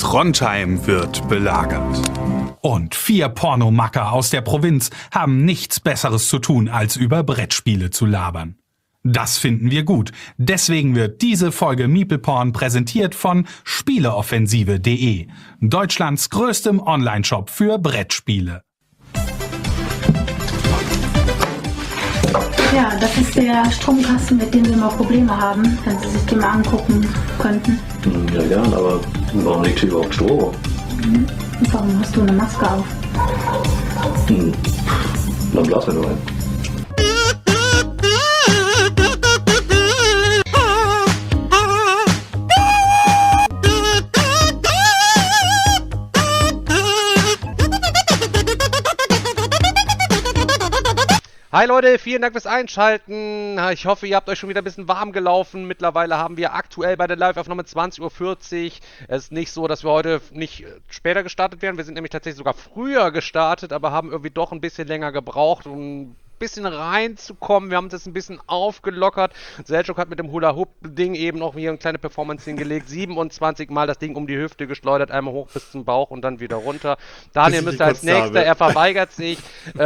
Trondheim wird belagert. Und 4 Pornomacker aus der Provinz haben nichts Besseres zu tun, als über Brettspiele zu labern. Das finden wir gut. Deswegen wird diese Folge MeeplePorn präsentiert von Spieleoffensive.de, Deutschlands größtem Onlineshop für Brettspiele. Ja, das ist der Stromkasten, mit dem wir immer Probleme haben, wenn Sie sich den mal angucken könnten. Ja, gern, aber warum liegt hier überhaupt Strom? Und warum hast du eine Maske auf? Dann blasen wir nur ein. Hi Leute, vielen Dank fürs Einschalten. Ich hoffe, ihr habt euch schon wieder ein bisschen warm gelaufen. Mittlerweile haben wir aktuell bei der Live-Aufnahme 20:40 Uhr. Es ist nicht so, dass wir heute nicht später gestartet werden. Wir sind nämlich tatsächlich sogar früher gestartet, aber haben irgendwie doch ein bisschen länger gebraucht, um ein bisschen reinzukommen. Wir haben das ein bisschen aufgelockert. Selchuk hat mit dem Hula-Hoop-Ding eben noch hier eine kleine Performance hingelegt. 27 Mal das Ding um die Hüfte geschleudert, einmal hoch bis zum Bauch und dann wieder runter. Daniel müsste als nächster, er verweigert sich.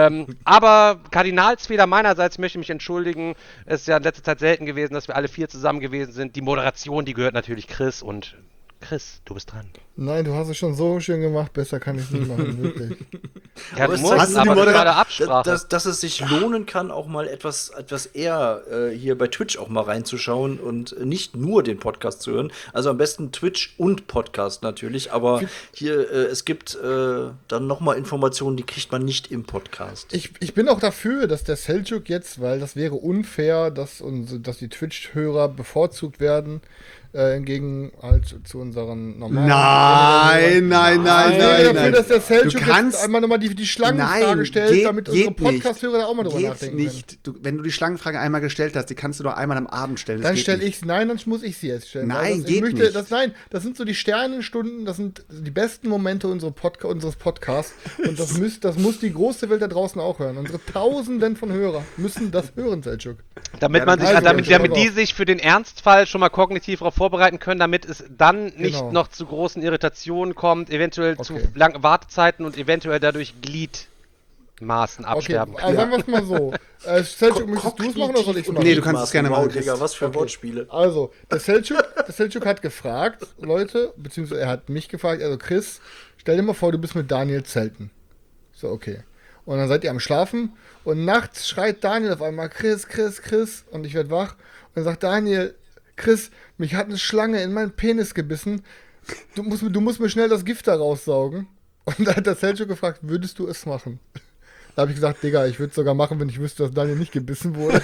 Aber Kardinalsfehler meinerseits, möchte ich mich entschuldigen. Es ist ja in letzter Zeit selten gewesen, dass wir alle 4 zusammen gewesen sind. Die Moderation, die gehört natürlich Chris und Chris, du bist dran. Nein, du hast es schon so schön gemacht, besser kann ich es nicht machen, wirklich. Ja, aber du musst, aber gerade Absprache. dass es sich lohnen kann, auch mal etwas eher hier bei Twitch auch mal reinzuschauen und nicht nur den Podcast zu hören. Also am besten Twitch und Podcast natürlich, aber hier, es gibt dann noch mal Informationen, die kriegt man nicht im Podcast. Ich bin auch dafür, dass der Selchuk jetzt, weil das wäre unfair, dass die Twitch-Hörer bevorzugt werden, hingegen halt zu unseren normalen... Nein. Dafür, dass der Selchuk Du kannst- jetzt einmal nochmal die Schlangenfrage stellt, damit unsere Podcast-Hörer da auch mal drüber nachdenken nicht. Wenn du die Schlangenfrage einmal gestellt hast, die kannst du doch einmal am Abend stellen. Dann stelle ich dann muss ich sie jetzt stellen. Nein, Weil nicht. Das sind so die Sternenstunden, das sind die besten Momente unseres Podcasts. Und das muss die große Welt da draußen auch hören. Unsere Tausenden von Hörern müssen das hören, Selchuk. Damit die sich für den Ernstfall schon mal kognitiv darauf vorbereiten können, damit es dann nicht noch zu großen Irritationen kommt, eventuell zu langen Wartezeiten und eventuell dadurch Gliedmaßen absterben. Okay, sagen wir es mal so. Selchuk, möchtest du es machen oder soll ich es machen? Nee, du kannst es gerne machen. Digga, was für Wortspiele. Also, der Selchuk hat gefragt, Leute, beziehungsweise er hat mich gefragt, also Chris, stell dir mal vor, du bist mit Daniel zelten. So, okay. Und dann seid ihr am Schlafen und nachts schreit Daniel auf einmal, Chris, und ich werde wach und dann sagt Daniel, Chris, mich hat eine Schlange in meinen Penis gebissen, du musst mir schnell das Gift da raussaugen. Und da hat der Selchuk gefragt, würdest du es machen? Da habe ich gesagt, Digga, ich würde es sogar machen, wenn ich wüsste, dass Daniel nicht gebissen wurde.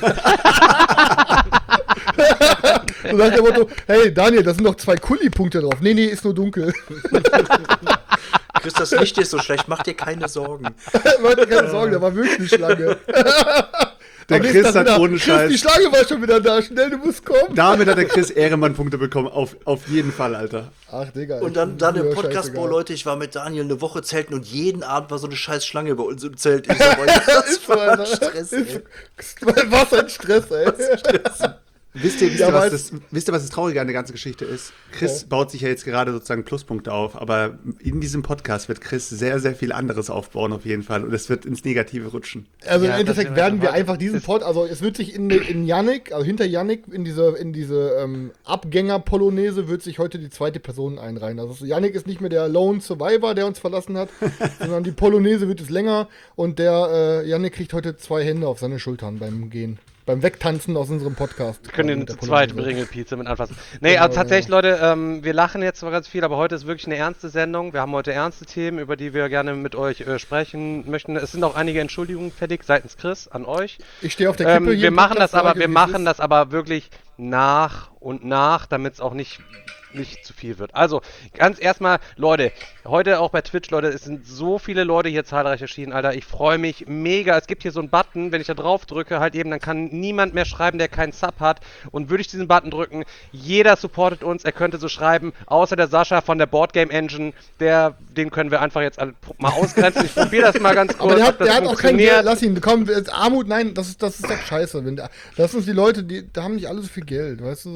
So sagt der Motto, hey Daniel, da sind noch 2 Kulli-Punkte drauf. Nee, ist nur dunkel. Chris, das Licht ist so schlecht, mach dir keine Sorgen. Mach dir keine Sorgen, da war wirklich eine Schlange. Der Chris hat ohne Scheiß. Chris, die Schlange war schon wieder da, schnell, du musst kommen. Damit hat der Chris Ehrenmann-Punkte bekommen, auf jeden Fall, Alter. Ach, Digga. Und dann im Podcast, Leute, ich war mit Daniel eine Woche zelten und jeden Abend war so eine scheiß Schlange bei uns im Zelt. Ich so, das war ein Stress, ey. Was ein Stress, ey. Wisst ihr, was das Traurige an der ganzen Geschichte ist? Chris baut sich ja jetzt gerade sozusagen Pluspunkte auf, aber in diesem Podcast wird Chris sehr, sehr viel anderes aufbauen auf jeden Fall und es wird ins Negative rutschen. Also im Endeffekt werden wir einfach diesen also es wird sich in Yannick, also hinter Yannick in diese Abgänger-Polonaise wird sich heute die zweite Person einreihen. Also Yannick ist nicht mehr der Lone Survivor, der uns verlassen hat, sondern die Polonaise wird es länger und der Yannick kriegt heute 2 Hände auf seine Schultern beim Gehen. Beim Wegtanzen aus unserem Podcast. Wir können den zu zweit Ringelpizza mit anfassen. Nee, also tatsächlich, Leute, wir lachen jetzt zwar ganz viel, aber heute ist wirklich eine ernste Sendung. Wir haben heute ernste Themen, über die wir gerne mit euch sprechen möchten. Es sind auch einige Entschuldigungen fertig seitens Chris an euch. Ich stehe auf der Kippe hier. Wir machen das aber wirklich nach und nach, damit es auch nicht zu viel wird. Also, ganz erstmal, Leute, heute auch bei Twitch, Leute, es sind so viele Leute hier zahlreich erschienen, Alter. Ich freue mich mega. Es gibt hier so einen Button, wenn ich da drauf drücke, halt eben, dann kann niemand mehr schreiben, der keinen Sub hat. Und würde ich diesen Button drücken, jeder supportet uns. Er könnte so schreiben, außer der Sascha von der Boardgame Engine, den können wir einfach jetzt mal ausgrenzen. Ich probiere das mal ganz kurz. Aber der hat auch kein Geld. Lass ihn, komm, Armut, nein, das ist doch scheiße. Das sind die Leute, da haben nicht alle so viel Geld, weißt du so?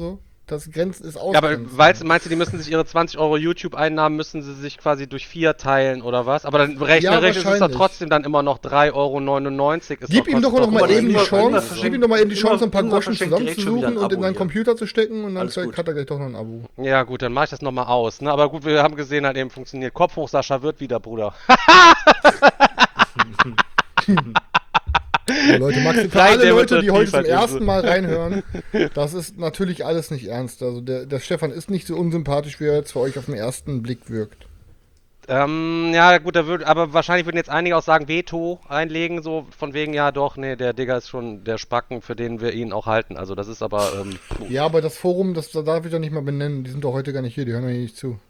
Das Grenzen ist aus. Ja, aber meinst du, die müssen sich ihre 20 Euro YouTube-Einnahmen, müssen sie sich quasi durch 4 teilen oder was? Aber dann rechnerisch ist es doch trotzdem dann immer noch 3,99 €. Gib ihm doch noch mal eben die Chance, ein paar immer Groschen verschenkt direkt schon wieder zusammenzusuchen ein und in Abo seinen hier. Computer zu stecken und dann Alles gut. hat er gleich doch noch ein Abo. Ja gut, dann mach ich das nochmal aus. Ne? Aber gut, wir haben gesehen, halt eben funktioniert. Kopf hoch, Sascha wird wieder, Bruder. Ja, Leute, Max, für Vielleicht alle der Leute, wird die heute tiefer zum ersten drin. Mal reinhören, das ist natürlich alles nicht ernst. Also der Stefan ist nicht so unsympathisch, wie er jetzt für euch auf den ersten Blick wirkt. Ja gut, aber wahrscheinlich würden jetzt einige auch sagen, Veto einlegen, so von wegen, ja doch, nee, der Digger ist schon der Spacken, für den wir ihn auch halten. Also das ist aber, Ja, aber das Forum, das darf ich doch nicht mal benennen. Die sind doch heute gar nicht hier, die hören doch hier nicht zu.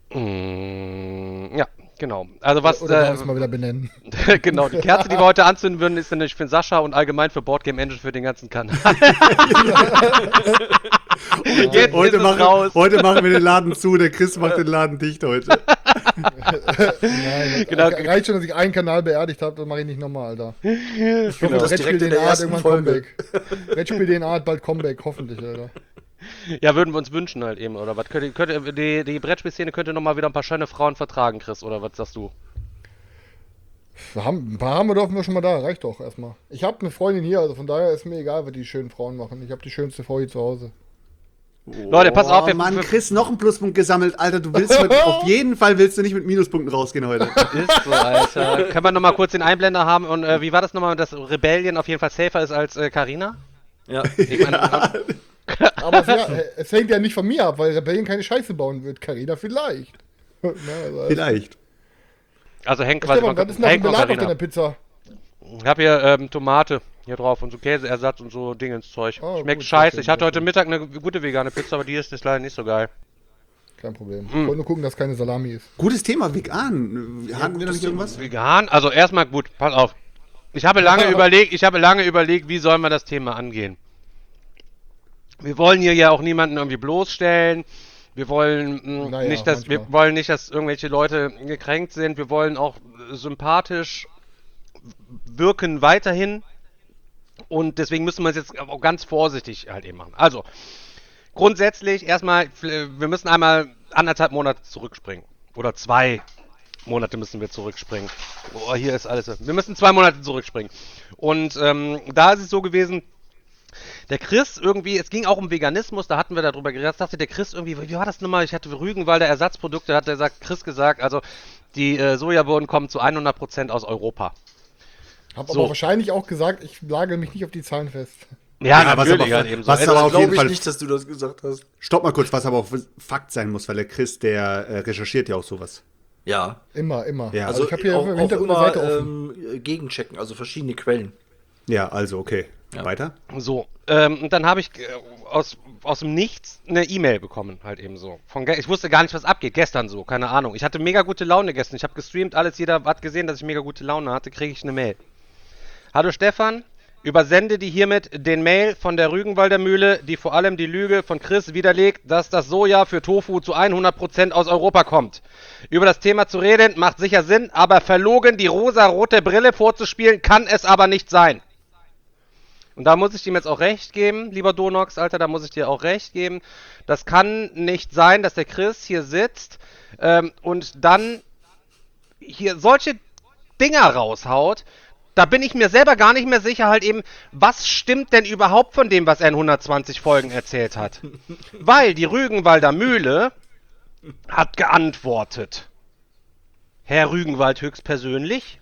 ja, genau. Also was, Oder darf ich es mal wieder benennen? genau, die Kerze, die wir heute anzünden würden, ist nämlich für Sascha und allgemein für Boardgame Engine für den ganzen Kanal. Jetzt Heute ist es raus. machen wir den Laden zu, der Chris macht den Laden dicht heute. Nein, Genau. reicht schon, dass ich einen Kanal beerdigt habe, das mache ich nicht nochmal, Alter. Ich hoffe, Das Brettspiel direkt in der DNA hat ersten irgendwann Folge. Comeback. Brettspiel DNA hat bald Comeback, hoffentlich, Alter. Ja, würden wir uns wünschen halt eben, oder was? Die Brettspielszene könnte nochmal wieder ein paar schöne Frauen vertragen, Chris, oder was sagst du? Ein paar haben wir doch schon mal da, reicht doch erstmal. Ich habe eine Freundin hier, also von daher ist mir egal, was die schönen Frauen machen. Ich habe die schönste Frau hier zu Hause. Leute, pass auf, Oh Mann, Chris, noch einen Pluspunkt gesammelt. Alter, du willst auf jeden Fall willst du nicht mit Minuspunkten rausgehen heute. Ist so, Alter. Können wir nochmal kurz den Einblender haben? Und wie war das nochmal, dass Rebellion auf jeden Fall safer ist als Carina? Ja. Ich meine, Aber es hängt ja nicht von mir ab, weil Rebellion keine Scheiße bauen wird. Carina vielleicht. Na, also, Vielleicht. also hängt quasi Stefan, was ist denn da für ein hängt von Belag auf Carina. deiner Pizza? Ich habe hier Tomate hier drauf und so Käseersatz und so Dinge ins Zeug. Oh, Schmeckt gut, scheiße. sehr Ich hatte schön, heute Mittag eine gute vegane Pizza, aber die ist leider nicht so geil. Kein Problem. Ich wollte nur gucken, dass keine Salami ist. Gutes Thema, vegan. Hatten wir noch nicht irgendwas? Vegan? Also erstmal gut, pass auf. Ich habe lange überlegt, wie sollen wir das Thema angehen. Wir wollen hier ja auch niemanden irgendwie bloßstellen. Wir wollen Naja, nicht, dass irgendwelche Leute gekränkt sind. Wir wollen auch sympathisch wirken weiterhin. Und deswegen müssen wir es jetzt auch ganz vorsichtig halt eben machen. Also, grundsätzlich erstmal, wir müssen einmal 1,5 Monate zurückspringen. Oder 2 Monate müssen wir zurückspringen. Oh, hier ist alles. Wir müssen 2 Monate zurückspringen. Und da ist es so gewesen, der Chris irgendwie, es ging auch um Veganismus, da hatten wir darüber geredet, sagte der Chris irgendwie, wie war das nochmal? Ich hatte Rügenwalder Ersatzprodukte, hat Chris gesagt, also die Sojabohnen kommen zu 100% aus Europa. Hab So. aber wahrscheinlich auch gesagt, ich lage mich nicht auf die Zahlen fest. Ja, Ja, was natürlich aber- halt eben so. was Also, aber auf jeden Glaube ich Fall- nicht, dass du das gesagt hast. Stopp mal kurz, was aber auch Fakt sein muss, weil der Chris, der recherchiert ja auch sowas. Ja. Immer. Ja. Also ich habe hier auch im Hintergrund eine immer Seite offen. gegenchecken, also verschiedene Quellen. Ja, also okay. Ja. Weiter? So, und dann habe ich aus dem Nichts eine E-Mail bekommen, halt eben so. Ich wusste gar nicht, was abgeht, gestern so, keine Ahnung. Ich hatte mega gute Laune gestern, ich habe gestreamt, alles, jeder hat gesehen, dass ich mega gute Laune hatte, kriege ich eine Mail. Hallo Stefan, übersende dir hiermit den Mail von der Rügenwalder Mühle, die vor allem die Lüge von Chris widerlegt, dass das Soja für Tofu zu 100% aus Europa kommt. Über das Thema zu reden macht sicher Sinn, aber verlogen die rosa-rote Brille vorzuspielen, kann es aber nicht sein. Und da muss ich ihm jetzt auch recht geben, lieber Donox, Alter, da muss ich dir auch recht geben. Das kann nicht sein, dass der Chris hier sitzt und dann hier solche Dinger raushaut. Da bin ich mir selber gar nicht mehr sicher, halt eben, was stimmt denn überhaupt von dem, was er in 120 Folgen erzählt hat? Weil die Rügenwalder Mühle hat geantwortet. Herr Rügenwald höchstpersönlich.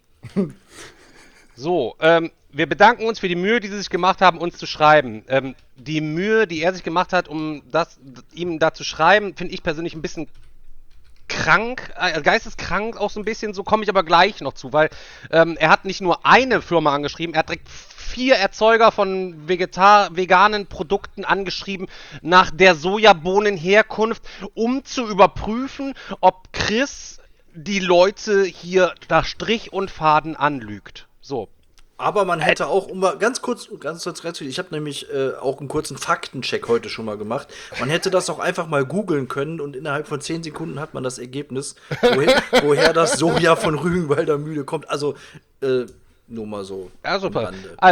So, wir bedanken uns für die Mühe, die Sie sich gemacht haben, uns zu schreiben. Die Mühe, die er sich gemacht hat, um ihm da zu schreiben, finde ich persönlich ein bisschen krank, geisteskrank auch so ein bisschen, so komme ich aber gleich noch zu, weil er hat nicht nur eine Firma angeschrieben, er hat direkt 4 Erzeuger von veganen Produkten angeschrieben nach der Sojabohnenherkunft, um zu überprüfen, ob Chris die Leute hier nach Strich und Faden anlügt. So. Aber man hätte auch, ganz kurz, ich habe nämlich auch einen kurzen Faktencheck heute schon mal gemacht. Man hätte das auch einfach mal googeln können und innerhalb von 10 Sekunden hat man das Ergebnis, woher das Soja von Rügenwalder Mühle kommt. Also, nur mal so. Ja, super. am Rande. Also,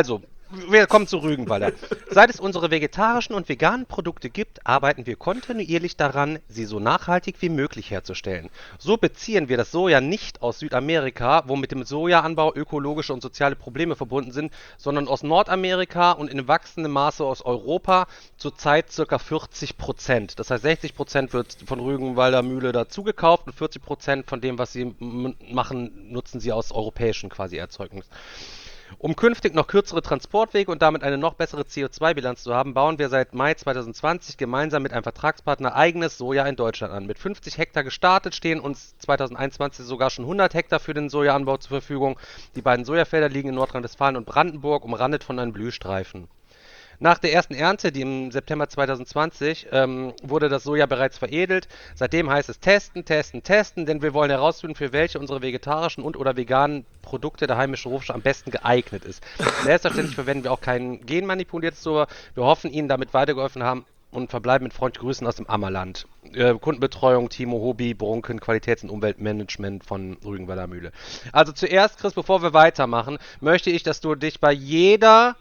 wir kommen zu Rügenwalder. Seit es unsere vegetarischen und veganen Produkte gibt, arbeiten wir kontinuierlich daran, sie so nachhaltig wie möglich herzustellen. So beziehen wir das Soja nicht aus Südamerika, wo mit dem Sojaanbau ökologische und soziale Probleme verbunden sind, sondern aus Nordamerika und in wachsendem Maße aus Europa, zurzeit ca. 40%. Das heißt, 60% wird von Rügenwalder Mühle dazugekauft und 40% von dem, was sie machen, nutzen sie aus europäischen quasi Erzeugnissen. Um künftig noch kürzere Transportwege und damit eine noch bessere CO2-Bilanz zu haben, bauen wir seit Mai 2020 gemeinsam mit einem Vertragspartner eigenes Soja in Deutschland an. Mit 50 Hektar gestartet stehen uns 2021 sogar schon 100 Hektar für den Sojaanbau zur Verfügung. Die beiden Sojafelder liegen in Nordrhein-Westfalen und Brandenburg, umrandet von einem Blühstreifen. Nach der ersten Ernte, die im September 2020, wurde das Soja bereits veredelt. Seitdem heißt es testen, denn wir wollen herausfinden, für welche unserer vegetarischen und/oder veganen Produkte der heimische Rohstoff am besten geeignet ist. Selbstverständlich verwenden wir auch kein genmanipuliertes Soja. Wir hoffen, Ihnen damit weitergeholfen haben und verbleiben mit freundlichen Grüßen aus dem Ammerland. Kundenbetreuung, Timo Hobby, Brunken, Qualitäts- und Umweltmanagement von Rügenwalder Mühle. Also zuerst, Chris, bevor wir weitermachen, möchte ich, dass du dich bei jeder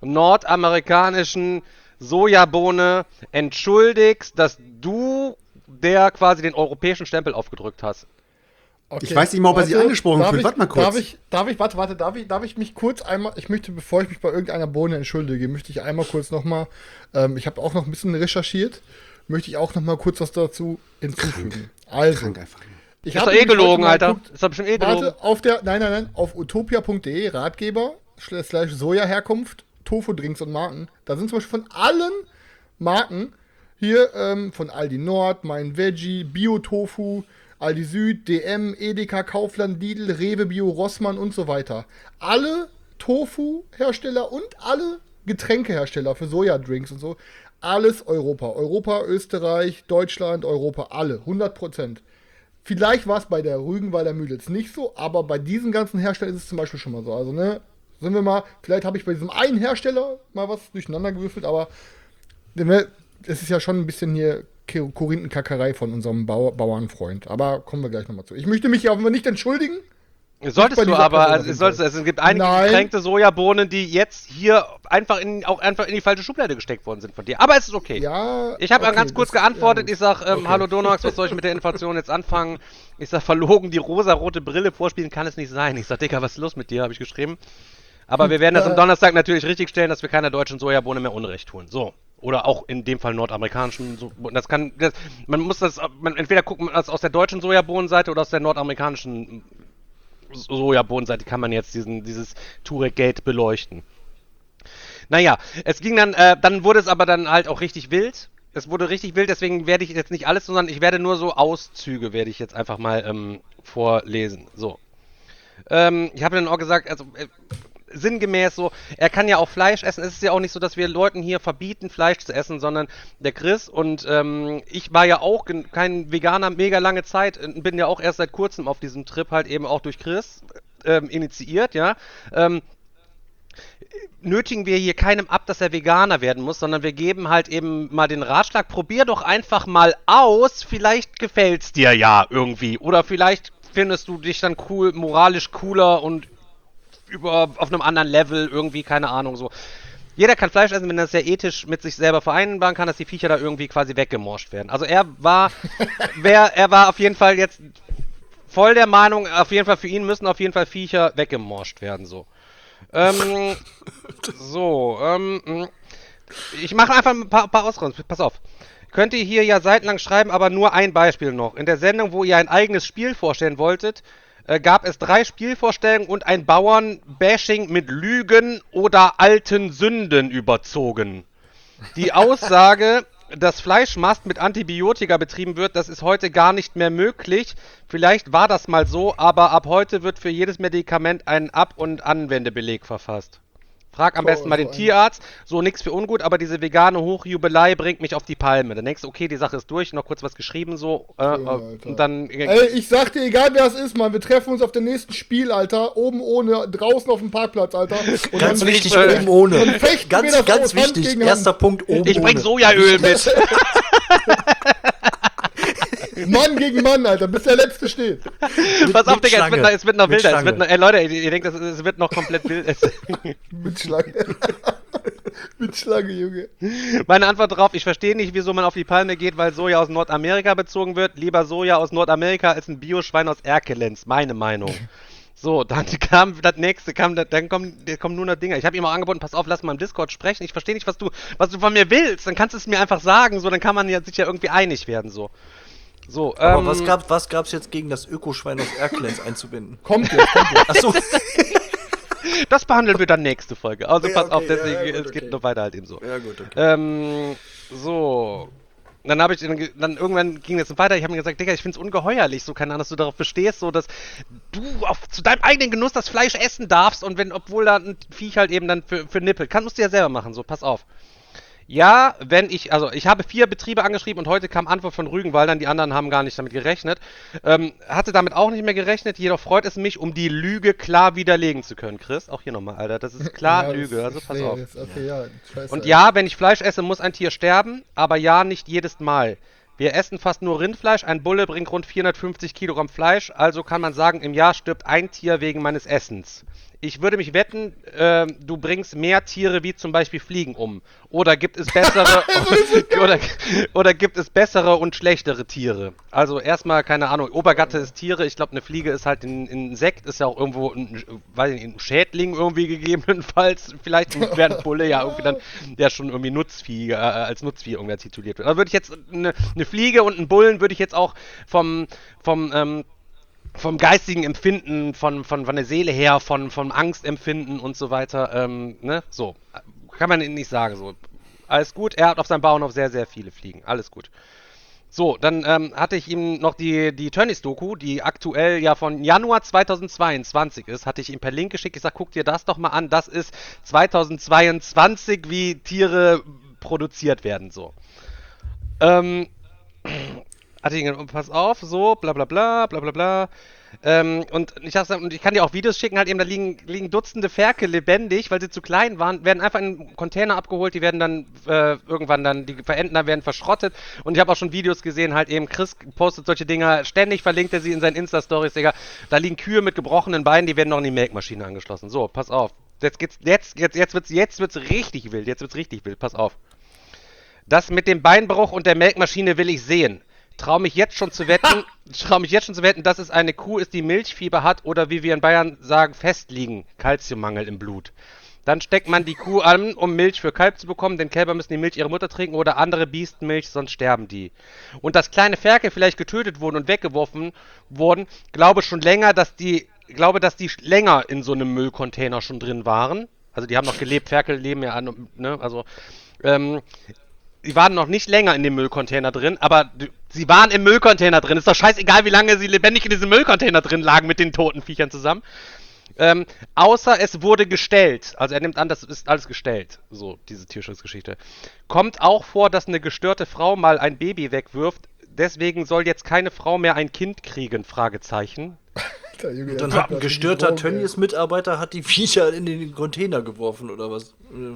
nordamerikanischen Sojabohne entschuldigst, dass du der quasi den europäischen Stempel aufgedrückt hast. Okay. Ich weiß nicht mal, ob er sich angesprochen fühlt. Warte mal kurz. Darf ich mich kurz einmal, bevor ich mich bei irgendeiner Bohne entschuldige, möchte ich einmal kurz nochmal, ich habe auch noch ein bisschen recherchiert, möchte ich auch nochmal kurz was dazu hinzufügen. Also, Krank einfach. Ich ist doch eh gelogen, Alter. Ist doch bestimmt eh gelogen. Warte, auf utopia.de, Ratgeber, / Sojaherkunft, Tofu-Drinks und Marken. Da sind zum Beispiel von allen Marken, hier von Aldi Nord, Mein Veggie, Bio-Tofu, Aldi Süd, DM, Edeka, Kaufland, Lidl, Rewe, Bio, Rossmann und so weiter. Alle Tofu-Hersteller und alle Getränkehersteller für Sojadrinks und so. Alles Europa. Europa, Österreich, Deutschland, Europa. Alle. 100%. Vielleicht war es bei der Rügenwalder Mühle jetzt nicht so, aber bei diesen ganzen Herstellern ist es zum Beispiel schon mal so. Also, ne, sind wir mal, vielleicht habe ich bei diesem einen Hersteller mal was durcheinander gewürfelt, aber es ist ja schon ein bisschen hier Korinthenkackerei von unserem Bauernfreund. Aber kommen wir gleich nochmal zu. Ich möchte mich ja auch nicht entschuldigen. Solltest du aber, es gibt einige gekränkte Sojabohnen, die jetzt hier einfach in die falsche Schublade gesteckt worden sind von dir. Aber es ist okay. Ja, ich habe ganz kurz geantwortet. Ja, ich sag, okay. Hallo Donax, was soll ich mit der Inflation jetzt anfangen? Ich sag, verlogen, die rosarote Brille vorspielen kann es nicht sein. Ich sag, Digga, was ist los mit dir, habe ich geschrieben. Aber wir werden das am Donnerstag natürlich richtigstellen, dass wir keiner deutschen Sojabohne mehr Unrecht tun. So. Oder auch in dem Fall nordamerikanischen. Man muss entweder gucken aus der deutschen Sojabohnenseite oder aus der nordamerikanischen Sojabohnenseite kann man jetzt dieses Turek-Gate beleuchten. Naja, es ging dann wurde es aber dann halt auch richtig wild. Es wurde richtig wild, deswegen werde ich jetzt nicht alles, sondern ich werde nur so Auszüge, werde ich jetzt einfach mal vorlesen. So. Ich habe dann auch gesagt, also sinngemäß so, er kann ja auch Fleisch essen. Es ist ja auch nicht so, dass wir Leuten hier verbieten, Fleisch zu essen, sondern der Chris und ich war ja auch kein Veganer mega lange Zeit, bin ja auch erst seit kurzem auf diesem Trip halt eben auch durch Chris initiiert, ja. Nötigen wir hier keinem ab, dass er Veganer werden muss, sondern wir geben halt eben mal den Ratschlag, probier doch einfach mal aus, vielleicht gefällt's dir ja irgendwie oder vielleicht findest du dich dann cool, moralisch cooler und auf einem anderen Level irgendwie, keine Ahnung, so. Jeder kann Fleisch essen, wenn er das ja ethisch mit sich selber vereinbaren kann, dass die Viecher da irgendwie quasi weggemorscht werden. Also er war auf jeden Fall jetzt voll der Meinung, auf jeden Fall für ihn müssen auf jeden Fall Viecher weggemorscht werden, so. Ich mache einfach ein paar Ausgaben, pass auf. Könnt ihr hier ja seitenlang schreiben, aber nur ein Beispiel noch. In der Sendung, wo ihr ein eigenes Spiel vorstellen wolltet, gab es 3 Spielvorstellungen und ein Bauern-Bashing mit Lügen oder alten Sünden überzogen. Die Aussage, dass Fleischmast mit Antibiotika betrieben wird, das ist heute gar nicht mehr möglich. Vielleicht war das mal so, aber ab heute wird für jedes Medikament ein Ab- und Anwendebeleg verfasst. Frag am besten mal den Tierarzt. So, nix für ungut, aber diese vegane Hochjubelei bringt mich auf die Palme. Dann denkst du, okay, die Sache ist durch, noch kurz was geschrieben, so. Und dann. Ey, ich sag dir, egal wer es ist, Mann, wir treffen uns auf dem nächsten Spiel, Alter. Oben ohne, draußen auf dem Parkplatz, Alter. Und ganz wichtig, oben ohne. Ganz wichtig, erster Punkt, oben ohne. Ich bring Sojaöl mit. Mann gegen Mann, Alter, bis der Letzte steht. Pass auf, Digga, es wird noch wilder. Leute, ihr denkt, es wird noch komplett wild. Mit Schlange. Mit Schlange, Junge. Meine Antwort darauf, ich verstehe nicht, wieso man auf die Palme geht, weil Soja aus Nordamerika bezogen wird. Lieber Soja aus Nordamerika als ein Bioschwein aus Erkelenz, meine Meinung. So, dann kam das nächste, dann kommen nur noch Dinger. Ich habe ihm auch angeboten, pass auf, lass mal im Discord sprechen. Ich verstehe nicht, was du von mir willst. Dann kannst du es mir einfach sagen, so, dann kann man sich ja irgendwie einig werden, so. So, aber was gab's jetzt gegen das Ökoschwein aus Erkelenz einzubinden? Kommt jetzt. Achso. Das behandeln wir dann nächste Folge. Also pass auf, deswegen, ja, gut, es geht noch weiter halt eben so. Ja, gut, okay. So. Dann irgendwann ging es weiter, ich habe mir gesagt, Digga, ich find's ungeheuerlich, so keine Ahnung, dass du darauf bestehst, so dass du zu deinem eigenen Genuss das Fleisch essen darfst und obwohl da ein Viech halt eben dann für nippelt. Musst du ja selber machen, so, pass auf. Ja, ich habe 4 Betriebe angeschrieben und heute kam Antwort von Rügenwaldern, die anderen haben gar nicht damit gerechnet. Hatte damit auch nicht mehr gerechnet, jedoch freut es mich, um die Lüge klar widerlegen zu können, Chris. Auch hier nochmal, Alter, das ist klar ja, Lüge, also pass auf. Okay, ja, scheiße, und ja, wenn ich Fleisch esse, muss ein Tier sterben, aber ja, nicht jedes Mal. Wir essen fast nur Rindfleisch, ein Bulle bringt rund 450 Kilogramm Fleisch, also kann man sagen, im Jahr stirbt ein Tier wegen meines Essens. Ich würde mich wetten, du bringst mehr Tiere wie zum Beispiel Fliegen um. Oder gibt es bessere oder gibt es bessere und schlechtere Tiere? Also erstmal, keine Ahnung, Obergatte ist Tiere, ich glaube eine Fliege ist halt ein Insekt, ist ja auch irgendwo ein Schädling irgendwie gegebenenfalls, vielleicht wäre ein Bulle ja irgendwie dann der schon irgendwie Nutzvieh, als Nutzvieh irgendwie tituliert wird. Also würde ich jetzt eine Fliege und einen Bullen würde ich jetzt auch vom geistigen Empfinden, von der Seele her, vom Angstempfinden und so weiter, ne, so, kann man nicht sagen, so, alles gut, er hat auf seinem Bauernhof sehr, sehr viele Fliegen, alles gut. So, dann hatte ich ihm noch die Tönnies-Doku, die aktuell ja von Januar 2022 ist, hatte ich ihm per Link geschickt, ich sag, guck dir das doch mal an, das ist 2022, wie Tiere produziert werden, so. Hatte ich gesagt, pass auf, so, bla bla bla, bla bla bla. Und ich kann dir auch Videos schicken, halt eben, da liegen Dutzende Ferke lebendig, weil sie zu klein waren, werden einfach in einen Container abgeholt, die werden dann irgendwann dann, die Verentner werden verschrottet. Und ich habe auch schon Videos gesehen, halt eben, Chris postet solche Dinger, ständig verlinkt er sie in seinen Insta-Stories, Digga. Da liegen Kühe mit gebrochenen Beinen, die werden noch in die Melkmaschine angeschlossen. So, pass auf. Jetzt wird's richtig wild, pass auf. Das mit dem Beinbruch und der Melkmaschine will ich sehen. Trau mich jetzt schon zu wetten, dass es eine Kuh ist, die Milchfieber hat oder wie wir in Bayern sagen, festliegen, Kalziummangel im Blut. Dann steckt man die Kuh an, um Milch für Kalb zu bekommen, denn Kälber müssen die Milch ihrer Mutter trinken oder andere Biestenmilch, sonst sterben die. Und dass kleine Ferkel vielleicht getötet wurden und weggeworfen wurden, glaube dass die länger in so einem Müllcontainer schon drin waren. Also die haben noch gelebt, Ferkel leben ja an, ne, also, die waren noch nicht länger in dem Müllcontainer drin, aber sie waren im Müllcontainer drin. Ist doch scheißegal, wie lange sie lebendig in diesem Müllcontainer drin lagen mit den toten Viechern zusammen. Außer es wurde gestellt. Also er nimmt an, das ist alles gestellt. So, diese Tierschutzgeschichte. Kommt auch vor, dass eine gestörte Frau mal ein Baby wegwirft. Deswegen soll jetzt keine Frau mehr ein Kind kriegen? Fragezeichen. Und dann hat ein gestörter Tönnies-Mitarbeiter die Viecher in den Container geworfen, oder was?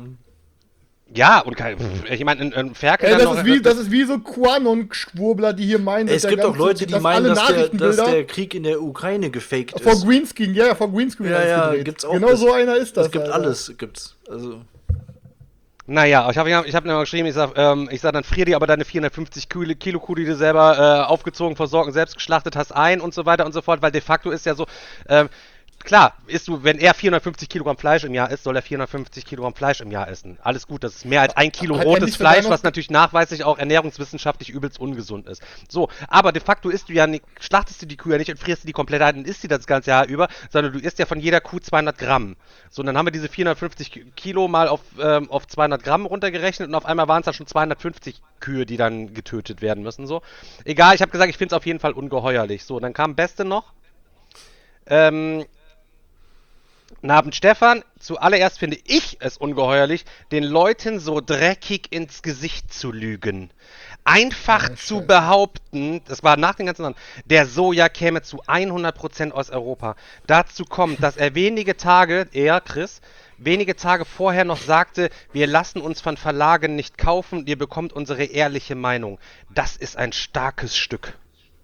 Ja, und ich meine, ein Ferkel... das ist wie so QAnon-Schwurbler, die hier meinen... Es gibt auch Leute, die meinen, dass der Krieg in der Ukraine gefaked ist. Vor Greenscreen, vor Greenscreen gedreht. Gibt's auch. Genau so einer ist das. Es gibt alles, gibt's. Also... Naja, ich hab mir mal geschrieben, ich sag, dann frier dir aber deine 450 Kilo Kuh, die du selber aufgezogen, versorgt und selbst geschlachtet hast, ein und so weiter und so fort, weil de facto ist ja so... Klar, wenn er 450 Kilogramm Fleisch im Jahr isst, soll er 450 Kilogramm Fleisch im Jahr essen. Alles gut, das ist mehr als 1 Kilo rotes Fleisch, was natürlich nachweislich auch ernährungswissenschaftlich übelst ungesund ist. So, aber de facto schlachtest du die Kuh ja nicht und frierst du die komplett ein und isst die das ganze Jahr über, sondern du isst ja von jeder Kuh 200 Gramm. So, und dann haben wir diese 450 Kilo mal auf 200 Gramm runtergerechnet und auf einmal waren es dann schon 250 Kühe, die dann getötet werden müssen. So, egal, ich habe gesagt, ich finde es auf jeden Fall ungeheuerlich. So, dann kam Beste noch. Abend Stefan, zuallererst finde ich es ungeheuerlich, den Leuten so dreckig ins Gesicht zu lügen. Einfach zu behaupten, das war nach den ganzen Jahren, der Soja käme zu 100% aus Europa. Dazu kommt, dass er wenige Tage vorher noch sagte, wir lassen uns von Verlagen nicht kaufen, ihr bekommt unsere ehrliche Meinung. Das ist ein starkes Stück.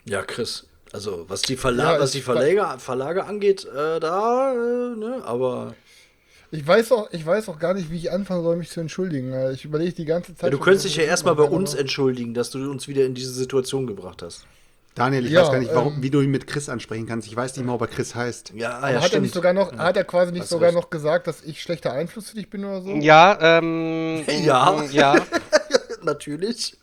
Ja, Chris. Also, was die, Ja, was die Verlage angeht, ne, aber. Ich weiß auch gar nicht, wie ich anfangen soll, mich zu entschuldigen. Ich überlege die ganze Zeit. Ja, du könntest dich ja erstmal bei uns entschuldigen, dass du uns wieder in diese Situation gebracht hast. Daniel, ich weiß gar nicht, wie du ihn mit Chris ansprechen kannst. Ich weiß nicht mal, ob er Chris heißt. Ja, aber hat er nicht sogar noch, hat er quasi nicht sogar noch gesagt, dass ich schlechter Einfluss für dich bin oder so? Ja, ja. Natürlich.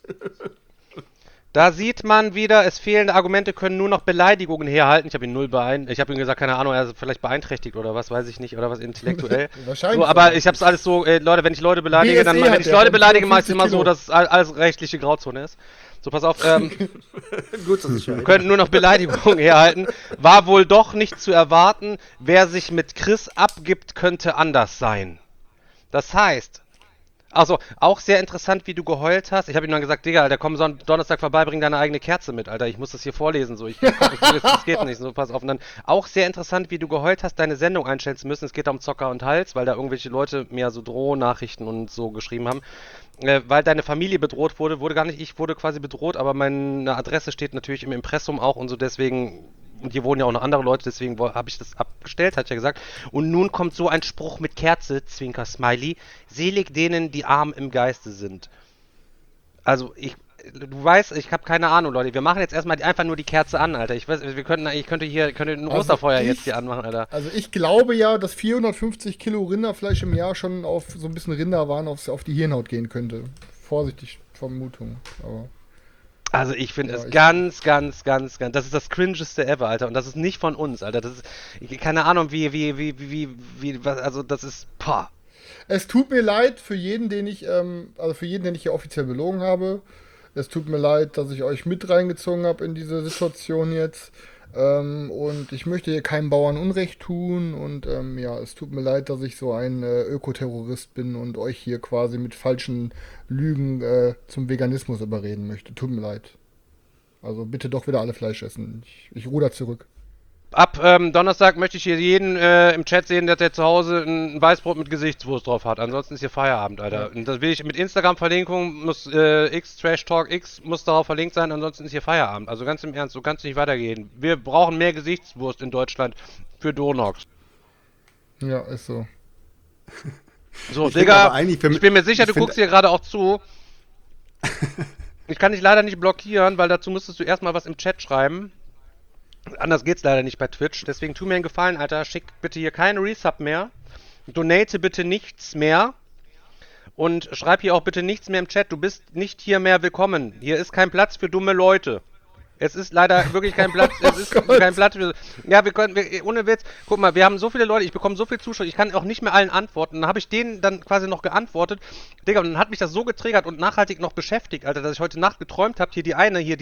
Da sieht man wieder, es fehlende Argumente können nur noch Beleidigungen herhalten. Ich habe ihm gesagt, keine Ahnung, er ist vielleicht beeinträchtigt oder was, weiß ich nicht, oder was intellektuell. Wahrscheinlich. So, aber ich habe es alles so, Leute, wenn ich Leute beleidige, dann wenn ich Leute beleidige, mache ich es immer so, dass alles rechtliche Grauzone ist. So, pass auf, Gut, dass ich können nur noch Beleidigungen herhalten. War wohl doch nicht zu erwarten, wer sich mit Chris abgibt, könnte anders sein. Das heißt, also, auch sehr interessant, wie du geheult hast. Ich habe ihm dann gesagt, Digga, Alter, komm Donnerstag vorbei, bring deine eigene Kerze mit, Alter. Ich muss das hier vorlesen, so. Das geht nicht, so, pass auf. Und dann auch sehr interessant, wie du geheult hast, deine Sendung einstellen zu müssen. Es geht da um Zocker und Hals, weil da irgendwelche Leute mir so Drohnachrichten und so geschrieben haben. Weil deine Familie bedroht wurde gar nicht, ich wurde quasi bedroht, aber meine Adresse steht natürlich im Impressum auch und so, deswegen. Und hier wohnen ja auch noch andere Leute, deswegen habe ich das abgestellt, hat ja gesagt. Und nun kommt so ein Spruch mit Kerze, Zwinker Smiley, selig denen, die arm im Geiste sind. Also, du weißt, ich habe keine Ahnung, Leute. Wir machen jetzt erstmal einfach nur die Kerze an, Alter. Ich weiß, ich könnte ein Osterfeuer jetzt hier anmachen, Alter. Also ich glaube ja, dass 450 Kilo Rinderfleisch im Jahr schon auf so ein bisschen Rinderwahn auf die Hirnhaut gehen könnte. Vorsichtig, Vermutung, aber... Also ich finde es ganz, das ist das cringeste ever, Alter. Und das ist nicht von uns, Alter. Das ist, keine Ahnung, also das ist, Es tut mir leid für jeden, den ich hier offiziell belogen habe. Es tut mir leid, dass ich euch mit reingezogen habe in diese Situation jetzt. Und ich möchte hier keinem Bauern Unrecht tun. Und es tut mir leid, dass ich so ein Ökoterrorist bin und euch hier quasi mit falschen Lügen zum Veganismus überreden möchte. Tut mir leid. Also bitte doch wieder alle Fleisch essen. Ich ruder zurück. Ab Donnerstag möchte ich hier jeden im Chat sehen, dass der zu Hause ein Weißbrot mit Gesichtswurst drauf hat. Ansonsten ist hier Feierabend, Alter. Und das will ich mit Instagram-Verlinkung, muss Trash Talk X muss darauf verlinkt sein, ansonsten ist hier Feierabend. Also ganz im Ernst, so kann es nicht weitergehen. Wir brauchen mehr Gesichtswurst in Deutschland für Donox. Ja, ist so. So, Digga, ich bin mir sicher, du guckst hier gerade auch zu. Ich kann dich leider nicht blockieren, weil dazu müsstest du erstmal was im Chat schreiben. Anders geht's leider nicht bei Twitch. Deswegen tu mir einen Gefallen, Alter. Schick bitte hier keinen Resub mehr. Donate bitte nichts mehr. Und schreib hier auch bitte nichts mehr im Chat. Du bist nicht hier mehr willkommen. Hier ist kein Platz für dumme Leute. Es ist leider wirklich kein Platz. Es ist kein Platz für. Ja, ohne Witz. Guck mal, wir haben so viele Leute. Ich bekomme so viel Zuschauer. Ich kann auch nicht mehr allen antworten. Dann habe ich denen dann quasi noch geantwortet. Digga, und dann hat mich das so getriggert und nachhaltig noch beschäftigt, Alter, dass ich heute Nacht geträumt habe. Hier die eine, hier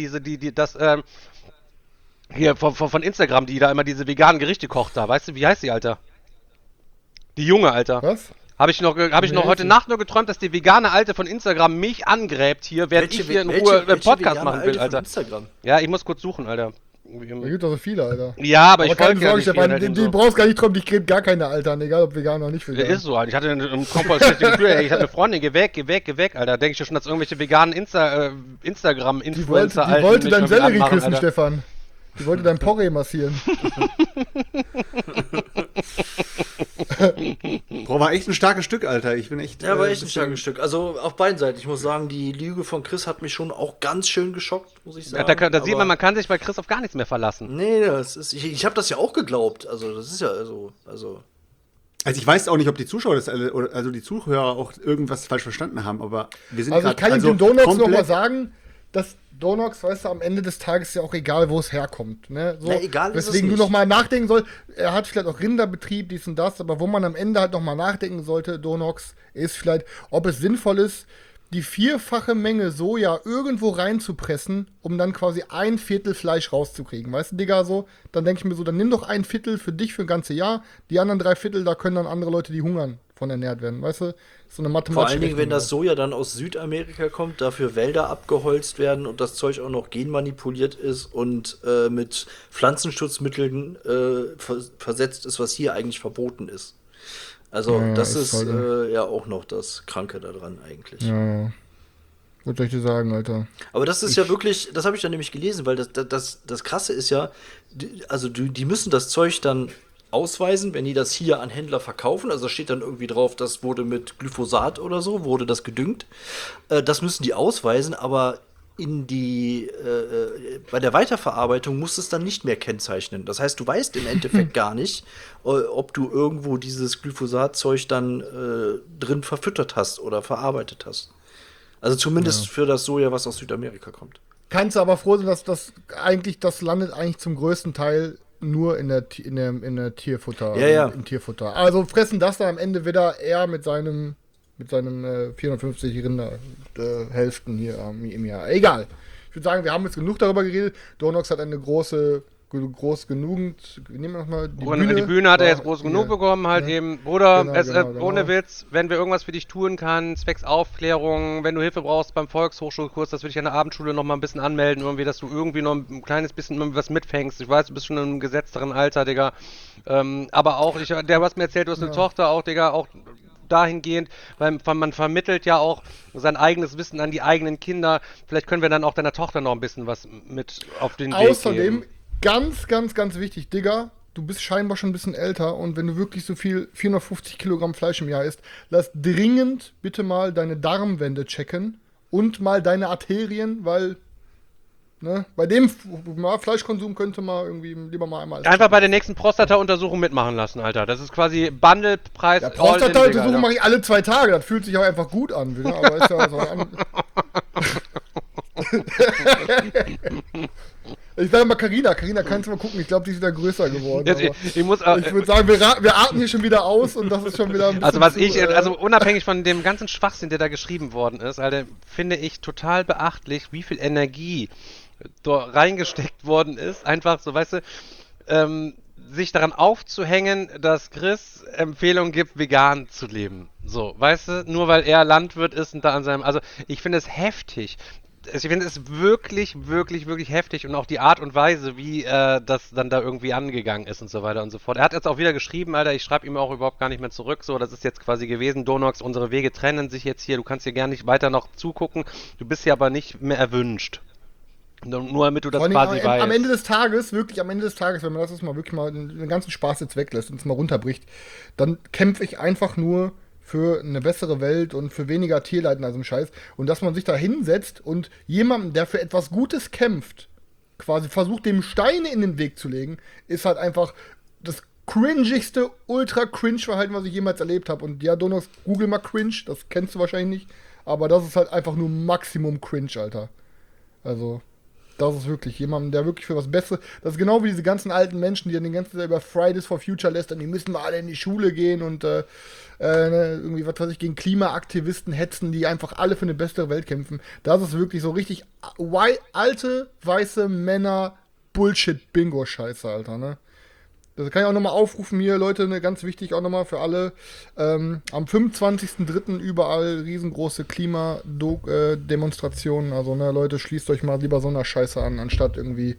hier von Instagram, die da immer diese veganen Gerichte kocht da. Weißt du, wie heißt die, Alter? Die junge, Alter. Was? Habe ich noch heute Nacht nur geträumt, dass die vegane Alte von Instagram mich angräbt hier, während ich hier in Ruhe einen Podcast machen will, Alter. Ja, ich muss kurz suchen, Alter. Da gibt doch so viele, Alter. Ja, aber ich folge ja nicht Stefan, die brauchst gar nicht träumen, die gräbt gar keine Alter an, egal ob vegan oder nicht vegan. Ist so, Alter. Ich hatte ein komplett schlechtes Gefühl, ey. Ich hatte eine Freundin, geh weg, Alter. Denke ich ja schon, dass irgendwelche veganen Instagram-Influencer Die wollte dein Sellerie küssen, Stefan. Die wollte dein Porree massieren. Boah, war echt ein starkes Stück, Alter. Ich bin echt. Ja, war echt ein starkes Stück. Also auf beiden Seiten. Ich muss sagen, die Lüge von Chris hat mich schon auch ganz schön geschockt, muss ich sagen. Ja, da sieht man kann sich bei Chris auf gar nichts mehr verlassen. Nee, ich habe das ja auch geglaubt. Also, das ist ja so. Also ich weiß auch nicht, ob die Zuschauer also die Zuhörer auch irgendwas falsch verstanden haben, aber wir sind also ich kann dem Donox nochmal sagen, dass Donox, weißt du, am Ende des Tages ist ja auch egal, wo es herkommt. Ne? So, egal ist weswegen es nicht. du nochmal nachdenken sollst, er hat vielleicht auch Rinderbetrieb, dies und das, aber wo man am Ende halt nochmal nachdenken sollte, Donox, ist vielleicht, ob es sinnvoll ist, die 4-fache Menge Soja irgendwo reinzupressen, um dann quasi 1/4 Fleisch rauszukriegen. Weißt du, Digga, so? Dann denke ich mir so, dann nimm doch 1/4 für dich für ein ganzes Jahr, die anderen 3/4, da können dann andere Leute, die hungern, von ernährt werden, weißt du? So eine Mathematik. Vor allen Dingen, wenn das Soja dann aus Südamerika kommt, dafür Wälder abgeholzt werden und das Zeug auch noch genmanipuliert ist und mit Pflanzenschutzmitteln versetzt ist, was hier eigentlich verboten ist. Also das ist ja auch noch das Kranke daran eigentlich. Ja. Was soll ich dir sagen, Alter? Aber das ist ja wirklich, das habe ich dann nämlich gelesen, weil das Krasse ist ja, die müssen das Zeug dann ausweisen, wenn die das hier an Händler verkaufen. Also da steht dann irgendwie drauf, das wurde mit Glyphosat oder so, wurde das gedüngt. Das müssen die ausweisen, aber bei der Weiterverarbeitung musst du es dann nicht mehr kennzeichnen. Das heißt, du weißt im Endeffekt gar nicht, ob du irgendwo dieses Glyphosat-Zeug dann drin verfüttert hast oder verarbeitet hast. Also zumindest für das Soja, was aus Südamerika kommt. Kannst du aber froh sein, dass das landet eigentlich zum größten Teil nur in der Tierfutter. Ja. Im Tierfutter. Also fressen das dann am Ende wieder eher mit seinem 450 Rinderhälften hier im Jahr. Egal. Ich würde sagen, wir haben jetzt genug darüber geredet. Donox hat eine groß genügend, nehmen wir nochmal die Bühne hat er jetzt groß genug bekommen, halt eben. Bruder, Genau. Ohne Witz, wenn wir irgendwas für dich tun kann, zwecks Aufklärung, wenn du Hilfe brauchst beim Volkshochschulkurs, das würde ich an der Abendschule noch mal ein bisschen anmelden, irgendwie, dass du irgendwie noch ein kleines bisschen was mitfängst. Ich weiß, du bist schon in einem gesetzteren Alter, Digga. Aber auch, du hast mir erzählt, du hast eine Tochter auch, Digga, auch dahingehend, weil man vermittelt ja auch sein eigenes Wissen an die eigenen Kinder. Vielleicht können wir dann auch deiner Tochter noch ein bisschen was mit auf den Weg geben. Außerdem, ganz, ganz, ganz wichtig, Digga, du bist scheinbar schon ein bisschen älter und wenn du wirklich so viel 450 Kilogramm Fleisch im Jahr isst, lass dringend bitte mal deine Darmwände checken und mal deine Arterien, weil bei dem Fleischkonsum könnte man irgendwie lieber mal einmal... Einfach bei der nächsten Prostata-Untersuchung mitmachen lassen, Alter. Das ist quasi Bundlepreis. Ja, Prostata-Untersuchung mache ich alle 2 Tage, das fühlt sich auch einfach gut an, wieder, aber ist ja so Ich sage mal Carina, kannst du mal gucken, ich glaube, die ist wieder größer geworden. Ich würde sagen, wir atmen hier schon wieder aus und das ist schon wieder ein bisschen also unabhängig von dem ganzen Schwachsinn, der da geschrieben worden ist, Alter, finde ich total beachtlich, wie viel Energie da reingesteckt worden ist. Einfach so, weißt du, sich daran aufzuhängen, dass Chris Empfehlungen gibt, vegan zu leben. So, weißt du, nur weil er Landwirt ist und da an seinem, also ich finde es heftig. Ich finde es wirklich, wirklich, wirklich heftig und auch die Art und Weise, wie das dann da irgendwie angegangen ist und so weiter und so fort. Er hat jetzt auch wieder geschrieben, Alter, ich schreibe ihm auch überhaupt gar nicht mehr zurück, so, das ist jetzt quasi gewesen, Donox, unsere Wege trennen sich jetzt hier, du kannst hier gerne nicht weiter noch zugucken, du bist hier aber nicht mehr erwünscht. Nur damit du das quasi weißt. Am Ende des Tages, wenn man das jetzt mal wirklich mal den ganzen Spaß jetzt weglässt und es mal runterbricht, dann kämpfe ich einfach nur für eine bessere Welt und für weniger Tierleid in diesem Scheiß. Und dass man sich da hinsetzt und jemandem, der für etwas Gutes kämpft, quasi versucht, dem Steine in den Weg zu legen, ist halt einfach das cringigste, ultra cringe Verhalten, was ich jemals erlebt habe. Und ja, Donox, google mal cringe, das kennst du wahrscheinlich nicht. Aber das ist halt einfach nur Maximum cringe, Alter. Also... Das ist wirklich jemand, der wirklich für was Besseres. Das ist genau wie diese ganzen alten Menschen, die dann den ganzen Tag über Fridays for Future lästern, die müssen mal alle in die Schule gehen und irgendwie, was weiß ich, gegen Klimaaktivisten hetzen, die einfach alle für eine bessere Welt kämpfen. Das ist wirklich so richtig alte, weiße Männer Bullshit-Bingo-Scheiße, Alter, ne? Das kann ich auch nochmal aufrufen hier, Leute, ne, ganz wichtig auch nochmal für alle. Am 25.03. überall riesengroße Klimademonstrationen. Also, ne, Leute, schließt euch mal lieber so einer Scheiße an, anstatt irgendwie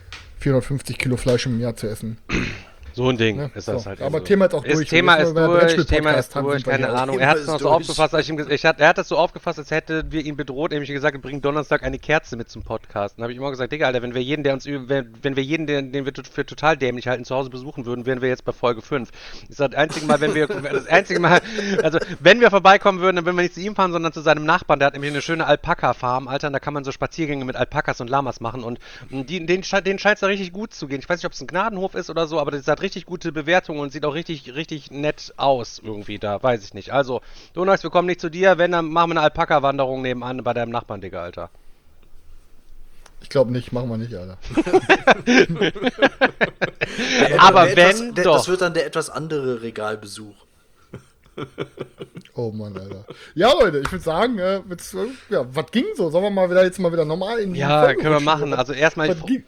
450 Kilo Fleisch im Jahr zu essen. So ein Ding Ne? ist das halt. Aber so. Thema ist auch durch. Thema ist durch, keine Ahnung. Er hat es noch so aufgefasst, er hat das so aufgefasst, als hätten wir ihn bedroht, nämlich gesagt, wir bringen Donnerstag eine Kerze mit zum Podcast. Dann habe ich immer gesagt, Digga, Alter, wenn wir jeden, den wir für total dämlich halten, zu Hause besuchen würden, wären wir jetzt bei Folge 5. Das ist das einzige Mal, also wenn wir vorbeikommen würden, dann würden wir nicht zu ihm fahren, sondern zu seinem Nachbarn, der hat nämlich eine schöne Alpaka-Farm, Alter, und da kann man so Spaziergänge mit Alpakas und Lamas machen und denen scheint es da richtig gut zu gehen. Ich weiß nicht, ob es ein Gnadenhof ist oder so, aber das hat richtig gute Bewertungen und sieht auch richtig, richtig nett aus irgendwie da, weiß ich nicht. Also, Donox, wir kommen nicht zu dir, wenn, dann machen wir eine Alpaka-Wanderung nebenan bei deinem Nachbarn, Digga, Alter. Ich glaube nicht, machen wir nicht, Alter. Aber wenn, doch. Das wird dann der etwas andere Regalbesuch. Oh Mann, Alter. Ja, Leute, ich würde sagen, was ging so? Sollen wir mal wieder normal in die Folge können wir machen. Also erstmal...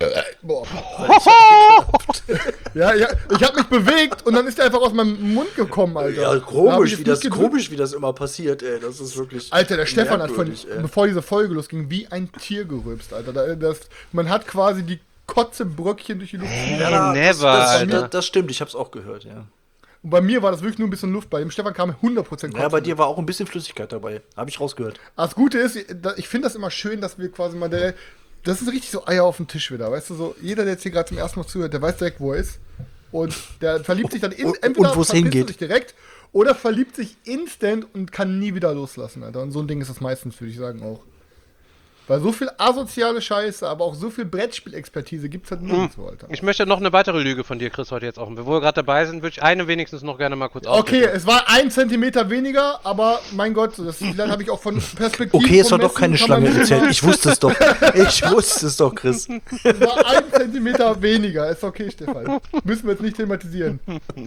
Ja, ich habe mich bewegt und dann ist der einfach aus meinem Mund gekommen, Alter. Ja, komisch, wie das immer passiert, ey. Das ist wirklich... Alter, der Stefan hat bevor diese Folge losging, wie ein Tier gerülpst, Alter. Man hat quasi die Kotzebröckchen durch die Luft. Ja, never, das stimmt, ich hab's auch gehört, ja. Und bei mir war das wirklich nur ein bisschen Luft. Bei dem Stefan kam 100% Kotzen. Ja, bei dir war auch ein bisschen Flüssigkeit dabei. Habe ich rausgehört. Das Gute ist, ich finde das immer schön, dass wir quasi mal das ist richtig so Eier auf dem Tisch wieder. Weißt du, so jeder, der jetzt hier gerade zum ersten Mal zuhört, der weiß direkt, wo er ist. Und der verliebt sich dann entweder wo es hingeht. sich direkt oder verliebt sich instant und kann nie wieder loslassen, Alter. Und so ein Ding ist das meistens, würde ich sagen, auch. Weil so viel asoziale Scheiße, aber auch so viel Brettspielexpertise gibt es halt nirgendwo, Alter. Ich möchte noch eine weitere Lüge von dir, Chris, heute jetzt auch. Wo wir gerade dabei sind, würde ich eine wenigstens noch gerne mal kurz Okay, es war 1 Zentimeter weniger, aber mein Gott, vielleicht habe ich auch von Perspektive. Okay, es war doch keine Schlange erzählt. Ich wusste es doch. Ich wusste es doch, Chris. Es war 1 Zentimeter weniger. Ist okay, Stefan. Müssen wir jetzt nicht thematisieren.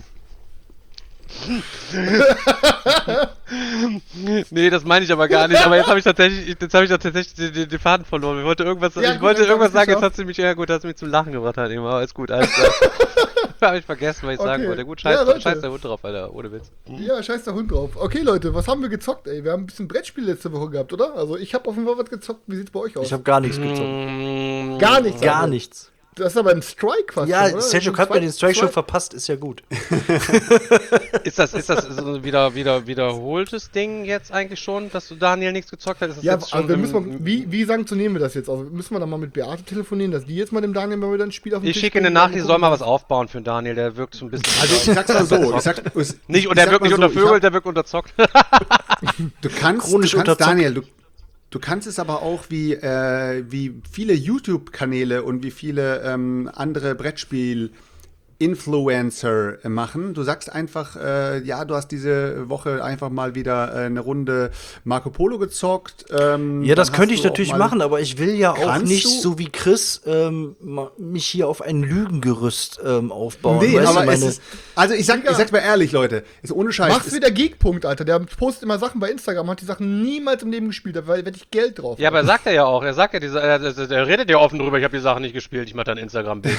Nee, das meine ich aber gar nicht. Aber jetzt habe ich tatsächlich den Faden verloren. Ich wollte irgendwas sagen, jetzt hast du mich zum Lachen gebracht. Halt immer. Alles gut, alles klar. Habe ich vergessen, was ich sagen wollte. Gut, scheiß der Hund drauf, Alter. Ohne Witz. Ja, scheiß der Hund drauf. Okay, Leute, was haben wir gezockt, ey? Wir haben ein bisschen Brettspiel letzte Woche gehabt, oder? Also ich habe auf jeden Fall was gezockt. Wie sieht's bei euch aus? Ich habe gar nichts gezockt. Gar nichts? Gar nichts. Das ist aber ein Strike fast. Ja, oder? Sergio hat mir den Strike schon verpasst, ist ja gut. Ist das so ein wiederholtes Ding jetzt eigentlich schon, dass du Daniel nichts gezockt hast? Ja, also wie sanktionieren wir das jetzt? Also müssen wir dann mal mit Beate telefonieren, dass die jetzt mal dem Daniel mal wieder ein Spiel auf den Tisch Ich schicke eine Nachricht, die soll mal was aufbauen für den Daniel, der wirkt so ein bisschen... Also ich sag's mal so, der wirkt nicht untervögelt, der wirkt unterzockt. Du kannst Daniel, du kannst es aber auch wie viele YouTube-Kanäle und wie viele andere Brettspiel-Influencer machen. Du sagst einfach, du hast diese Woche einfach mal wieder eine Runde Marco Polo gezockt. Ja, das könnte ich natürlich machen, aber ich will ja auch nicht, so wie Chris, mich hier auf ein Lügengerüst aufbauen. Nee, aber ich sag's mal ehrlich, Leute, ist ohne Scheiß. Mach's wieder Geek-Punkt, Alter. Der postet immer Sachen bei Instagram, hat die Sachen niemals im Leben gespielt, da werde ich Geld drauf. Ja, aber sagt er ja auch. Er sagt ja, der redet ja offen drüber, ich habe die Sachen nicht gespielt, ich mache dann Instagram-Bild.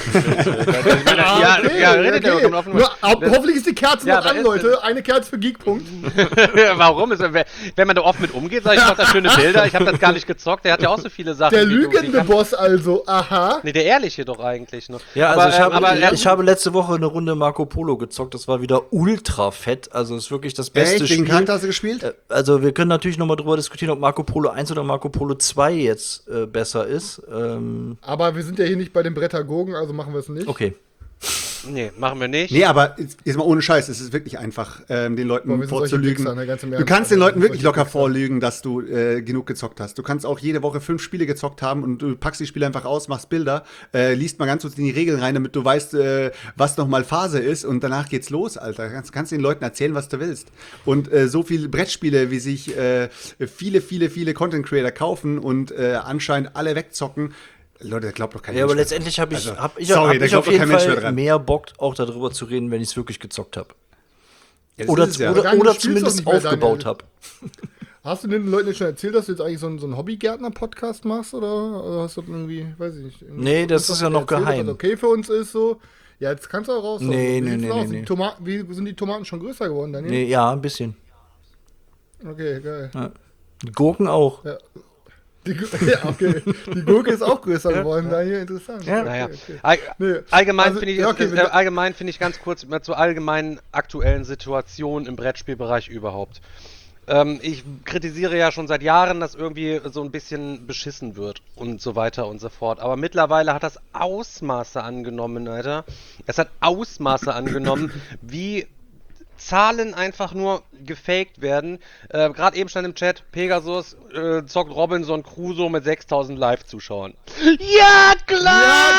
Redet ja offen drüber. Hoffentlich ist die Kerze noch an, Leute. Eine Kerze für Geek-Punkt. Warum? Wenn man da offen mit umgeht, sag ich, mache da schöne Bilder, ich habe das gar nicht gezockt, der hat ja auch so viele Sachen. Der lügende Boss also, aha. Nee, der ehrliche doch eigentlich noch. Ja, also ich habe letzte Woche eine Runde Marco Polo gezockt, das war wieder ultra fett, also ist wirklich das beste Spiel. Welchen Charakter hast du gespielt? Also wir können natürlich nochmal drüber diskutieren, ob Marco Polo 1 oder Marco Polo 2 jetzt besser ist. Aber wir sind ja hier nicht bei den Brettagogen, also machen wir es nicht. Okay. Nee, machen wir nicht. Nee, aber jetzt mal ohne Scheiß, es ist wirklich einfach, den Leuten vorzulügen. Du kannst den Leuten wirklich locker vorlügen, dass du genug gezockt hast. Du kannst auch jede Woche 5 Spiele gezockt haben und du packst die Spiele einfach aus, machst Bilder, liest mal ganz kurz in die Regeln rein, damit du weißt, was nochmal Phase ist und danach geht's los, Alter. Kannst den Leuten erzählen, was du willst. Und so viele Brettspiele, wie sich viele Content Creator kaufen und anscheinend alle wegzocken, Leute, da glaubt doch kein Mensch. Ja, aber letztendlich habe ich auf jeden Fall mehr Bock, auch darüber zu reden, wenn ich es wirklich gezockt habe. Ja, oder zumindest aufgebaut habe. Hast du den Leuten jetzt schon erzählt, dass du jetzt eigentlich so einen Hobbygärtner-Podcast machst? Oder hast du irgendwie, weiß ich nicht. Nee, das ist ja noch geheim. Was okay für uns ist so. Ja, jetzt kannst du auch raus. Nee. Wie sind die Tomaten schon größer geworden, Daniel? Nee, ja, ein bisschen. Okay, geil. Ja. Die Gurken auch. Ja. Die Gurke ist auch größer geworden, Daniel, interessant. Ja. Naja. Okay. Allgemein finde ich ganz kurz mal zur allgemeinen aktuellen Situation im Brettspielbereich überhaupt. Ich kritisiere ja schon seit Jahren, dass irgendwie so ein bisschen beschissen wird und so weiter und so fort. Aber mittlerweile hat das Ausmaße angenommen, Alter. Es hat Ausmaße angenommen, wie Zahlen einfach nur gefaked werden. Gerade eben stand im Chat, Pegasus zockt Robinson Crusoe mit 6000 Live-Zuschauern. Ja, klar!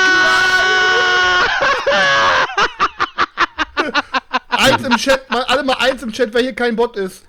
Eins im Chat, alle mal eins im Chat, wer hier kein Bot ist.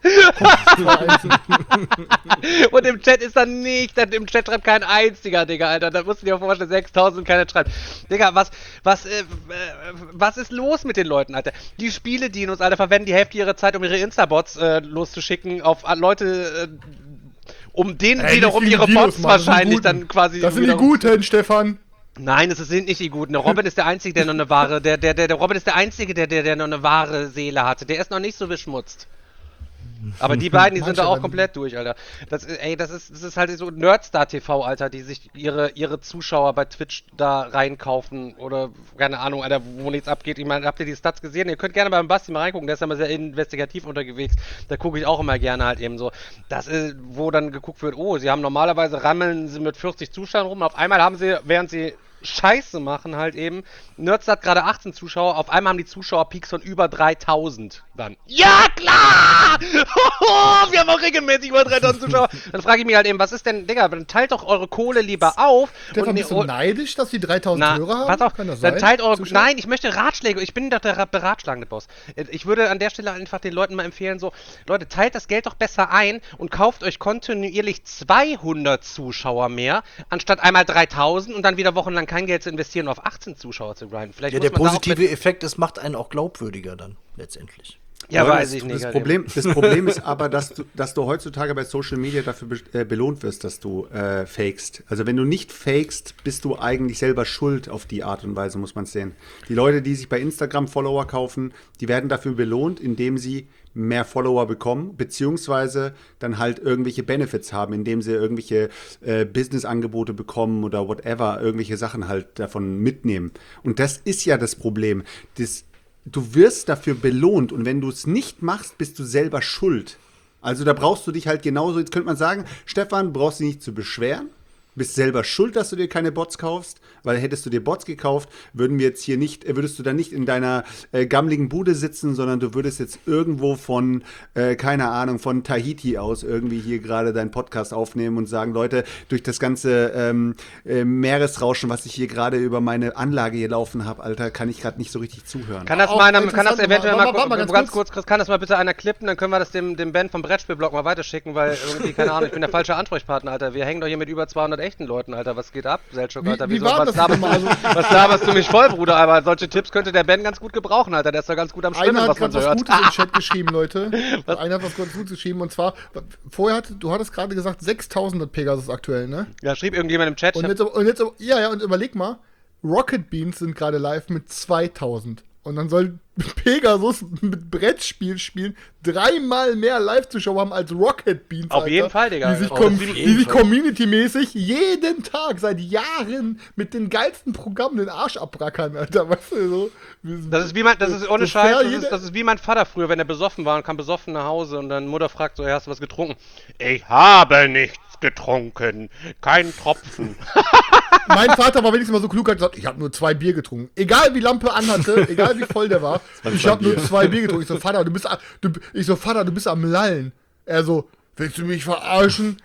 Und im Chat ist dann nicht, im Chat schreibt kein einziger, Digga, Alter. Da musst du dir vorstellen, 6000 keiner schreibt. Digga, was ist los mit den Leuten, Alter? Die Spiele-Dinos, Alter, verwenden die Hälfte ihrer Zeit, um ihre Insta-Bots loszuschicken auf Leute, um denen wiederum ihre Bots Dinos, wahrscheinlich dann quasi... Das sind die Guten, Stefan. Nein, es sind nicht die Guten. Der Robin ist der Einzige, der noch eine wahre, der Robin ist der Einzige, der noch eine wahre Seele hatte. Der ist noch nicht so beschmutzt. Aber die beiden, die sind da auch Manche komplett durch, Alter. Das ist halt so Nerdstar TV, Alter, die sich ihre Zuschauer bei Twitch da reinkaufen oder, keine Ahnung, Alter, wo nichts abgeht. Ich meine, habt ihr die Stats gesehen? Ihr könnt gerne beim Basti mal reingucken, der ist ja immer sehr investigativ unterwegs. Da gucke ich auch immer gerne halt eben so. Das ist, wo dann geguckt wird, oh, sie haben normalerweise rammeln sie mit 40 Zuschauern rum. Auf einmal haben sie, während sie Scheiße machen halt eben. Nerds hat gerade 18 Zuschauer, auf einmal haben die Zuschauerpeaks von über 3000 dann. Ja, klar! Wir haben auch regelmäßig über 3000 Zuschauer. Dann frage ich mich halt eben, was ist denn, Digga, dann teilt doch eure Kohle lieber auf. Stefan, bist du neidisch, dass die 3000 Hörer haben? Pass auf, Kann das dann sein? teilt eure, Zuschauer? nein, ich möchte Ratschläge, ich bin doch der beratschlagende Boss. Ich würde an der Stelle einfach den Leuten mal empfehlen, so, Leute, teilt das Geld doch besser ein und kauft euch kontinuierlich 200 Zuschauer mehr, anstatt einmal 3000 und dann wieder wochenlang kein Geld zu investieren, auf 18 Zuschauer zu grinden. Vielleicht Ja, muss der man da auch positive Effekt, es macht einen auch glaubwürdiger dann, letztendlich. Ja, Aber weiß ich nicht. Das halt Problem ist aber, dass du heutzutage bei Social Media dafür belohnt wirst, dass du fakest. Also wenn du nicht fakest, bist du eigentlich selber schuld auf die Art und Weise, muss man es sehen. Die Leute, die sich bei Instagram Follower kaufen, die werden dafür belohnt, indem sie mehr Follower bekommen, beziehungsweise dann halt irgendwelche Benefits haben, indem sie irgendwelche Business-Angebote bekommen oder whatever, irgendwelche Sachen halt davon mitnehmen. Und das ist ja das Problem. Du wirst dafür belohnt und wenn du es nicht machst, bist du selber schuld. Also da brauchst du dich halt genauso, jetzt könnte man sagen, Stefan, brauchst dich nicht zu beschweren, bist selber schuld, dass du dir keine Bots kaufst, weil hättest du dir Bots gekauft, würdest du dann nicht in deiner gammeligen Bude sitzen, sondern du würdest jetzt irgendwo von, keine Ahnung, von Tahiti aus irgendwie hier gerade deinen Podcast aufnehmen und sagen, Leute, durch das ganze Meeresrauschen, was ich hier gerade über meine Anlage hier laufen habe, Alter, kann ich gerade nicht so richtig zuhören. Kann das eventuell mal ganz kurz, Chris, kann das mal bitte einer klippen, dann können wir das dem Ben vom Brettspielblog mal weiterschicken, weil irgendwie, keine Ahnung, ich bin der falsche Ansprechpartner, Alter. Wir hängen doch hier mit über 200 echten Leuten, Alter. Was geht ab, Selchuk, Alter? Wie war das denn mal? Was laberst du mich voll, Bruder? Aber solche Tipps könnte der Ben ganz gut gebrauchen, Alter. Der ist doch ganz gut am Schwimmen, Einer hat was man gerade so was hört. Gutes im Chat geschrieben, Leute. Einer hat was Gutes geschrieben und zwar, du hattest gerade gesagt, 6000 hat Pegasus aktuell, ne? Ja, schrieb irgendjemand im Chat. Und überleg mal, Rocket Beans sind gerade live mit 2000. Und dann soll Pegasus mit Brettspiel spielen 3-mal mehr Live-Zuschauer haben als Rocket Beans. Auf jeden Fall, Digga. Die sich community-mäßig jeden Tag seit Jahren mit den geilsten Programmen den Arsch abbrackern, Alter. Weißt du, so. Das ist ohne Scheiß, das ist wie mein Vater früher, wenn er besoffen war und kam besoffen nach Hause und dann Mutter fragt so, hast du was getrunken? Ich habe nichts getrunken. Kein Tropfen. Mein Vater war wenigstens mal so klug, hat gesagt, ich habe nur 2 Bier getrunken. Egal wie Lampe anhatte, egal wie voll der war, ich habe nur 2 Bier getrunken. Ich so, Vater, du bist am Lallen. Er so, willst du mich verarschen?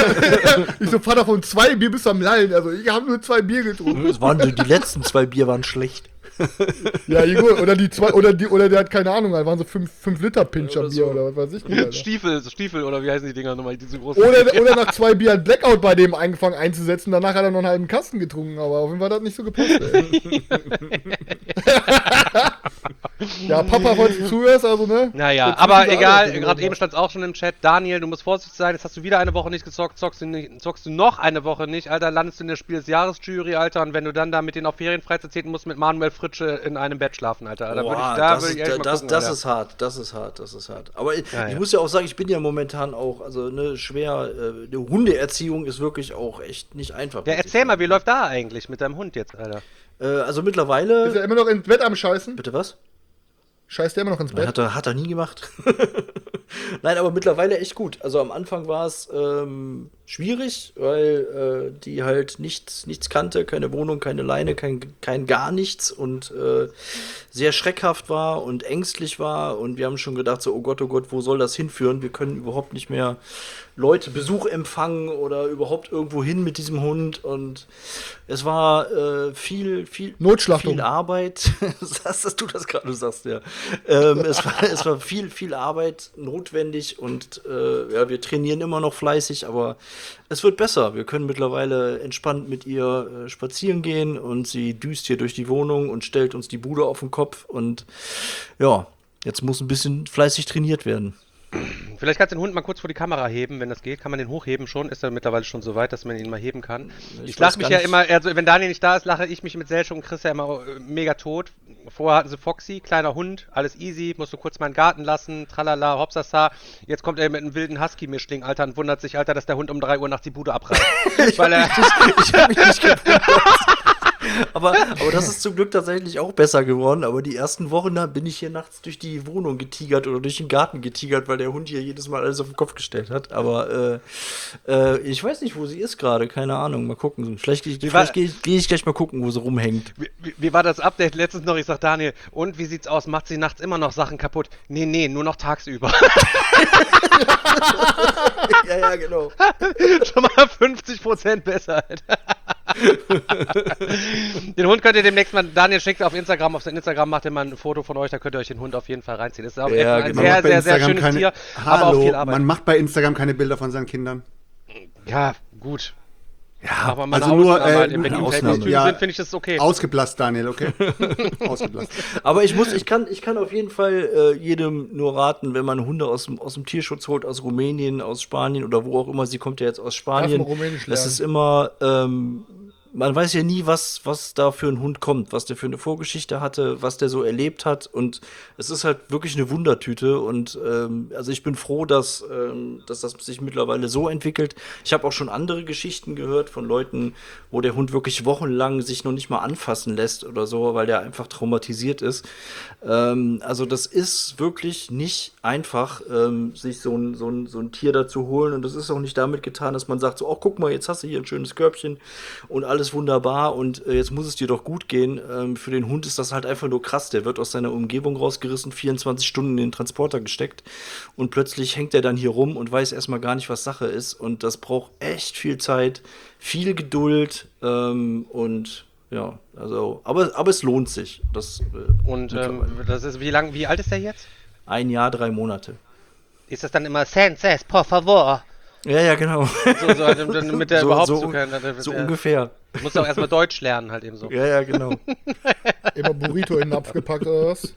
Ich so, Vater, von 2 Bier bist du am Lallen. Also, ich habe nur 2 Bier getrunken. Die letzten 2 Bier waren schlecht. Ja, gut. Oder der hat keine Ahnung, da waren so 5 Liter Pinscher Bier oder was weiß ich nicht. Alter. Stiefel oder wie heißen die Dinger nochmal, die so groß Oder nach 2 Bier hat Blackout bei dem angefangen einzusetzen, danach hat er noch einen halben Kasten getrunken, aber auf jeden Fall hat das nicht so gepasst, ey. Ja, Papa, falls du zuhörst, also, ne? Naja, aber egal, gerade eben stand es auch schon im Chat. Daniel, du musst vorsichtig sein, jetzt hast du wieder eine Woche nicht gezockt, zockst du noch eine Woche nicht, Alter, landest du in der Spiel des Jahres-Jury, Alter, und wenn du dann da mit denen auf Ferienfreizeit zählen musst, mit Manuel Fritsche in einem Bett schlafen, Alter. Das ist hart. Aber ich muss ja auch sagen, ich bin ja momentan auch, also eine die Hundeerziehung ist wirklich auch echt nicht einfach. Ja, erzähl mal, wie läuft da eigentlich mit deinem Hund jetzt, Alter? Also mittlerweile... Ist er immer noch ins Bett am Scheißen? Bitte was? Scheißt der immer noch ins Bett? Hat er nie gemacht. Nein, aber mittlerweile echt gut. Also am Anfang war es schwierig, weil die halt nichts kannte, keine Wohnung, keine Leine, kein gar nichts und sehr schreckhaft war und ängstlich war und wir haben schon gedacht so, oh Gott, wo soll das hinführen? Wir können überhaupt nicht mehr Besuch empfangen oder überhaupt irgendwo hin mit diesem Hund und es war viel Notschlachtung. Viel Arbeit. Dass du das gerade sagst, ja. Es war viel Arbeit notwendig und wir trainieren immer noch fleißig, aber es wird besser. Wir können mittlerweile entspannt mit ihr spazieren gehen und sie düst hier durch die Wohnung und stellt uns die Bude auf den Kopf und ja, jetzt muss ein bisschen fleißig trainiert werden. Vielleicht kannst du den Hund mal kurz vor die Kamera heben, wenn das geht. Kann man den hochheben schon? Ist er mittlerweile schon so weit, dass man ihn mal heben kann? Ich lache mich ja immer, also wenn Daniel nicht da ist, lache ich mich mit Selchuk und Chris ja immer mega tot. Vorher hatten sie Foxy, kleiner Hund, alles easy, musst du kurz mal in den Garten lassen, tralala, hopsasa. Jetzt kommt er mit einem wilden Husky-Mischling, Alter, und wundert sich, Alter, dass der Hund um 3 Uhr nachts die Bude abreißt. Ich hab mich nicht gewundert. Aber das ist zum Glück tatsächlich auch besser geworden. Aber die ersten Wochen, da bin ich hier nachts durch die Wohnung getigert oder durch den Garten getigert, weil der Hund hier jedes Mal alles auf den Kopf gestellt hat. Aber ich weiß nicht, wo sie ist gerade. Keine Ahnung. Mal gucken. Vielleicht gehe ich gleich mal gucken, wo sie rumhängt. Wie war das Update letztens noch? Ich sag Daniel, und wie sieht's aus? Macht sie nachts immer noch Sachen kaputt? Nee, nur noch tagsüber. Ja, genau. Schon mal 50% besser, Alter. Den Hund könnt ihr demnächst mal, Daniel schickt auf Instagram, auf sein Instagram macht ihr mal ein Foto von euch, da könnt ihr euch den Hund auf jeden Fall reinziehen. Das ist auch ein sehr schönes Tier, aber auch viel Arbeit. Man macht bei Instagram keine Bilder von seinen Kindern. Ja, gut. Ja, aber mal also nur wenn die Ausnahme. sind, finde ich das okay. Ausgeblasst, Daniel, okay? Ausgeblasst. Aber ich kann auf jeden Fall jedem nur raten, wenn man Hunde aus dem Tierschutz holt, aus Rumänien, aus Spanien oder wo auch immer, sie kommt ja jetzt aus Spanien. Das ist immer, man weiß ja nie, was da für ein Hund kommt, was der für eine Vorgeschichte hatte, was der so erlebt hat. Und es ist halt wirklich eine Wundertüte. Und also ich bin froh, dass das sich mittlerweile so entwickelt. Ich habe auch schon andere Geschichten gehört von Leuten, wo der Hund wirklich wochenlang sich noch nicht mal anfassen lässt oder so, weil der einfach traumatisiert ist. Also das ist wirklich nicht einfach, sich so ein Tier da zu holen. Und das ist auch nicht damit getan, dass man sagt so, oh, guck mal, jetzt hast du hier ein schönes Körbchen und alles wunderbar und jetzt muss es dir doch gut gehen. Für den Hund ist das halt einfach nur krass. Der wird aus seiner Umgebung rausgerissen, 24 Stunden in den Transporter gesteckt und plötzlich hängt er dann hier rum und weiß erstmal gar nicht, was Sache ist. Und das braucht echt viel Zeit, viel Geduld und ja, also, aber es lohnt sich. Das ist wie alt ist der jetzt? 1 Jahr, 3 Monate. Ist das dann immer Senses, por favor? Ja, genau. Damit der überhaupt so können. So ungefähr. Du musst auch erstmal Deutsch lernen, halt eben so. Ja, genau. Immer Burrito in den Napf gepackt oder was?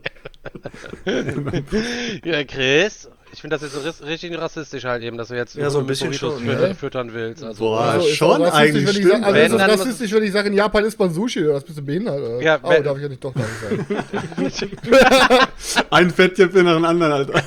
Ja, Chris, ich finde das jetzt so richtig rassistisch halt eben, dass du jetzt so ein bisschen Burritos füttern willst. Also, boah, also, schon eigentlich. Ist es rassistisch, wenn ich sage, in Japan isst man Sushi oder was? Bist du behindert? Oder? Ja, darf ich ja nicht doch sagen. Ein Fettjäpfchen nach dem anderen, Alter.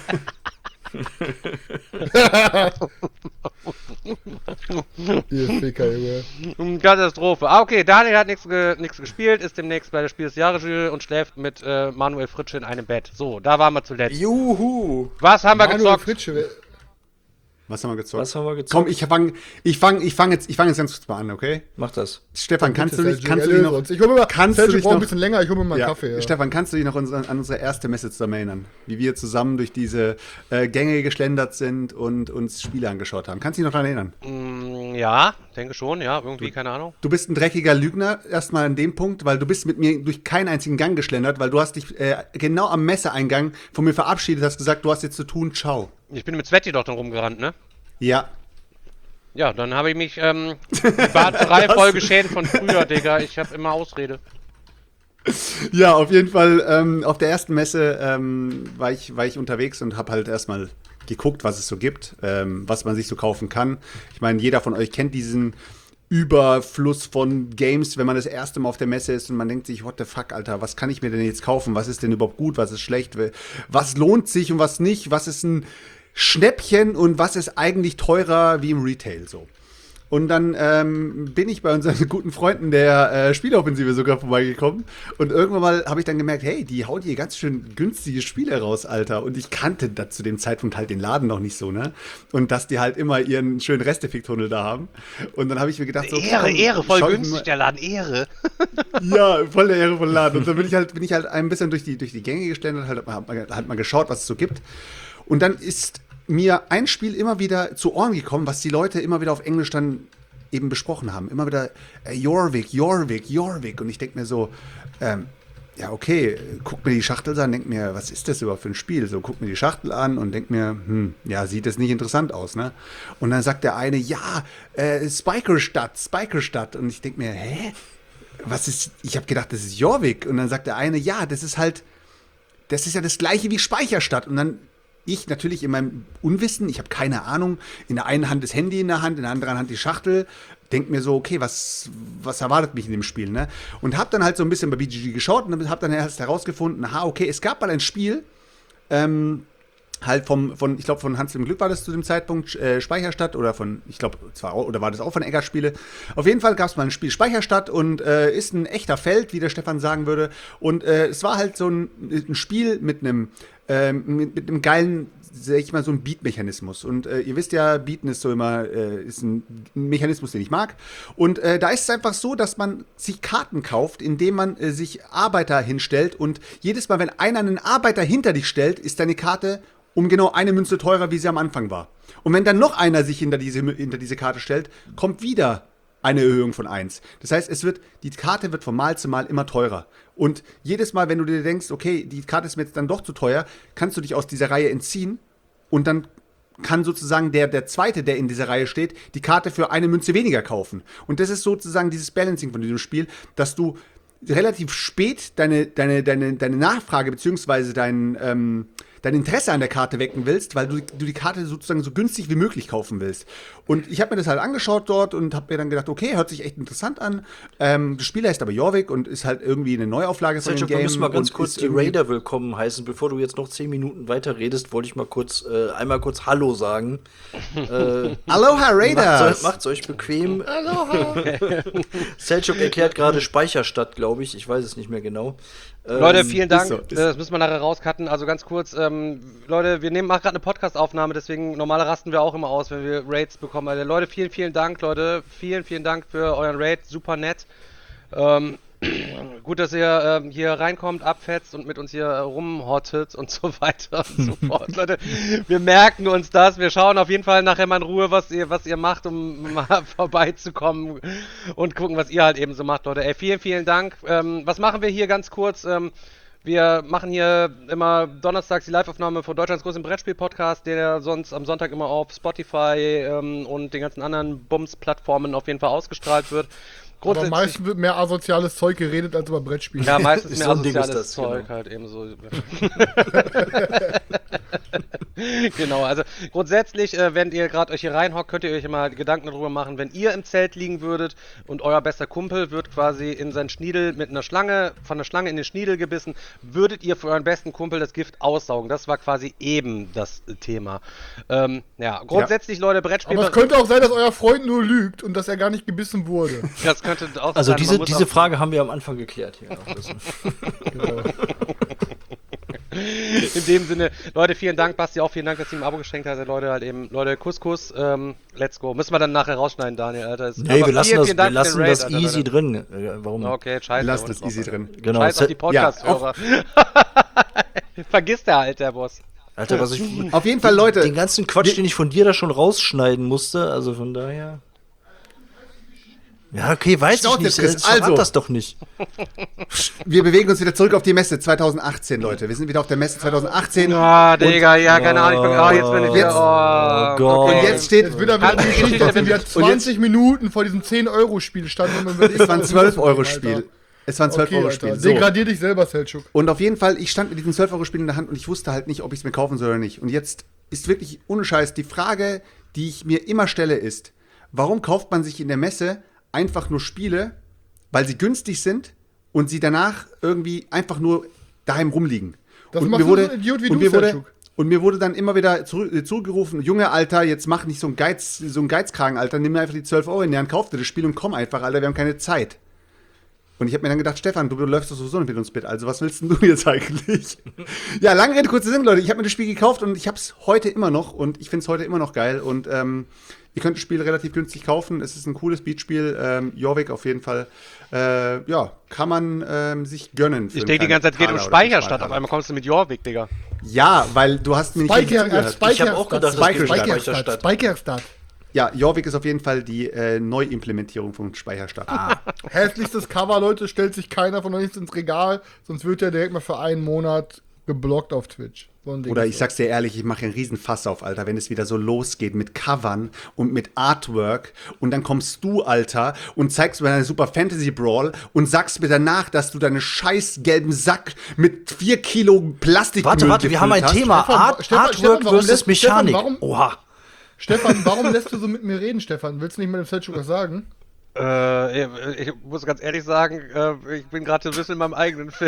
Katastrophe. Okay, Daniel hat nichts gespielt, ist demnächst bei der Spiel des Jahres und schläft mit Manuel Fritsche in einem Bett. So, da waren wir zuletzt. Juhu! Was haben wir Manuel gezockt? Fritsche. Was haben wir gezockt? Komm, ich fang jetzt ganz kurz mal an, okay? Mach das. Stefan, kannst du dich noch... Ich hole mir mal ein bisschen länger, ich hole mir mal einen Kaffee. Ja. Stefan, kannst du dich noch an unsere erste Messe zusammen erinnern? Wie wir zusammen durch diese Gänge geschlendert sind und uns Spiele angeschaut haben. Kannst du dich noch daran erinnern? Ja, denke schon, ja, irgendwie, keine Ahnung. Du bist ein dreckiger Lügner, erstmal an dem Punkt, weil du bist mit mir durch keinen einzigen Gang geschlendert, weil du hast dich genau am Messeeingang von mir verabschiedet, hast gesagt, du hast jetzt zu tun, ciao. Ich bin mit Sveti doch dann rumgerannt, ne? Ja. Ja, dann habe ich mich Barterei voll geschämt von früher, Digga. Ich habe immer Ausrede. Ja, auf jeden Fall. Auf der ersten Messe war ich unterwegs und habe halt erstmal geguckt, was es so gibt, was man sich so kaufen kann. Ich meine, jeder von euch kennt diesen Überfluss von Games, wenn man das erste Mal auf der Messe ist und man denkt sich, what the fuck, Alter, was kann ich mir denn jetzt kaufen? Was ist denn überhaupt gut? Was ist schlecht? Was lohnt sich und was nicht? Was ist ein Schnäppchen und was ist eigentlich teurer wie im Retail so? Und dann bin ich bei unseren guten Freunden der Spieleoffensive sogar vorbeigekommen. Und irgendwann mal habe ich dann gemerkt, hey, die hauen hier ganz schön günstige Spiele raus, Alter. Und ich kannte da zu dem Zeitpunkt halt den Laden noch nicht so, ne? Und dass die halt immer ihren schönen Resteffekt-Tunnel da haben. Und dann habe ich mir gedacht, so, Ehre, voll günstig der Laden, Ehre. Ja, voll der ehrevolle Laden. Und dann bin ich halt ein bisschen durch die Gänge gestellt, halt mal geschaut, was es so gibt. Und dann ist mir ein Spiel immer wieder zu Ohren gekommen, was die Leute immer wieder auf Englisch dann eben besprochen haben. Immer wieder Jorvik. Und ich denke mir so, ja okay, guck mir die Schachtel an, denk mir, was ist das überhaupt für ein Spiel? So, guck mir die Schachtel an und denk mir, ja, sieht das nicht interessant aus, ne? Und dann sagt der eine, ja, Spikerstadt. Und ich denk mir, hä? Was ist, ich habe gedacht, das ist Jorvik. Und dann sagt der eine, ja, das ist ja das gleiche wie Speicherstadt. Und dann ich natürlich in meinem Unwissen, ich habe keine Ahnung, in der einen Hand das Handy in der Hand, in der anderen Hand die Schachtel, denke mir so, okay, was erwartet mich in dem Spiel, ne? Und habe dann halt so ein bisschen bei BGG geschaut und habe dann erst herausgefunden, okay, es gab mal ein Spiel, halt ich glaube, von Hans im Glück war das zu dem Zeitpunkt, Speicherstadt, oder oder war das auch von Egger Spiele. Auf jeden Fall gab es mal ein Spiel Speicherstadt und ist ein echter Feld, wie der Stefan sagen würde. Und es war halt so ein Spiel mit einem geilen, sag ich mal, so ein Beat-Mechanismus. Und ihr wisst ja, Beaten ist so immer, ist ein Mechanismus, den ich mag. Und da ist es einfach so, dass man sich Karten kauft, indem man sich Arbeiter hinstellt. Und jedes Mal, wenn einer einen Arbeiter hinter dich stellt, ist deine Karte um genau eine Münze teurer, wie sie am Anfang war. Und wenn dann noch einer sich hinter diese Karte stellt, kommt wieder eine Erhöhung von 1. Das heißt, die Karte wird von Mal zu Mal immer teurer. Und jedes Mal, wenn du dir denkst, okay, die Karte ist mir jetzt dann doch zu teuer, kannst du dich aus dieser Reihe entziehen und dann kann sozusagen der Zweite, der in dieser Reihe steht, die Karte für eine Münze weniger kaufen. Und das ist sozusagen dieses Balancing von diesem Spiel, dass du relativ spät deine Nachfrage bzw. dein Interesse an der Karte wecken willst, weil du die Karte sozusagen so günstig wie möglich kaufen willst. Und ich habe mir das halt angeschaut dort und habe mir dann gedacht, okay, hört sich echt interessant an. Das Spiel heißt aber Jorvik und ist halt irgendwie eine Neuauflage von dem Game. Wir müssen mal ganz kurz die Raider willkommen heißen. Bevor du jetzt noch 10 Minuten weiter redest, wollte ich mal einmal kurz Hallo sagen. Aloha Raiders! Macht's euch bequem. Aloha! Selchuk erklärt gerade Speicherstadt, glaube ich. Ich weiß es nicht mehr genau. Leute, vielen Dank. Das müssen wir nachher rauscutten. Also ganz kurz, Leute, wir machen gerade eine Podcast-Aufnahme, deswegen normalerweise rasten wir auch immer aus, wenn wir Raids bekommen. Also, Leute, vielen Dank, Leute. Vielen Dank für euren Raid. Super nett. Gut, dass ihr hier reinkommt, abfetzt und mit uns hier rumhottet und so weiter und so fort. Leute, wir merken uns das. Wir schauen auf jeden Fall nachher mal in Ruhe, was ihr macht, um mal vorbeizukommen und gucken, was ihr halt eben so macht, Leute. Ey, vielen Dank. Was machen wir hier ganz kurz? Wir machen hier immer donnerstags die Live-Aufnahme von Deutschlands größten Brettspiel-Podcast, der sonst am Sonntag immer auf Spotify und den ganzen anderen Bums-Plattformen auf jeden Fall ausgestrahlt wird. Aber meistens wird mehr asoziales Zeug geredet als über Brettspiele. Ja, meistens mehr so asoziales Zeug, genau. Halt eben so. Genau, also grundsätzlich, wenn ihr gerade euch hier reinhockt, könnt ihr euch immer Gedanken darüber machen, wenn ihr im Zelt liegen würdet und euer bester Kumpel wird quasi in seinen Schniedel von der Schlange in den Schniedel gebissen, würdet ihr für euren besten Kumpel das Gift aussaugen? Das war quasi eben das Thema. Ja, grundsätzlich, Leute, Brettspiele... Aber es könnte auch sein, dass euer Freund nur lügt und dass er gar nicht gebissen wurde. Das könnte auch also sein. diese Frage haben wir am Anfang geklärt hier. Genau. In dem Sinne, Leute, vielen Dank, Basti, auch vielen Dank, dass ihr ihm ein Abo geschenkt habt, Leute, halt eben, Leute, Kuss, let's go. Müssen wir dann nachher rausschneiden, Daniel, Alter. Nee, wir lassen das Raid, easy Alter. Drin. Warum? Okay, scheiße. Wir lassen das easy drin. Genau. Scheiß auf die Podcast-Hörer. Vergiss der halt, der Boss. Alter, was ich... Auf jeden Fall, Leute. Den ganzen Quatsch, den ich von dir da schon rausschneiden musste, also von daher... Ja, okay, weiß ich nicht. Also, das doch nicht. Wir bewegen uns wieder zurück auf die Messe 2018, Leute. Wir sind wieder auf der Messe 2018. Ah, Digga, ja, keine Ahnung. Jetzt bin ich wieder. Oh Gott. Und jetzt steht... Jetzt wieder die Geschichte, dass wir 20 Minuten vor diesem 10-Euro-Spiel standen. Es war ein 12-Euro-Spiel. Es war ein 12-Euro-Spiel. So. Degradier dich selber, Selchuk. Und auf jeden Fall, ich stand mit diesem 12-Euro-Spiel in der Hand und ich wusste halt nicht, ob ich es mir kaufen soll oder nicht. Und jetzt ist wirklich ohne Scheiß die Frage, die ich mir immer stelle, ist, warum kauft man sich in der Messe einfach nur Spiele, weil sie günstig sind und sie danach irgendwie einfach nur daheim rumliegen. Das macht so ein Idiot wie du, Selchuk. Und mir wurde dann immer wieder zurückgerufen, Junge, Alter, jetzt mach nicht so ein Geizkragen, Alter, nimm mir einfach die 12 Euro in die Hand, kauf dir das Spiel und komm einfach, Alter, wir haben keine Zeit. Und ich habe mir dann gedacht, Stefan, du läufst doch sowieso nicht mit uns mit, also was willst denn du jetzt eigentlich? Ja, lange Rede, kurzer Sinn, Leute, ich habe mir das Spiel gekauft und ich habe es heute immer noch und ich finde es heute immer noch geil und ihr könnt das Spiel relativ günstig kaufen, es ist ein cooles Beatspiel, Jorvik auf jeden Fall, ja, kann man sich gönnen. Ich denke die ganze Zeit, es geht um Speicherstadt, auf einmal kommst du mit Jorvik, Digga. Ja, weil du hast mir nicht zugehört. Ich habe auch gedacht, das geht Speicherstadt. Speicherstadt. Ja, Jorvik ist auf jeden Fall die Neuimplementierung von Speicherstadt. Hässlichstes Cover, Leute, stellt sich keiner von euch ins Regal, sonst wird er direkt mal für einen Monat geblockt auf Twitch. So ein Ding Oder ist ich das. sag's dir ehrlich, ich mache einen riesen Fass auf, Alter, wenn es wieder so losgeht mit Covern und mit Artwork und dann kommst du, Alter, und zeigst mir deine Super Fantasy Brawl und sagst mir danach, dass du deinen scheiß gelben Sack mit 4 Kilo Plastik Warte, wir haben ein Thema. Artwork warum versus lässt- Mechanik. Stefan, Oha. Stefan, warum lässt du so mit mir reden, Stefan? Willst du nicht mal dem Selchuk was sagen? Ich muss ganz ehrlich sagen, ich bin gerade ein bisschen in meinem eigenen Film.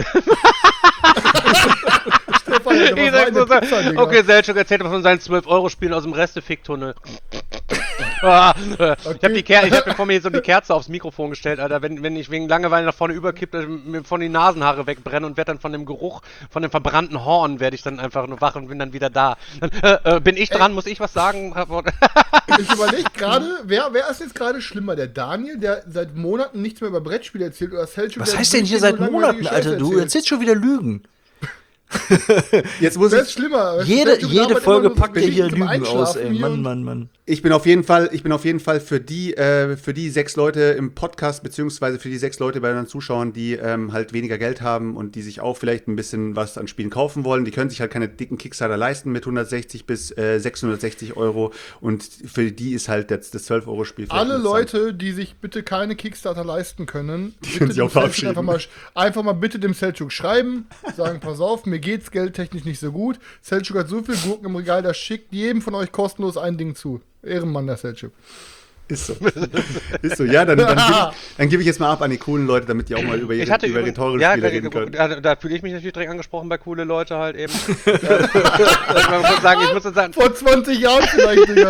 Stefan, Alter, Ich was sag war so, eine Pizza, Digga? okay, Selchuk erzählt mal von seinen 12-Euro-Spielen aus dem Restefick-Tunnel. Ich hab mir vor mir so die Kerze aufs Mikrofon gestellt, Alter. Wenn ich wegen Langeweile nach vorne überkippe, mir von die Nasenhaare wegbrenne und werde dann von dem Geruch von dem verbrannten Horn, werde ich dann einfach nur wach und bin dann wieder da. Dann, bin ich dran, muss ich was sagen? Ich überlege gerade, wer ist jetzt gerade schlimmer? Der Daniel, der seit Monaten nichts mehr über Brettspiele erzählt, oder Selchuk? Was der heißt denn hier so seit lange Monaten, die Alter? Scheiße Du erzählt? erzählst schon wieder Lügen. Jetzt muss Wer ich ist schlimmer? Jede Selchuk Folge labert immer nur so packt er hier Geschichten zum Lügen aus, Einschlafen ey. hier und- Mann. Ich bin auf jeden Fall für die 6 Leute im Podcast, beziehungsweise für die 6 Leute bei unseren Zuschauern, die halt weniger Geld haben und die sich auch vielleicht ein bisschen was an Spielen kaufen wollen. Die können sich halt keine dicken Kickstarter leisten mit 160 bis 660 Euro. Und für die ist halt das 12-Euro-Spiel. Alle Leute, die sich bitte keine Kickstarter leisten können, bitte können sich dem auch Selchuk verabschieden. einfach mal bitte dem Selchuk schreiben, sagen, pass auf, mir geht's geldtechnisch nicht so gut. Selchuk hat so viel Gurken im Regal, das schickt jedem von euch kostenlos ein Ding zu. Ehrenmann, der Selchuk. Ist so. Ist so. Ja, dann gebe ich jetzt mal ab an die coolen Leute, damit die auch mal über rhetorische Spiele reden können. Da fühle ich mich natürlich direkt angesprochen bei coole Leute halt eben. Ich muss sagen, Vor 20 Jahren vielleicht, Digga.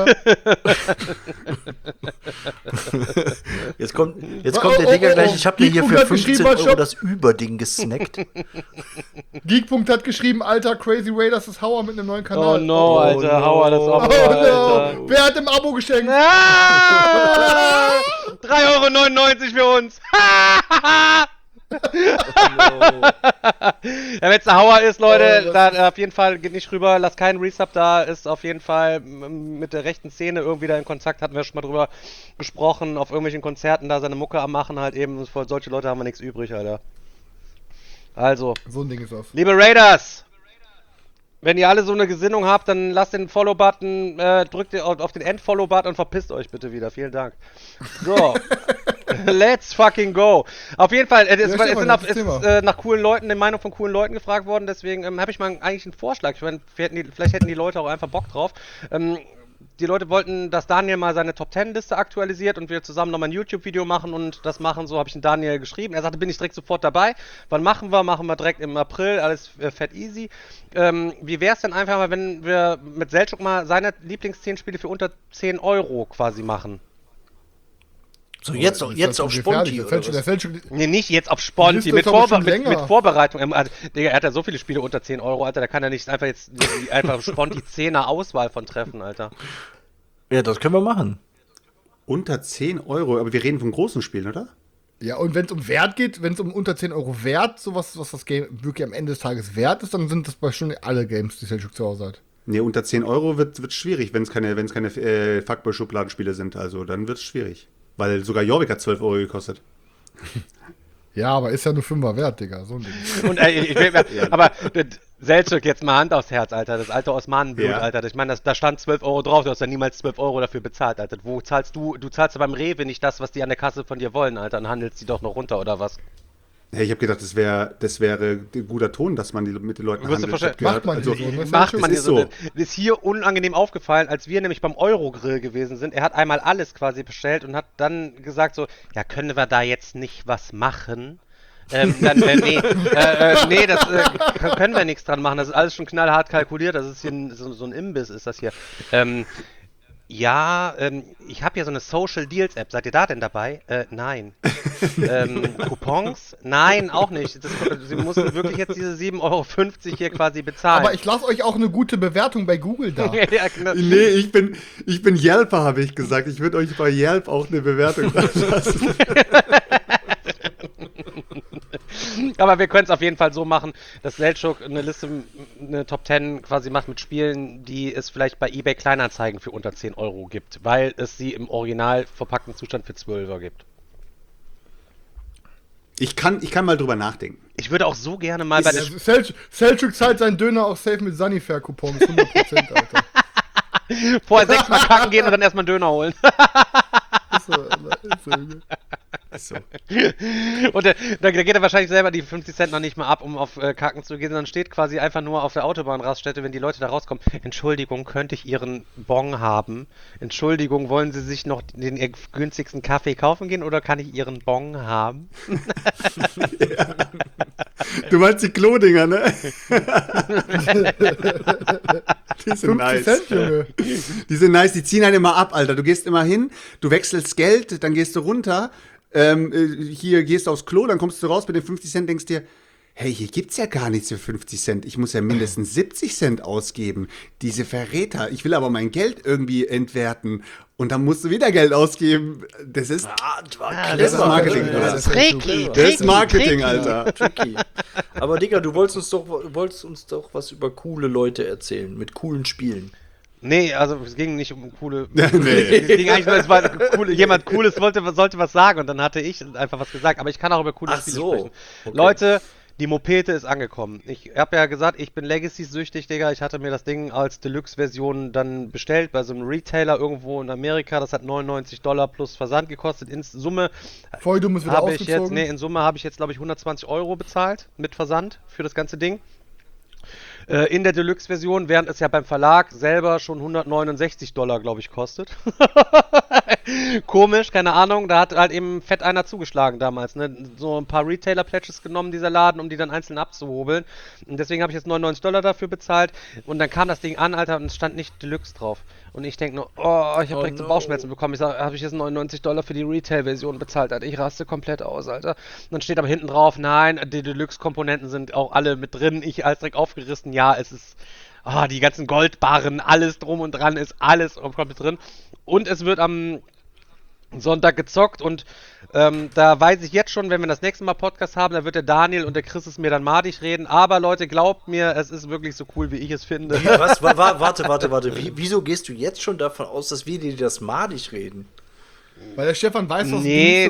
Jetzt kommt der Digger gleich, ich hab dir hier für Geek.hat 15 geschrieben, Euro Stopp. das Überding gesnackt. Geek. hat geschrieben, Alter, Crazy Raiders ist Hauer mit einem neuen Kanal. oh no, Alter, Hauer das Abo, Oh Alter. no. Wer hat im Abo geschenkt? 3,99 € für uns. Ja, wenn es eine Hauer ist, Leute, dann auf jeden Fall geht nicht rüber, lasst keinen Resub da, ist auf jeden Fall mit der rechten Szene irgendwie da in Kontakt, hatten wir schon mal drüber gesprochen, auf irgendwelchen Konzerten da seine Mucke am machen halt eben, für solche Leute haben wir nichts übrig, Alter. Also, So ein Ding ist das. liebe Raiders, wenn ihr alle so eine Gesinnung habt, dann lasst den Follow-Button, drückt ihr auf den End-Follow-Button und verpisst euch bitte wieder. Vielen Dank. So. Let's fucking go. Auf jeden Fall, es ist nach coolen Leuten, der Meinung von coolen Leuten gefragt worden, deswegen habe ich mal eigentlich einen Vorschlag. Ich meine, vielleicht hätten die Leute auch einfach Bock drauf. Die Leute wollten, dass Daniel mal seine Top-10-Liste aktualisiert und wir zusammen nochmal ein YouTube-Video machen und das machen, so habe ich den Daniel geschrieben. Er sagte, bin ich direkt sofort dabei. Wann machen wir? Machen wir direkt im April, alles fett easy. Wie wäre es denn einfach mal, wenn wir mit Selchuk mal seine Lieblings-10 Spiele für unter 10 € quasi machen? So, jetzt auf Sponti. Der Selchuk, Nee, nicht jetzt auf Sponti, Die Liste mit, ist aber schon mit länger. Vorbereitung. Digga, er hat ja so viele Spiele unter 10 €, Alter, da kann er nicht einfach jetzt einfach Sponti 10er Auswahl von treffen, Alter. Ja, das können wir machen. Unter 10 Euro, aber wir reden von großen Spielen, oder? ja, und wenn es um Wert geht, wenn es um unter 10 € Wert, sowas, was das Game wirklich am Ende des Tages wert ist, dann sind das bei schon alle Games, die Selchuk zu Hause hat. Nee, unter 10 Euro wird schwierig, wenn es keine Fuckboy-Schubladenspiele sind. Also dann wird es schwierig. Weil sogar Jorvik hat 12 € gekostet. Ja, aber ist ja nur 5er wert, Digga. So ein Ding. Und aber Selchuk, jetzt mal Hand aufs Herz, Alter. Das alte Osmanenblut, Ja. Alter. Ich meine, da stand 12 € drauf. Du hast ja niemals 12 € dafür bezahlt, Alter. Wo zahlst du? Du zahlst ja beim Rewe nicht das, was die an der Kasse von dir wollen, Alter. Und handelst die doch noch runter, oder was? Hey, ich habe gedacht, das wäre ein guter Ton, dass man mit den Leuten Du wirst handelt. ja Ich hab gehört, Macht man also, nicht so, ne? Macht man ist hier so. so. Das ist hier unangenehm aufgefallen, als wir nämlich beim Eurogrill gewesen sind. Er hat einmal alles quasi bestellt und hat dann gesagt so, ja, können wir da jetzt nicht was machen? Nee, das können wir nichts dran machen. Das ist alles schon knallhart kalkuliert. Das ist hier so ein Imbiss, ist das hier. Ich habe hier so eine Social Deals App. Seid ihr da denn dabei? Nein. Coupons? Nein, auch nicht. Sie müssen wirklich jetzt diese 7,50 € hier quasi bezahlen. Aber ich lasse euch auch eine gute Bewertung bei Google da. Ja, genau. Nee, ich bin Yelper, habe ich gesagt. Ich würde euch bei Yelp auch eine Bewertung lassen. Aber wir können es auf jeden Fall so machen, dass Selchuk eine Top 10 quasi macht mit Spielen, die es vielleicht bei eBay Kleinanzeigen für unter 10 € gibt, weil es sie im original verpackten Zustand für 12er gibt. Ich kann mal drüber nachdenken. Ich würde auch so gerne mal bei der Selçuk zahlt seinen Döner auch safe mit Sanifair-Coupons, 100%, Alter. vorher 6-mal kacken gehen und dann erstmal einen Döner holen. Ist so. Und da geht er wahrscheinlich selber die 50 Cent noch nicht mal ab, um auf Kacken zu gehen, sondern steht quasi einfach nur auf der Autobahnraststätte, wenn die Leute da rauskommen. Entschuldigung, könnte ich Ihren Bon haben? Entschuldigung, wollen Sie sich noch den günstigsten Kaffee kaufen gehen oder kann ich Ihren Bon haben? Ja. Du meinst die Klodinger, ne? Die sind 50 nice. Cent, Junge. Die sind nice, die ziehen halt immer ab, Alter. Du gehst immer hin, du wechselst Geld, dann gehst du runter, hier gehst du aufs Klo, dann kommst du raus mit den 50 Cent, denkst dir, hey, hier gibt's ja gar nichts für 50 Cent. Ich muss ja mindestens 70 Cent ausgeben. Diese Verräter. Ich will aber mein Geld irgendwie entwerten. Und dann musst du wieder Geld ausgeben. Das ist das ist Marketing, oder? Das ist tricky. Das ist Marketing, Alter. Tricky. Aber Digga, du wolltest uns doch was über coole Leute erzählen, mit coolen Spielen. Nee, also es ging nicht um coole. Nee. Es ging eigentlich nur, es war jemand Cooles sollte was sagen und dann hatte ich einfach was gesagt. Aber ich kann auch über coole Spiele sprechen. Okay. Leute, die Mopete ist angekommen. Ich habe ja gesagt, ich bin Legacy-süchtig, Digga. Ich hatte mir das Ding als Deluxe-Version dann bestellt bei so einem Retailer irgendwo in Amerika. Das hat $99 plus Versand gekostet. In Summe Voll dummes wieder habe ich jetzt, ausgezogen. in Summe habe ich jetzt, glaube ich, 120 € bezahlt mit Versand für das ganze Ding. In der Deluxe-Version, während es ja beim Verlag selber schon $169, glaube ich, kostet. Komisch, keine Ahnung, da hat halt eben fett einer zugeschlagen damals, ne? So ein paar Retailer-Pledges genommen, dieser Laden, um die dann einzeln abzuhobeln. Und deswegen habe ich jetzt $99 dafür bezahlt. Und dann kam das Ding an, Alter, und es stand nicht Deluxe drauf. Und ich denke nur, oh, ich habe direkt so Bauchschmerzen bekommen. Ich sage, habe ich jetzt $99 für die Retail-Version bezahlt, Alter. Ich raste komplett aus, Alter. Und dann steht aber hinten drauf, nein, die Deluxe-Komponenten sind auch alle mit drin. Ich als direkt aufgerissen, ja, es ist, die ganzen Goldbarren, alles drum und dran ist alles komplett drin. Und es wird am Sonntag gezockt und da weiß ich jetzt schon, wenn wir das nächste Mal Podcast haben, da wird der Daniel und der Chris es mir dann madig reden. Aber Leute, glaubt mir, es ist wirklich so cool, wie ich es finde. Was? Warte. Wieso gehst du jetzt schon davon aus, dass wir dir das madig reden? Weil der Stefan weiß, was Nee,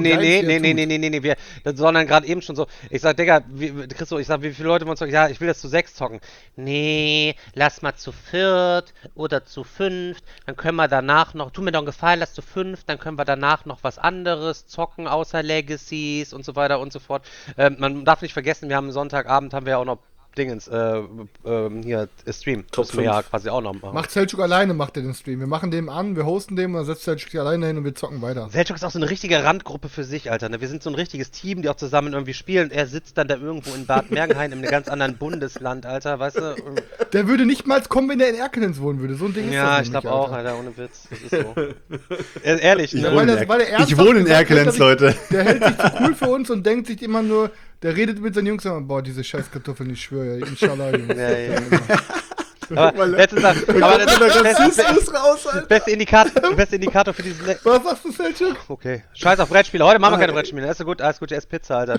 sondern gerade eben schon so. Ich sag, Digga, Christo, ich sag, wie viele Leute wollen zocken? Ja, ich will das zu 6 zocken. Nee, lass mal zu 4 oder zu 5. Dann können wir danach noch, tu mir doch einen Gefallen, lass zu 5. Dann können wir danach noch was anderes zocken, außer Legacies und so weiter und so fort. Man darf nicht vergessen, wir haben Sonntagabend, haben wir ja auch noch Dingens, hier, Stream. Top müssen wir 5. ja quasi auch noch machen. Macht Selçuk alleine, macht er den Stream. Wir machen dem an, wir hosten dem und dann setzt Selçuk sich alleine hin und wir zocken weiter. Selçuk ist auch so eine richtige Randgruppe für sich, Alter. Ne? Wir sind so ein richtiges Team, die auch zusammen irgendwie spielen. Er sitzt dann da irgendwo in Bad Mergenhain in einem ganz anderen Bundesland, Alter, weißt du? Der würde nicht mal kommen, wenn der in Erkelenz wohnen würde. So ein Ding ist Ja, das ich nämlich, glaube auch, Alter. Alter, ohne Witz. Das ist so. Ehrlich, Ich ne? wohne Ich wohne in Erkelenz, Leute. Der hält sich zu cool für uns und denkt sich immer nur, der redet mit seinen Jungs und sagt, boah, diese scheiß Kartoffeln, ich schwöre, inshallah, Jungs. Ja. Aber letztens Tag, aber das beste Indikator für dieses Was sagst du, Selçuk? Okay. Scheiß auf Brettspiele. Heute machen wir keine Brettspiele. Alles gut, ich esse Pizza, Alter.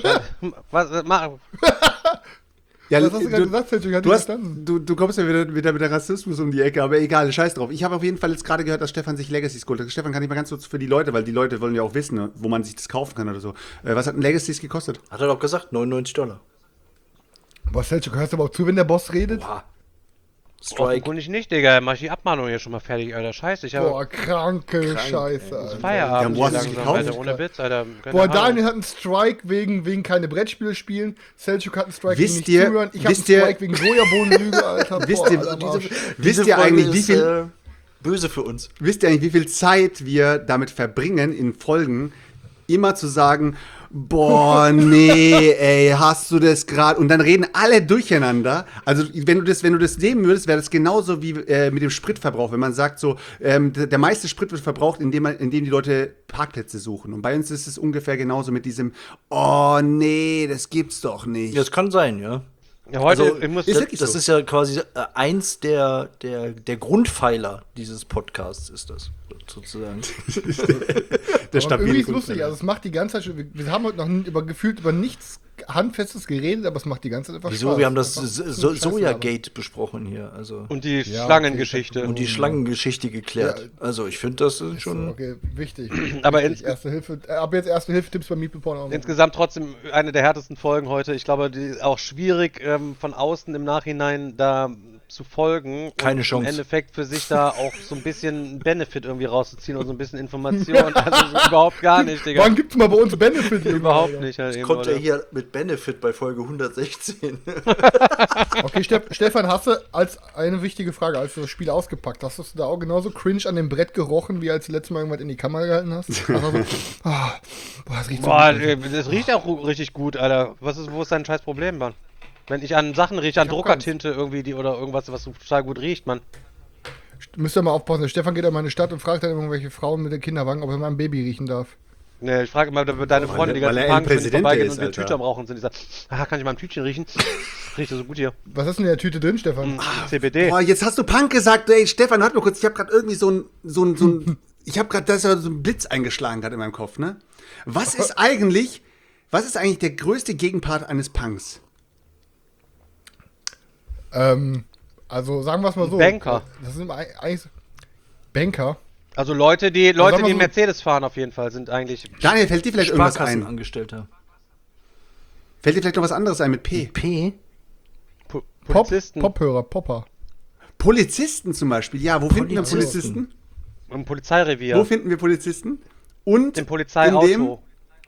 Ja, Was hast du gerade gesagt, Selçuk? Hat nicht verstanden. du kommst ja wieder mit der Rassismus um die Ecke, aber egal, scheiß drauf. Ich habe auf jeden Fall jetzt gerade gehört, dass Stefan sich Legacies geholt hat. Stefan, kann ich mal ganz kurz für die Leute, weil die Leute wollen ja auch wissen, wo man sich das kaufen kann oder so. Was hat ein Legacies gekostet? Hat er doch gesagt, $99. Boah, Selçuk, hörst du aber auch zu, wenn der Boss redet? Boah. Strike. Offenkundig nicht, Digga. Mach ich die Abmahnung hier schon mal fertig, Alter. Scheiße, ich habe Boah, kranke Scheiße, Alter. Feierabend Ja, wo hast du hier sie langsam, gekauft? Alter. Ohne Witz, Alter. Keine Boah, Ahnung. Daniel hat einen Strike wegen keine Brettspiele spielen. Selçuk hat einen Strike wegen Wisst nicht ihr- zuhören. Ich hab einen wisst ihr- Strike wegen Sojabohnenlüge, Alter. Wisst Boah, ihr- Alter, am Arsch. Wisst ihr Folge eigentlich, wie ist, viel böse für uns. Wisst ihr eigentlich, wie viel Zeit wir damit verbringen, in Folgen immer zu sagen, boah, nee, ey, hast du das gerade? Und dann reden alle durcheinander. Also, wenn du das nehmen würdest, wäre das genauso wie mit dem Spritverbrauch. Wenn man sagt so, der meiste Sprit wird verbraucht, indem die Leute Parkplätze suchen. Und bei uns ist es ungefähr genauso mit diesem, oh, nee, das gibt's doch nicht. Ja, das kann sein, ja. Ja, heute, Also, ich muss ist Das, wirklich das so. ist ja quasi eins der Grundpfeiler dieses Podcasts, ist das sozusagen. Der Aber irgendwie ist lustig, also es macht die ganze Zeit schon, wir haben heute noch gefühlt über nichts Handfestes geredet, aber es macht die ganze Zeit einfach Wieso? Spaß. Wir haben das Einfach Sojagate besprochen hier. Also. Und die Ja, Schlangengeschichte. Und die Schlangengeschichte geklärt. Ja. Also ich finde, das ist schon. Okay, wichtig. Aber wichtig. Erste Hilfe, ab jetzt Erste-Hilfe-Tipps bei Meeple Porn. Insgesamt trotzdem eine der härtesten Folgen heute. Ich glaube, die ist auch schwierig von außen im Nachhinein da zu folgen. Keine und Chance. Im Endeffekt für sich da auch so ein bisschen Benefit irgendwie rauszuziehen oder so ein bisschen Information. Also überhaupt gar nicht, Digga. Wann gibt's mal bei uns Benefit? Überhaupt nicht. Halt eben, Kommt ja oder? hier mit Benefit bei Folge 116. Okay, Stefan, hast du als eine wichtige Frage, als du das Spiel ausgepackt hast, hast du da auch genauso cringe an dem Brett gerochen, wie als du letztes Mal irgendwas in die Kamera gehalten hast? Also so, das riecht so Boah, gut. das riecht auch richtig gut, Alter. Wo ist dein scheiß Problem, Mann? Wenn ich an Sachen rieche, an Ich hab Druckertinte irgendwie oder irgendwas, was so total gut riecht, Mann. Müsst ihr mal aufpassen. Der Stefan geht in meine Stadt und fragt dann irgendwelche Frauen mit den Kinderwagen, ob er mal ein Baby riechen darf. Ne, ich frage immer deine Freunde, die ganzen weil er Punks, wenn die Präsident vorbeigehen ist, und wir Alter. Tüte am Rauchen sind, die sagen, kann ich mal ein Tütchen riechen? Riecht das so gut hier. Was ist denn in der Tüte drin, Stefan? CBD. Boah, jetzt hast du Punk gesagt, ey, Stefan, warte mal kurz, ich habe gerade irgendwie ich habe gerade, da ist ja so ein Blitz eingeschlagen gerade in meinem Kopf, ne? Was ist eigentlich der größte Gegenpart eines Punks? Also sagen wir es mal so. Banker. Das sind eigentlich Banker. Also Leute, die sag mal einen so- Mercedes fahren auf jeden Fall, sind eigentlich... Daniel, fällt dir vielleicht irgendwas ein? Sparkassenangestellter. Fällt dir vielleicht noch was anderes ein mit P? P? Polizisten Pophörer, Popper. Polizisten zum Beispiel, ja, wo finden wir Polizisten. Polizisten? im Polizeirevier. Wo finden wir Polizisten? Und Im Polizeiauto.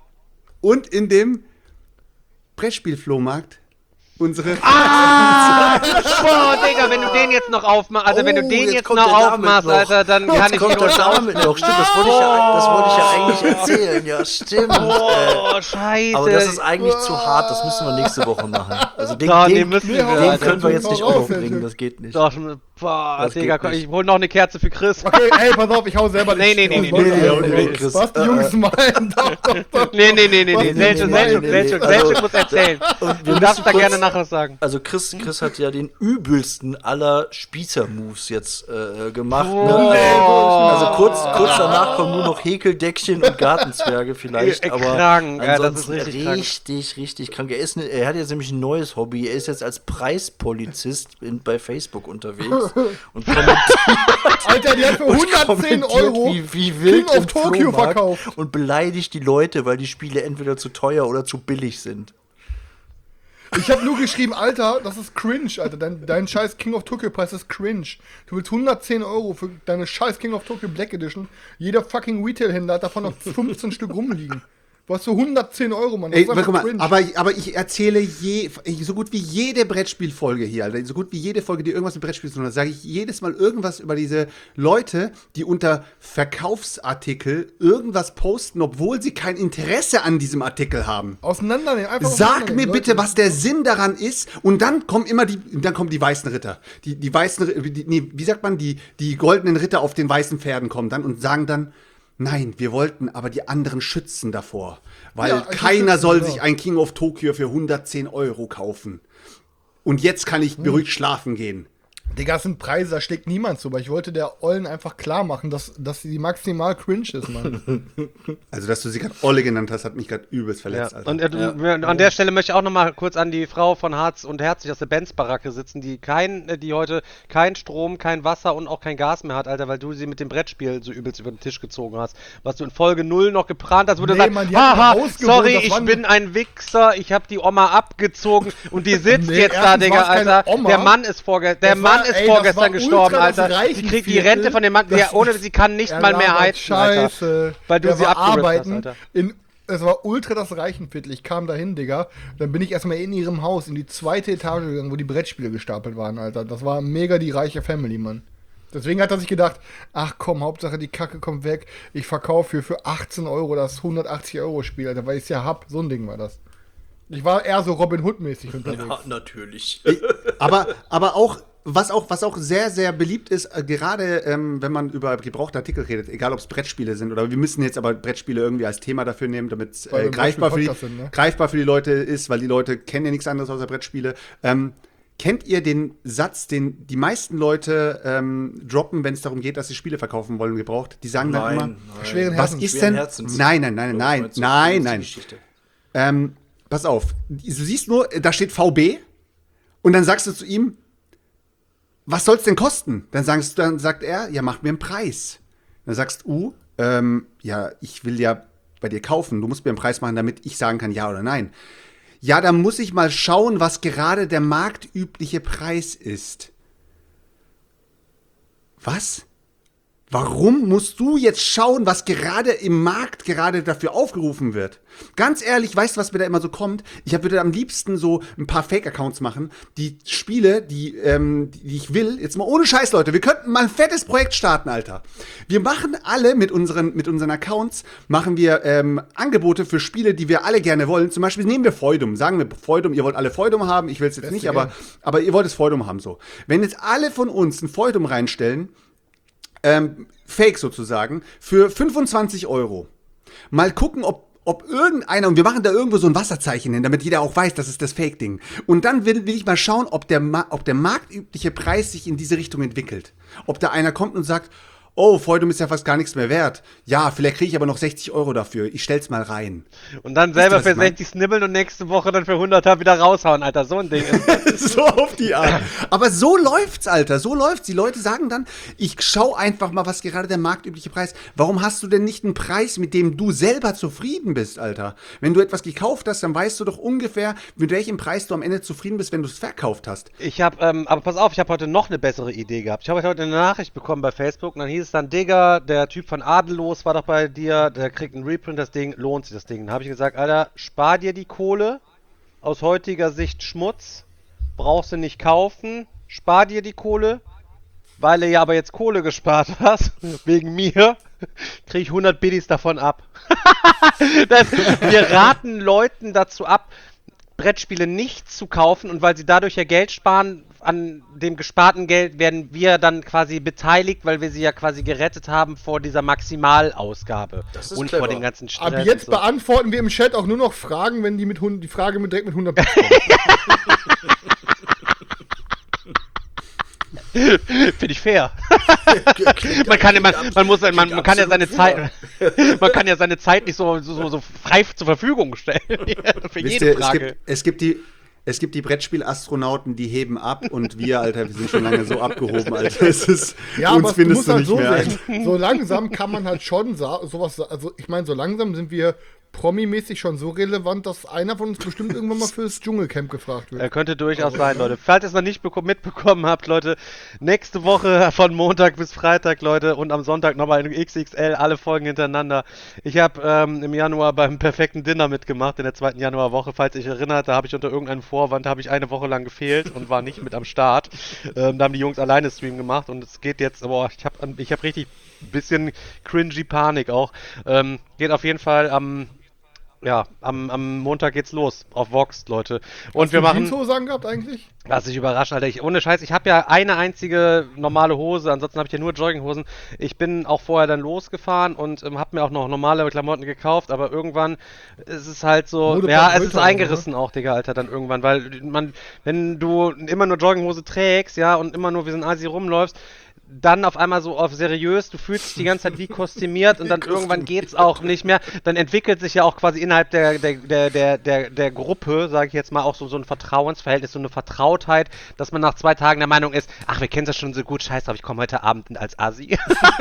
in dem Brettspielflohmarkt unsere Boah, Digga, wenn du den jetzt noch aufmachst, also wenn du Oh, den jetzt jetzt kommt noch der Name aufmachst, noch. Alter, dann kann Jetzt ich kommt ihn der uns Name noch. Stimmt, das wollte ich ja eigentlich erzählen. Ja, stimmt. Oh, scheiße. Aber das ist eigentlich zu hart. Das müssen wir nächste Woche machen. Also den müssen wir, den Alter. können wir jetzt nicht auch noch Raus, bringen. Das geht nicht. Doch, boah, Das Digga, geht nicht. ich hol noch eine Kerze für Chris. Okay, ey, pass auf, ich hau selber Nee, nee, nee, Strauß. nee, Was? nee, Chris. Was die Jungs meinen? Doch. Nee, Was? Selchuk muss erzählen. Und wir Du darfst müssen da kurz- gerne nachher was sagen. Also Chris hat ja den übelsten aller Spießer-Moves jetzt gemacht. Oh. Ne? Also kurz danach kommen nur noch Häkeldeckchen und Gartenzwerge vielleicht. Ey, Aber krank, ja, das ist ansonsten richtig krank. Er hat jetzt nämlich ein neues Hobby. Er ist jetzt als Preispolizist bei Facebook unterwegs und kommentiert, Alter, die hat für 110 Euro wie wild King of im Tokyo Flohmarkt verkauft. und beleidigt die Leute, weil die Spiele entweder zu teuer oder zu billig sind. Ich habe nur geschrieben, Alter, das ist cringe, Alter. Dein scheiß King of Tokyo Preis ist cringe. Du willst 110 Euro für deine scheiß King of Tokyo Black Edition. Jeder fucking Retail-Händler hat davon noch 15 Stück rumliegen. Du hast so 110 Euro, Mann. Das Ey, ist einfach guck mal, cringe. aber ich erzähle so gut wie jede Brettspielfolge hier, Alter, so gut wie jede Folge, die irgendwas mit Brettspielen zu tun hat, sage ich jedes Mal irgendwas über diese Leute, die unter Verkaufsartikel irgendwas posten, obwohl sie kein Interesse an diesem Artikel haben. Auseinandernehmen, einfach Sag auseinandernehmen, mir bitte, Leute. was der Sinn daran ist, und dann kommen die weißen Ritter. Die weißen, wie sagt man, die goldenen Ritter auf den weißen Pferden kommen dann und sagen dann, nein, wir wollten aber die anderen schützen davor, weil Ja, keiner schützen, soll genau. sich ein King of Tokyo für 110 Euro kaufen. Und jetzt kann ich beruhigt schlafen gehen. Digga, das sind Preise, da schlägt niemand zu, aber ich wollte der Ollen einfach klar machen, dass sie maximal cringe ist, Mann. Also, dass du sie gerade Olle genannt hast, hat mich gerade übelst Ja. verletzt, Alter. Und an der Stelle möchte ich auch noch mal kurz an die Frau von Harz und Herzig aus der Benz-Baracke sitzen, die heute kein Strom, kein Wasser und auch kein Gas mehr hat, Alter, weil du sie mit dem Brettspiel so übelst über den Tisch gezogen hast. Was du in Folge 0 noch geplant hast, wo du Nee, sagst, Mann, die hat haha, ein Haus gewohnt, sorry, das ich waren- bin ein Wichser, ich habe die Oma abgezogen und die sitzt Nee, jetzt da, erstens Digga, war's keine Alter. Oma. Der Mann ist vorgestern das war gestorben, ultra das Alter. Sie kriegt die Reichenviertel. Rente von dem Mann, Das- ohne sie kann nicht mal mehr labert heizen, Alter. Scheiße. Weil du Der sie war abgerippt hast, arbeiten Alter. Es war ultra das Reichenviertel. Ich kam dahin, Digga. Dann bin ich erstmal in ihrem Haus in die zweite Etage gegangen, wo die Brettspiele gestapelt waren, Alter. Das war mega die reiche Family, Mann. Deswegen hat er sich gedacht, ach komm, Hauptsache die Kacke kommt weg. Ich verkaufe für 18 Euro das 180 Euro Spiel, Alter, weil ich es ja hab. So ein Ding war das. Ich war eher so Robin Hood-mäßig unterwegs. Ja, natürlich. Aber auch, was auch sehr, sehr beliebt ist, gerade wenn man über gebrauchte Artikel redet, egal ob es Brettspiele sind oder wir müssen jetzt aber Brettspiele irgendwie als Thema dafür nehmen, damit es Weil wir greifbar, Brettspiel-Podcast sind, ne? greifbar für die Leute ist, weil die Leute kennen ja nichts anderes außer Brettspiele. Kennt ihr den Satz, den die meisten Leute droppen, wenn es darum geht, dass sie Spiele verkaufen wollen, gebraucht? Die sagen dann immer, Schweren was Herzens. ist Schweren denn? Herzens. Nein. pass auf, du siehst nur, da steht VB und dann sagst du zu ihm, was soll's denn kosten? Dann sagt er, ja, mach mir einen Preis. Dann sagst du, ja, ich will ja bei dir kaufen, du musst mir einen Preis machen, damit ich sagen kann, ja oder nein. Ja, dann muss ich mal schauen, was gerade der marktübliche Preis ist. Was? Warum musst du jetzt schauen, was gerade im Markt gerade dafür aufgerufen wird? Ganz ehrlich, weißt du, was mir da immer so kommt? Ich würde am liebsten so ein paar Fake-Accounts machen, die Spiele, die ich will, jetzt mal ohne Scheiß, Leute, wir könnten mal ein fettes Projekt starten, Alter. Wir machen alle mit unseren Accounts, machen wir Angebote für Spiele, die wir alle gerne wollen. Zum Beispiel nehmen wir Feudum, sagen wir Feudum, ihr wollt alle Feudum haben, ich will es jetzt nicht, aber ihr wollt es Feudum haben, so. Wenn jetzt alle von uns ein Feudum reinstellen, Fake sozusagen, für 25 €. Mal gucken, ob irgendeiner, und wir machen da irgendwo so ein Wasserzeichen hin, damit jeder auch weiß, das ist das Fake-Ding. Und dann will ich mal schauen, ob der marktübliche Preis sich in diese Richtung entwickelt. Ob da einer kommt und sagt, oh, Feudum ist ja fast gar nichts mehr wert. Ja, vielleicht kriege ich aber noch 60 € dafür. Ich stell's mal rein. Und dann selber für 60 snibbeln und nächste Woche dann für 100er wieder raushauen, Alter. So ein Ding ist so auf die Art. Aber so läuft's, Alter. So läuft's. Die Leute sagen dann, ich schau einfach mal, was gerade der marktübliche Preis. Warum hast du denn nicht einen Preis, mit dem du selber zufrieden bist, Alter? Wenn du etwas gekauft hast, dann weißt du doch ungefähr, mit welchem Preis du am Ende zufrieden bist, wenn du es verkauft hast. Aber pass auf, ich habe heute noch eine bessere Idee gehabt. Ich habe heute eine Nachricht bekommen bei Facebook und dann hieß es dann, Digga, der Typ von Adellos war doch bei dir, der kriegt einen Reprint, das Ding, lohnt sich das Ding. Dann habe ich gesagt, Alter, spar dir die Kohle, aus heutiger Sicht Schmutz, brauchst du nicht kaufen, spar dir die Kohle, weil du ja aber jetzt Kohle gespart hast, wegen mir, krieg ich 100 Biddies davon ab. Wir raten Leuten dazu ab, Brettspiele nicht zu kaufen und weil sie dadurch ja Geld sparen, an dem gesparten Geld werden wir dann quasi beteiligt, weil wir sie ja quasi gerettet haben vor dieser Maximalausgabe und clever. Vor dem ganzen Stress. Ab jetzt beantworten wir im Chat auch nur noch Fragen, wenn die Frage direkt mit 100 Finde ich fair. Man kann ja seine Zeit nicht so frei zur Verfügung stellen. Für jede Frage. Es gibt die Brettspiel-Astronauten, die heben ab und wir, Alter, wir sind schon lange so abgehoben, Alter. Uns findest du nicht mehr. So langsam kann man halt schon sowas, also ich meine, so langsam sind wir promi-mäßig schon so relevant, dass einer von uns bestimmt irgendwann mal fürs Dschungelcamp gefragt wird. Könnte durchaus sein, Leute. Falls ihr es noch nicht mitbekommen habt, Leute, nächste Woche von Montag bis Freitag, Leute, und am Sonntag nochmal in XXL, alle Folgen hintereinander. Ich habe im Januar beim perfekten Dinner mitgemacht, in der 2. Januarwoche. Falls ihr euch erinnert, da habe ich unter irgendeinem Vorwand, eine Woche lang gefehlt und war nicht mit am Start. Da haben die Jungs alleine Stream gemacht und es geht jetzt, ich hab richtig ein bisschen cringy Panik auch. Geht auf jeden Fall am Montag geht's los auf Vox, Leute. Und Hast wir du machen. Jeanshosen gehabt eigentlich? Lass dich überraschen, Alter. Ohne Scheiß, ich habe ja eine einzige normale Hose, ansonsten habe ich ja nur Jogginghosen. Ich bin auch vorher dann losgefahren und habe mir auch noch normale Klamotten gekauft, aber irgendwann ist es halt so, es ist eingerissen auch, Digga, Alter, dann irgendwann, weil wenn du immer nur Jogginghose trägst, ja, und immer nur wie so ein Asi rumläufst, dann auf einmal so auf seriös, du fühlst dich die ganze Zeit wie kostümiert und dann irgendwann geht's auch nicht mehr. Dann entwickelt sich ja auch quasi innerhalb der Gruppe, sage ich jetzt mal, auch so ein Vertrauensverhältnis, so eine Vertrautheit, dass man nach 2 Tagen der Meinung ist, ach, wir kennen das schon so gut, scheiß drauf, ich komme heute Abend als Asi.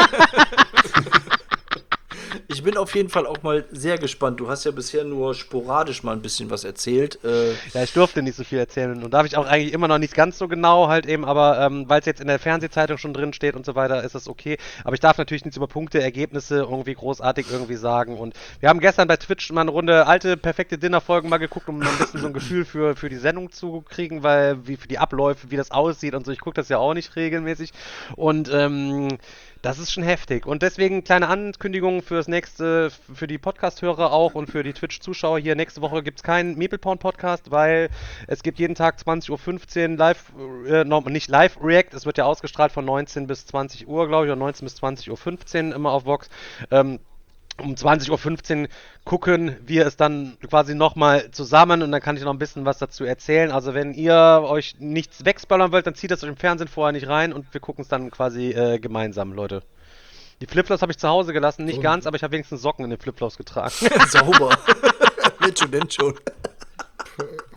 Ich bin auf jeden Fall auch mal sehr gespannt. Du hast ja bisher nur sporadisch mal ein bisschen was erzählt. Ja, ich durfte nicht so viel erzählen und darf ich auch eigentlich immer noch nicht ganz so genau halt eben, aber weil es jetzt in der Fernsehzeitung schon drin steht und so weiter, ist das okay. Aber ich darf natürlich nichts über Punkte, Ergebnisse irgendwie großartig irgendwie sagen. Und wir haben gestern bei Twitch mal eine Runde alte, perfekte Dinnerfolgen mal geguckt, um ein bisschen so ein Gefühl für die Sendung zu kriegen, weil wie für die Abläufe, wie das aussieht und so. Ich gucke das ja auch nicht regelmäßig und das ist schon heftig. Und deswegen kleine Ankündigung fürs nächste, für die Podcast-Hörer auch und für die Twitch-Zuschauer hier. Nächste Woche gibt es keinen Meepleporn-Podcast, weil es gibt jeden Tag 20:15 Uhr nicht Live-React. Es wird ja ausgestrahlt von 19 bis 20 Uhr, glaube ich, oder 19 bis 20:15 Uhr immer auf Vox. Um 20:15 Uhr gucken wir es dann quasi nochmal zusammen und dann kann ich noch ein bisschen was dazu erzählen. Also wenn ihr euch nichts wegspoilern wollt, dann zieht das euch im Fernsehen vorher nicht rein und wir gucken es dann quasi gemeinsam, Leute. Die Flipflops habe ich zu Hause gelassen, nicht ganz, aber ich habe wenigstens Socken in den Flipflops getragen. Sauber. Wenn schon.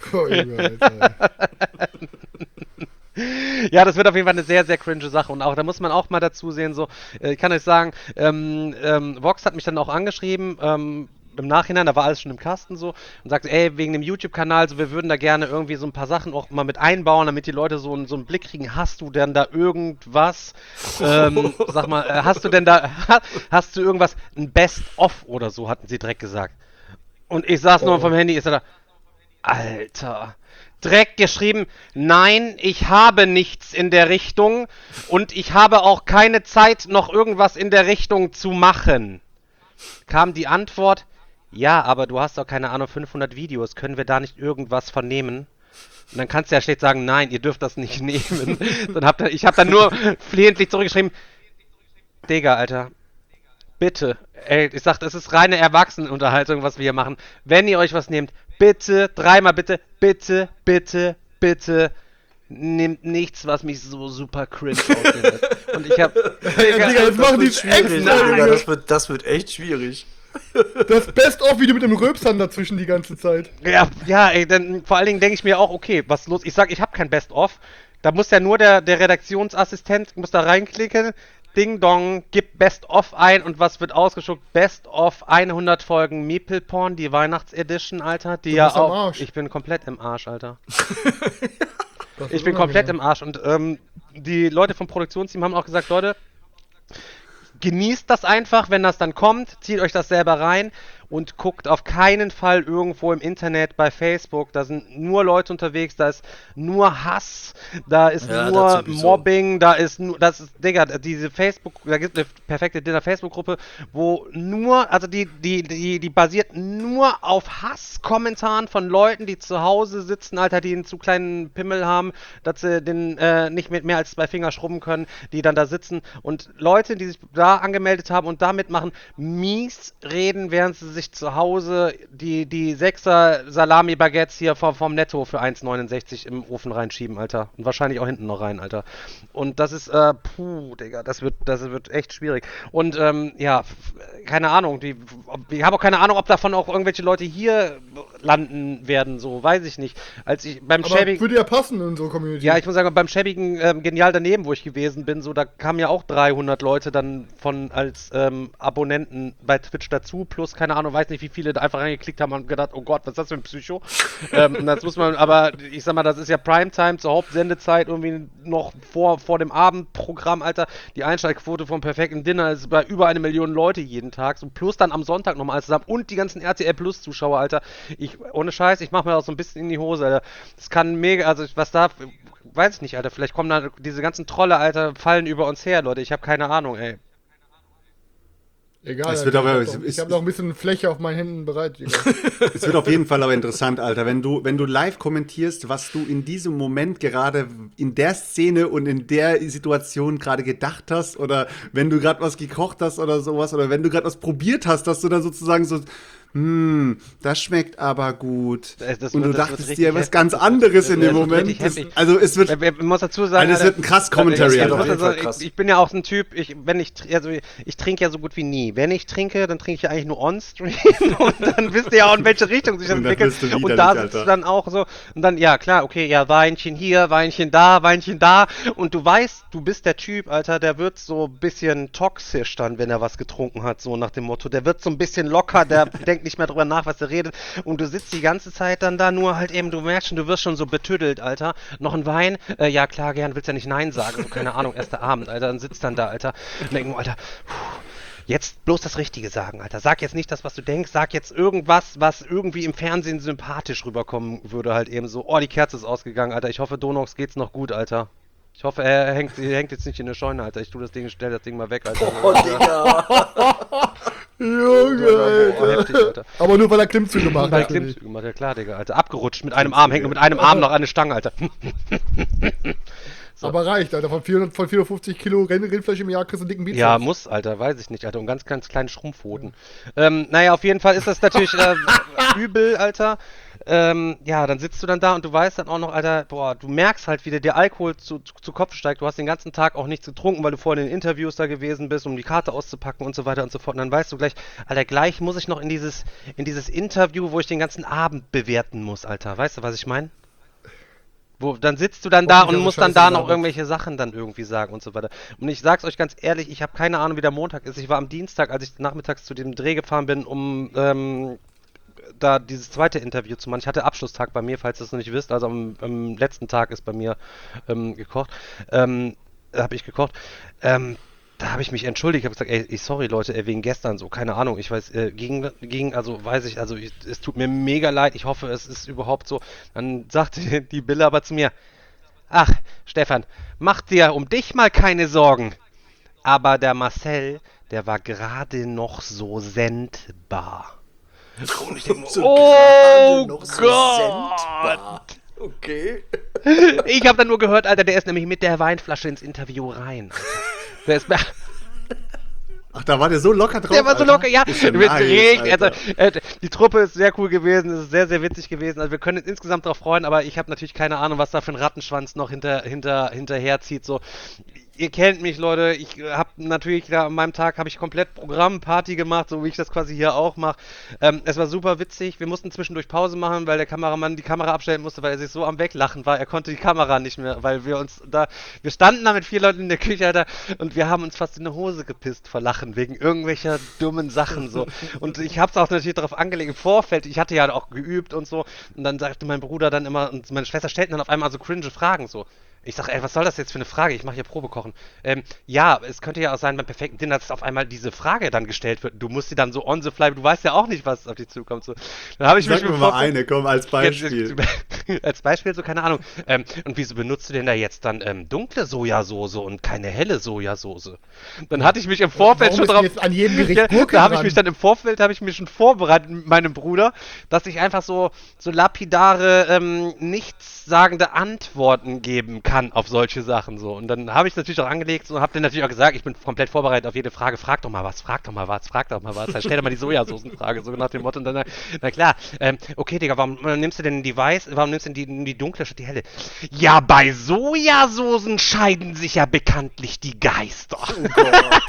Oh, Junge, Alter. Ja, das wird auf jeden Fall eine sehr, sehr cringe Sache. Und auch, da muss man auch mal dazu sehen, so, ich kann euch sagen, Vox hat mich dann auch angeschrieben, im Nachhinein, da war alles schon im Kasten so, und sagte, ey, wegen dem YouTube-Kanal, so, wir würden da gerne irgendwie so ein paar Sachen auch mal mit einbauen, damit die Leute so einen Blick kriegen. Hast du denn da irgendwas, sag mal, hast du irgendwas, ein Best-of oder so, hatten sie direkt gesagt. Und ich saß nur vom Handy, ist er da, Alter, direkt geschrieben, nein, ich habe nichts in der Richtung und ich habe auch keine Zeit, noch irgendwas in der Richtung zu machen. Kam die Antwort, ja, aber du hast doch keine Ahnung, 500 Videos, können wir da nicht irgendwas von nehmen? Und dann kannst du ja schlecht sagen, nein, ihr dürft das nicht nehmen. Ich hab dann nur flehentlich zurückgeschrieben, Digga, Alter, bitte, ey, ich sag, das ist reine Erwachsenenunterhaltung, was wir hier machen. Wenn ihr euch was nehmt, bitte, dreimal bitte, bitte, bitte, bitte, nehmt nichts, was mich so super cringe aussehen. Und ich hab... Digga, jetzt machen die es extra. Das wird echt schwierig. Das Best-of-Video mit dem Röpsern dazwischen die ganze Zeit. Ja, ey, dann vor allen Dingen denke ich mir auch, okay, was ist los? Ich sag, ich habe kein Best-of. Da muss ja nur der Redaktionsassistent, muss da reinklicken, Ding Dong, gib Best-of ein und was wird ausgespuckt? Best-of 100 Folgen Meeple Porn, die Weihnachtsedition, Alter. Die ja auch. Am Arsch. Ich bin komplett im Arsch, Alter. Ich bin komplett im Arsch. Und die Leute vom Produktionsteam haben auch gesagt, Leute, genießt das einfach, wenn das dann kommt, zieht euch das selber rein und guckt auf keinen Fall irgendwo im Internet bei Facebook, da sind nur Leute unterwegs, da ist nur Hass, da ist nur Mobbing, Digga, diese Facebook, da gibt es eine perfekte Dinner-Facebook-Gruppe, wo nur, also die basiert nur auf Hasskommentaren von Leuten, die zu Hause sitzen, Alter, die einen zu kleinen Pimmel haben, dass sie den nicht mit mehr als 2 Finger schrubben können, die dann da sitzen und Leute, die sich da angemeldet haben und da mitmachen, mies reden, während sie sich zu Hause die 6er Salami-Baguettes hier vom Netto für 1,69 im Ofen reinschieben, Alter. Und wahrscheinlich auch hinten noch rein, Alter. Und das ist, Digga, das wird echt schwierig. Und, ja, keine Ahnung. Ich habe auch keine Ahnung, ob davon auch irgendwelche Leute hier landen werden, so, weiß ich nicht. Als ich beim Aber würde ja passen in unserer Community. Ja, ich muss sagen, beim schäbigen Genial daneben, wo ich gewesen bin, so, da kamen ja auch 300 Leute dann als Abonnenten bei Twitch dazu, plus, keine Ahnung, weiß nicht, wie viele da einfach reingeklickt haben und gedacht, oh Gott, was ist das für ein Psycho? Das muss man, aber ich sag mal, das ist ja Primetime zur Hauptsendezeit, irgendwie noch vor dem Abendprogramm, Alter. Die Einschaltquote vom perfekten Dinner ist bei über 1 Million Leute jeden Tag, so plus dann am Sonntag nochmal alles zusammen und die ganzen RTL Plus Zuschauer, Alter. Ohne Scheiß, ich mach mir auch so ein bisschen in die Hose, Alter. Das kann mega, also was da, weiß ich nicht, Alter, vielleicht kommen da diese ganzen Trolle, Alter, fallen über uns her, Leute, ich habe keine Ahnung, ey. Egal, es wird aber, ich habe noch ein bisschen Fläche auf meinen Händen bereit. Es wird auf jeden Fall aber interessant, Alter, wenn du live kommentierst, was du in diesem Moment gerade in der Szene und in der Situation gerade gedacht hast oder wenn du gerade was gekocht hast oder sowas oder wenn du gerade was probiert hast, dass du dann sozusagen so das schmeckt aber gut. Und du dachtest dir was ganz anderes in dem Moment. Also es wird, ich muss dazu sagen, es wird ein krass Commentary. Ich bin ja auch so ein Typ, ich trinke ja so gut wie nie. Wenn ich trinke, dann trinke ich ja eigentlich nur on-stream und dann wisst ihr ja auch, in welche Richtung sich das entwickelt. Und da sitzt du dann auch so und dann, ja klar, okay, ja, Weinchen hier, Weinchen da und du weißt, du bist der Typ, Alter, der wird so ein bisschen toxisch dann, wenn er was getrunken hat, so nach dem Motto, der wird so ein bisschen locker, der denkt nicht mehr drüber nach, was er redet und du sitzt die ganze Zeit dann da nur halt eben, du merkst schon, du wirst schon so betüdelt, Alter. Noch ein Wein? Ja klar, gern, willst ja nicht Nein sagen, so, keine Ahnung, erster Abend, Alter, dann sitzt dann da, Alter, und denk nur, Alter, jetzt bloß das Richtige sagen, Alter. Sag jetzt nicht das, was du denkst, sag jetzt irgendwas, was irgendwie im Fernsehen sympathisch rüberkommen würde, halt eben so, oh, die Kerze ist ausgegangen, Alter, ich hoffe, Donox geht's noch gut, Alter. Ich hoffe, er hängt jetzt nicht in der Scheune, Alter. Ich stell das Ding mal weg, Alter. Oh, Digga. Junge, Alter. Heftig, Alter. Aber nur weil er Klimmzüge gemacht hat. Weil Klimmzüge gemacht, ja klar, Digga, Alter. Abgerutscht mit einem Arm, hängt nur mit einem Arm noch an der Stange, Alter. So. Aber reicht, Alter. Von 450 Kilo Rindfleisch im Jahr kriegst du einen dicken Bizeps. Ja, muss, Alter, weiß ich nicht, Alter. Und ganz, ganz kleine Schrumpfhoden. Naja, auf jeden Fall ist das natürlich übel, Alter. Ja, dann sitzt du dann da und du weißt dann auch noch, Alter, boah, du merkst halt, wie dir der Alkohol zu Kopf steigt. Du hast den ganzen Tag auch nichts getrunken, weil du vorhin in den Interviews da gewesen bist, um die Karte auszupacken und so weiter und so fort. Und dann weißt du gleich, Alter, gleich muss ich noch in dieses Interview, wo ich den ganzen Abend bewerten muss, Alter. Weißt du, was ich meine? Dann sitzt du dann da und musst dann da noch irgendwelche Sachen dann irgendwie sagen und so weiter. Und ich sag's euch ganz ehrlich, ich habe keine Ahnung, wie der Montag ist. Ich war am Dienstag, als ich nachmittags zu dem Dreh gefahren bin, um da dieses zweite Interview zu machen. Ich hatte Abschlusstag bei mir, falls ihr es noch nicht wisst. Also am letzten Tag ist bei mir gekocht. Habe ich gekocht. Da habe ich mich entschuldigt. Ich habe gesagt, ey, sorry Leute, wegen gestern so, keine Ahnung. Ich weiß, es tut mir mega leid. Ich hoffe, es ist überhaupt so. Dann sagte die Bille aber zu mir, ach, Stefan, mach dir um dich mal keine Sorgen. Aber der Marcel, der war gerade noch so sendbar. Und ich denke, oh Gott! Okay. Ich habe dann nur gehört, Alter, der ist nämlich mit der Weinflasche ins Interview rein. Der ist Ach, da war der so locker drauf. Der war so locker, ja. Nice, also, die Truppe ist sehr cool gewesen, es ist sehr, sehr witzig gewesen. Also wir können uns insgesamt darauf freuen, aber ich habe natürlich keine Ahnung, was da für ein Rattenschwanz noch hinterher zieht. So. Ihr kennt mich, Leute. Ich habe natürlich da an meinem Tag ich komplett Programmparty gemacht, so wie ich das quasi hier auch mache. Es war super witzig. Wir mussten zwischendurch Pause machen, weil der Kameramann die Kamera abstellen musste, weil er sich so am Weglachen war. Er konnte die Kamera nicht mehr, weil wir standen da mit 4 Leuten in der Küche, Alter, und wir haben uns fast in die Hose gepisst vor Lachen wegen irgendwelcher dummen Sachen so. Und ich habe es auch natürlich darauf angelegt im Vorfeld. Ich hatte ja auch geübt und so. Und dann sagte mein Bruder dann immer, und meine Schwester stellten dann auf einmal so cringe Fragen so. Ich sag, was soll das jetzt für eine Frage? Ich mache hier Probekochen. Ja, es könnte ja auch sein beim perfekten Dinner, dass auf einmal diese Frage dann gestellt wird. Du musst sie dann so on the fly, du weißt ja auch nicht, was auf dich zukommt. So. Dann habe ich Sag mir mal eine, komm, als Beispiel. Als Beispiel, so keine Ahnung. Und wieso benutzt du denn da jetzt dann dunkle Sojasauce und keine helle Sojasauce? Dann hatte ich mich im Vorfeld schon drauf... An jedem Gericht Gurke da habe ich mich dann im Vorfeld, schon vorbereitet mit meinem Bruder, dass ich einfach so lapidare, nichtssagende Antworten geben kann auf solche Sachen so. Und dann habe ich natürlich auch angelegt und habe dann natürlich auch gesagt, ich bin komplett vorbereitet auf jede Frage. Frag doch mal was. Dann stell doch mal die Sojasoßenfrage, so nach dem Motto. Und dann, na klar, okay, Digga, warum nimmst du denn die dunkle statt die helle? Ja, bei Sojasoßen scheiden sich ja bekanntlich die Geister. Oh Gott.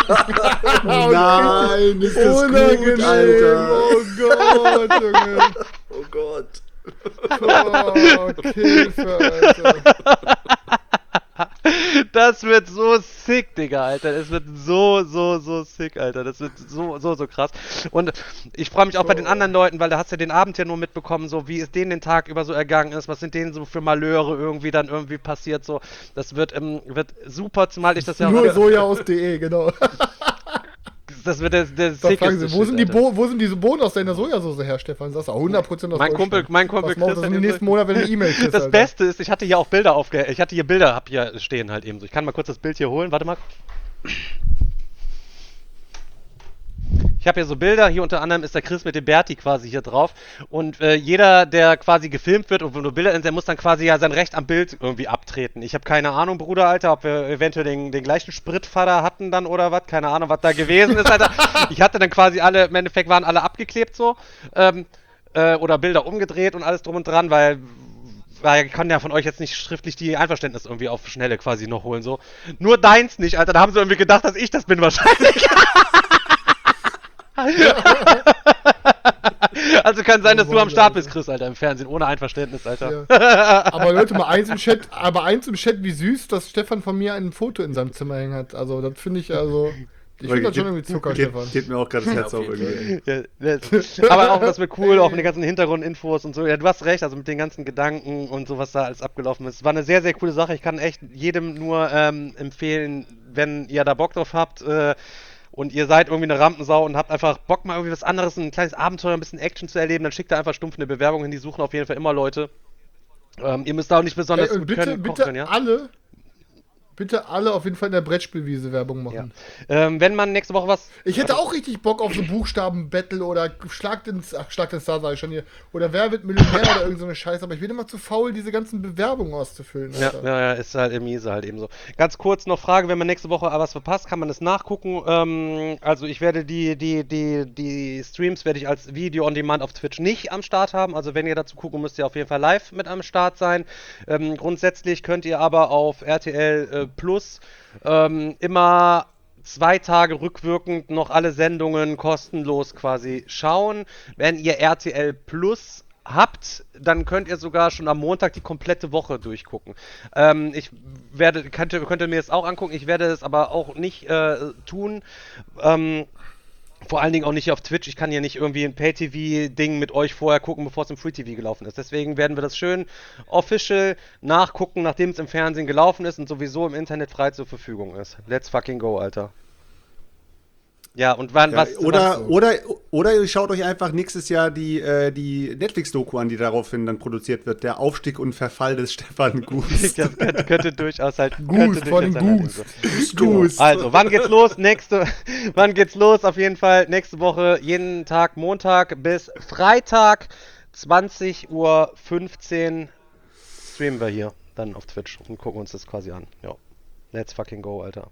Nein, ist das unangenehm, gut, Alter. Oh Gott, Junge. Oh Gott. Oh, Hilfe, Alter. Das wird so sick, Digga, Alter. Das wird so sick, Alter. Das wird so krass. Und ich freue mich auch bei den anderen Leuten, weil da hast du ja den Abend ja nur mitbekommen, so wie es denen den Tag über so ergangen ist, was sind denen so für Malheure irgendwie passiert, so. Das wird super, zumal ich das ja... Nur sojaus.de, genau. Das wird der fragen Sie, wo sind diese Bohnen aus deiner Sojasauce her, Stefan? Das ist auch 100% aus Deutschland. Mein Kumpel Chris, das in den nächsten Monat, wenn du eine E-Mail kriegst. Das Beste ist, ich hatte hier auch Bilder hab hier stehen halt eben so. Ich kann mal kurz das Bild hier holen, warte mal. Ich habe hier so Bilder, hier unter anderem ist der Chris mit dem Berti quasi hier drauf und jeder, der quasi gefilmt wird und wo nur Bilder sind, der muss dann quasi ja sein Recht am Bild irgendwie abtreten. Ich habe keine Ahnung, Bruder, Alter, ob wir eventuell den gleichen Spritvater hatten dann oder was, keine Ahnung, was da gewesen ist, Alter. Ich hatte dann quasi alle, im Endeffekt waren alle abgeklebt so, oder Bilder umgedreht und alles drum und dran, weil ich kann ja von euch jetzt nicht schriftlich die Einverständnis irgendwie auf Schnelle quasi noch holen, so. Nur deins nicht, Alter, da haben sie irgendwie gedacht, dass ich das bin wahrscheinlich. Also kann sein, dass du am Start bist, Chris, Alter, im Fernsehen, ohne Einverständnis, Alter. Ja. Aber Leute, mal eins im Chat, wie süß, dass Stefan von mir ein Foto in seinem Zimmer hängen hat. Also, das finde ich, ich finde das schon irgendwie Zucker, Stefan. Geht mir auch gerade das Herz auf irgendwie. Ja, aber auch, das wird cool, auch mit den ganzen Hintergrundinfos und so. Ja, du hast recht, also mit den ganzen Gedanken und so, was da alles abgelaufen ist. War eine sehr, sehr coole Sache. Ich kann echt jedem nur empfehlen, wenn ihr da Bock drauf habt, und ihr seid irgendwie eine Rampensau und habt einfach Bock, mal irgendwie was anderes, ein kleines Abenteuer, ein bisschen Action zu erleben, dann schickt da einfach stumpf eine Bewerbung hin, die suchen auf jeden Fall immer Leute. Ihr müsst da auch nicht besonders gut kochen können, ja? Bitte alle auf jeden Fall in der Brettspielwiese Werbung machen. Ja. Wenn man nächste Woche was... Ich hätte auch richtig Bock auf so Buchstaben-Battle oder Schlag den Star, sag ich schon hier. Oder Wer wird Millionär oder irgend so eine Scheiße. Aber ich bin immer zu faul, diese ganzen Bewerbungen auszufüllen. Ja, ist halt miese halt eben so. Ganz kurz noch Frage, wenn man nächste Woche was verpasst, kann man das nachgucken. Also ich werde die Streams werde ich als Video on Demand auf Twitch nicht am Start haben. Also wenn ihr dazu gucken, müsst ihr auf jeden Fall live mit am Start sein. Grundsätzlich könnt ihr aber auf RTL Plus immer 2 Tage rückwirkend noch alle Sendungen kostenlos quasi schauen. Wenn ihr RTL Plus habt, dann könnt ihr sogar schon am Montag die komplette Woche durchgucken. Ich könnt ihr mir das auch angucken, ich werde es aber auch nicht tun. Vor allen Dingen auch nicht auf Twitch. Ich kann hier nicht irgendwie ein Pay-TV-Ding mit euch vorher gucken, bevor es im Free-TV gelaufen ist. Deswegen werden wir das schön official nachgucken, nachdem es im Fernsehen gelaufen ist und sowieso im Internet frei zur Verfügung ist. Let's fucking go, Alter. Ja, und wann, ja, oder ihr schaut euch einfach nächstes Jahr die Netflix-Doku an, die daraufhin dann produziert wird. Der Aufstieg und Verfall des Stefan Gus. Das könnte durchaus halt... Gus von Gus. Gus. Also, wann geht's los? Wann geht's los? Auf jeden Fall nächste Woche, jeden Tag Montag bis Freitag, 20:15 Uhr streamen wir hier dann auf Twitch und gucken uns das quasi an. Ja. Let's fucking go, Alter.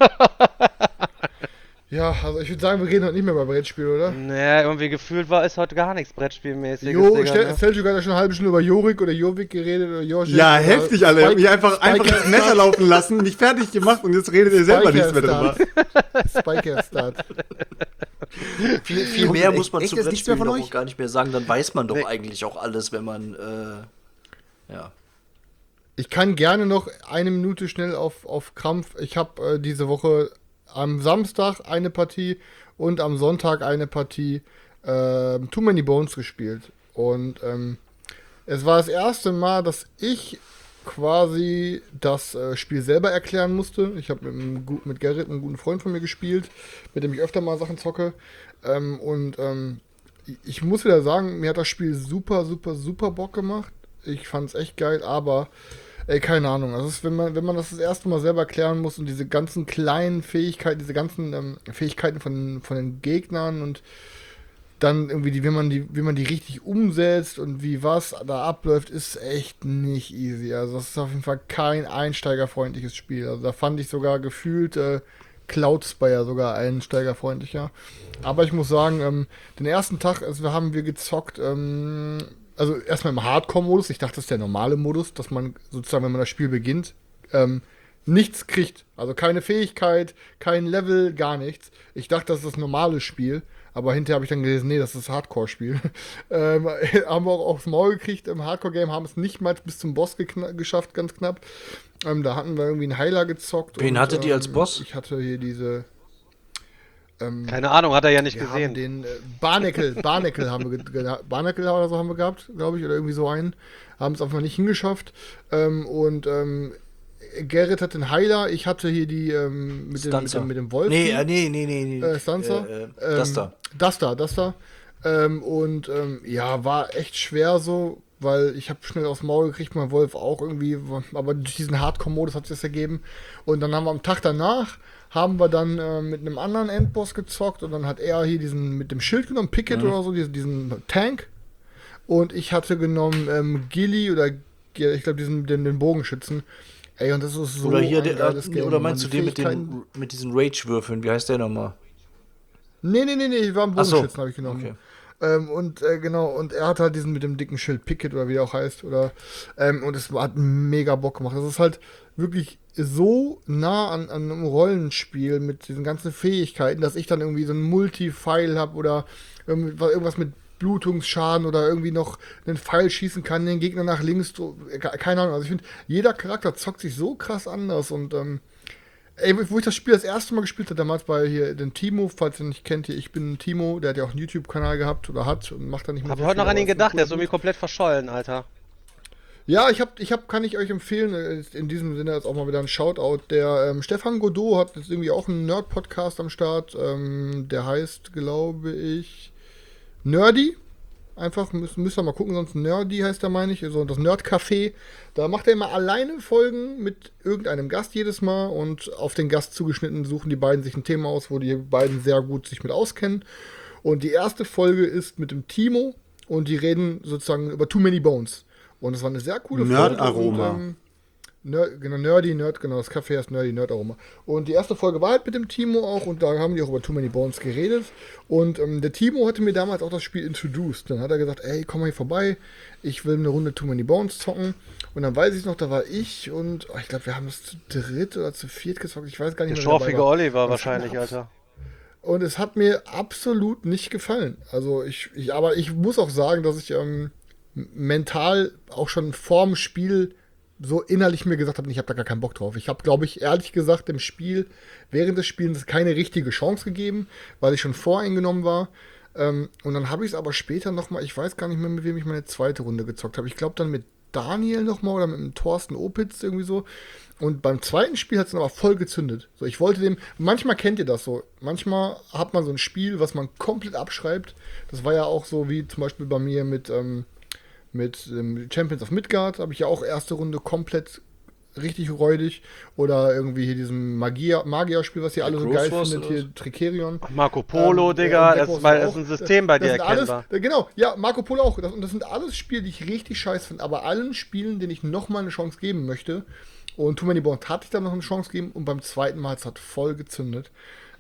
Ja, also ich würde sagen, wir reden heute nicht mehr über Brettspiel, oder? Naja, irgendwie gefühlt ist heute gar nichts Brettspielmäßiges. Seljuk hat ja schon eine halbe Stunde über Jorik oder Jovik geredet oder Joschik. Ja, heftig, Alter. Ich hab mich einfach ins Messer laufen lassen, mich fertig gemacht und jetzt redet ihr selber nichts mehr drüber. Spike Start. Viel mehr muss man zu Brettspielen doch auch gar nicht mehr sagen. Dann weiß man doch eigentlich auch alles, wenn man, ja. Ich kann gerne noch 1 Minute schnell auf Krampf. Ich habe diese Woche am Samstag eine Partie und am Sonntag eine Partie Too Many Bones gespielt. Und es war das erste Mal, dass ich quasi das Spiel selber erklären musste. Ich habe mit Gerrit, einem guten Freund von mir, gespielt, mit dem ich öfter mal Sachen zocke. Ich muss wieder sagen, mir hat das Spiel super, super, super Bock gemacht. Ich fand es echt geil, aber keine Ahnung. Also wenn man das erste Mal selber erklären muss und diese ganzen kleinen Fähigkeiten, diese ganzen Fähigkeiten von den Gegnern und dann irgendwie wie man die richtig umsetzt und wie was da abläuft, ist echt nicht easy. Also das ist auf jeden Fall kein einsteigerfreundliches Spiel. Also da fand ich sogar gefühlt Cloudspire sogar einsteigerfreundlicher. Aber ich muss sagen, den ersten Tag, haben wir gezockt, also erstmal im Hardcore-Modus. Ich dachte, das ist der normale Modus, dass man sozusagen, wenn man das Spiel beginnt, nichts kriegt. Also keine Fähigkeit, kein Level, gar nichts. Ich dachte, das ist das normale Spiel. Aber hinterher habe ich dann gelesen, nee, das ist das Hardcore-Spiel. Haben wir auch aufs Maul gekriegt im Hardcore-Game, haben es nicht mal bis zum Boss geschafft, ganz knapp. Da hatten wir irgendwie einen Heiler gezockt. Wen hattet ihr als Boss? Ich hatte hier diese... keine Ahnung, hat er ja nicht gesehen. Haben den Barnacle haben wir Barnacle oder so haben wir gehabt, glaube ich, oder irgendwie so einen. Haben es einfach nicht hingeschafft. Gerrit hat den Heiler, ich hatte hier die mit dem Wolf. Nee. Stanza. Duster. Ja, war echt schwer so, weil ich habe schnell aufs Maul gekriegt, mein Wolf auch irgendwie, aber durch diesen Hardcore-Modus hat es das ergeben. Und dann haben wir am Tag danach haben wir dann mit einem anderen Endboss gezockt und dann hat er hier diesen mit dem Schild genommen, Picket oder so, diesen Tank. Und ich hatte genommen Gilly oder ich glaube den Bogenschützen. Ey, und das ist so oder hier Game. Oder meinst du den mit diesen Rage-Würfeln? Wie heißt der nochmal? Nee, ich war ein Bogenschützen, habe ich genommen. Okay. Genau, und er hat halt diesen mit dem dicken Schild Picket oder wie der auch heißt, und es hat mega Bock gemacht. Das ist halt wirklich so nah an einem Rollenspiel mit diesen ganzen Fähigkeiten, dass ich dann irgendwie so ein Multi-Pfeil habe oder irgendwas mit Blutungsschaden oder irgendwie noch einen Pfeil schießen kann, den Gegner nach links, keine Ahnung. Also ich finde, jeder Charakter zockt sich so krass anders und wo ich das Spiel das erste Mal gespielt habe, damals bei hier den Timo, falls ihr ihn nicht kennt, hier, ich bin Timo, der hat ja auch einen YouTube-Kanal gehabt oder hat und macht da nicht mehr so viel. Hab heute noch an ihn gedacht, der ist irgendwie komplett verschollen, Alter. Ja, kann ich euch empfehlen, in diesem Sinne jetzt auch mal wieder ein Shoutout. Der Stefan Godot hat jetzt irgendwie auch einen Nerd-Podcast am Start, der heißt, glaube ich, Nerdy. Einfach, müsst ihr mal gucken, sonst Nerdy heißt er, meine ich, so das Nerd-Café. Da macht er immer alleine Folgen mit irgendeinem Gast jedes Mal und auf den Gast zugeschnitten suchen die beiden sich ein Thema aus, wo die beiden sehr gut sich mit auskennen. Und die erste Folge ist mit dem Timo und die reden sozusagen über Too Many Bones. Und es war eine sehr coole Folge. Nerd-Aroma. Genau, das Café heißt Nerdy, Nerd-Aroma. Und die erste Folge war halt mit dem Timo auch und da haben die auch über Too Many Bones geredet. Und der Timo hatte mir damals auch das Spiel introduced. Dann hat er gesagt, ey, komm mal hier vorbei, ich will eine Runde Too Many Bones zocken. Und dann weiß ich noch, da war ich und ich glaube, wir haben das zu dritt oder zu viert gezockt, ich weiß gar nicht Der mehr. schorfige Oliver wahrscheinlich, Alter. Und es hat mir absolut nicht gefallen. Also aber ich muss auch sagen, dass ich mental auch schon vorm Spiel so innerlich mir gesagt habe, ich habe da gar keinen Bock drauf. Ich habe, glaube ich, ehrlich gesagt im Spiel, während des Spielens keine richtige Chance gegeben, weil ich schon voreingenommen war. Und dann habe ich es aber später nochmal, ich weiß gar nicht mehr, mit wem ich meine zweite Runde gezockt habe. Ich glaube dann mit Daniel nochmal oder mit dem Thorsten Opitz irgendwie so. Und beim zweiten Spiel hat es dann aber voll gezündet. So, ich wollte manchmal kennt ihr das so, manchmal hat man so ein Spiel, was man komplett abschreibt. Das war ja auch so wie zum Beispiel bei mir mit Champions of Midgard, habe ich ja auch erste Runde komplett richtig räudig. Oder irgendwie hier diesem Magier-Spiel, was ihr alle so geil findet, hier Tricerion. Marco Polo, Digga, das ist ein System bei dir erkennbar. Genau, ja, Marco Polo auch. Das sind alles Spiele, die ich richtig scheiße finde, aber allen Spielen, denen ich nochmal eine Chance geben möchte. Und Too Many Bones hatte ich dann noch eine Chance gegeben und beim zweiten Mal hat es voll gezündet.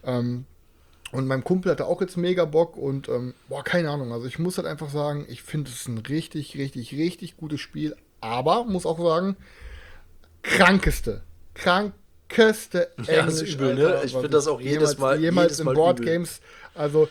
Und mein Kumpel hatte auch jetzt mega Bock und, keine Ahnung, also ich muss halt einfach sagen, ich finde es ein richtig, richtig, richtig gutes Spiel, aber muss auch sagen, krankeste ja, das ist übel, ne? Ich finde das auch jedes Mal in Boardgames, also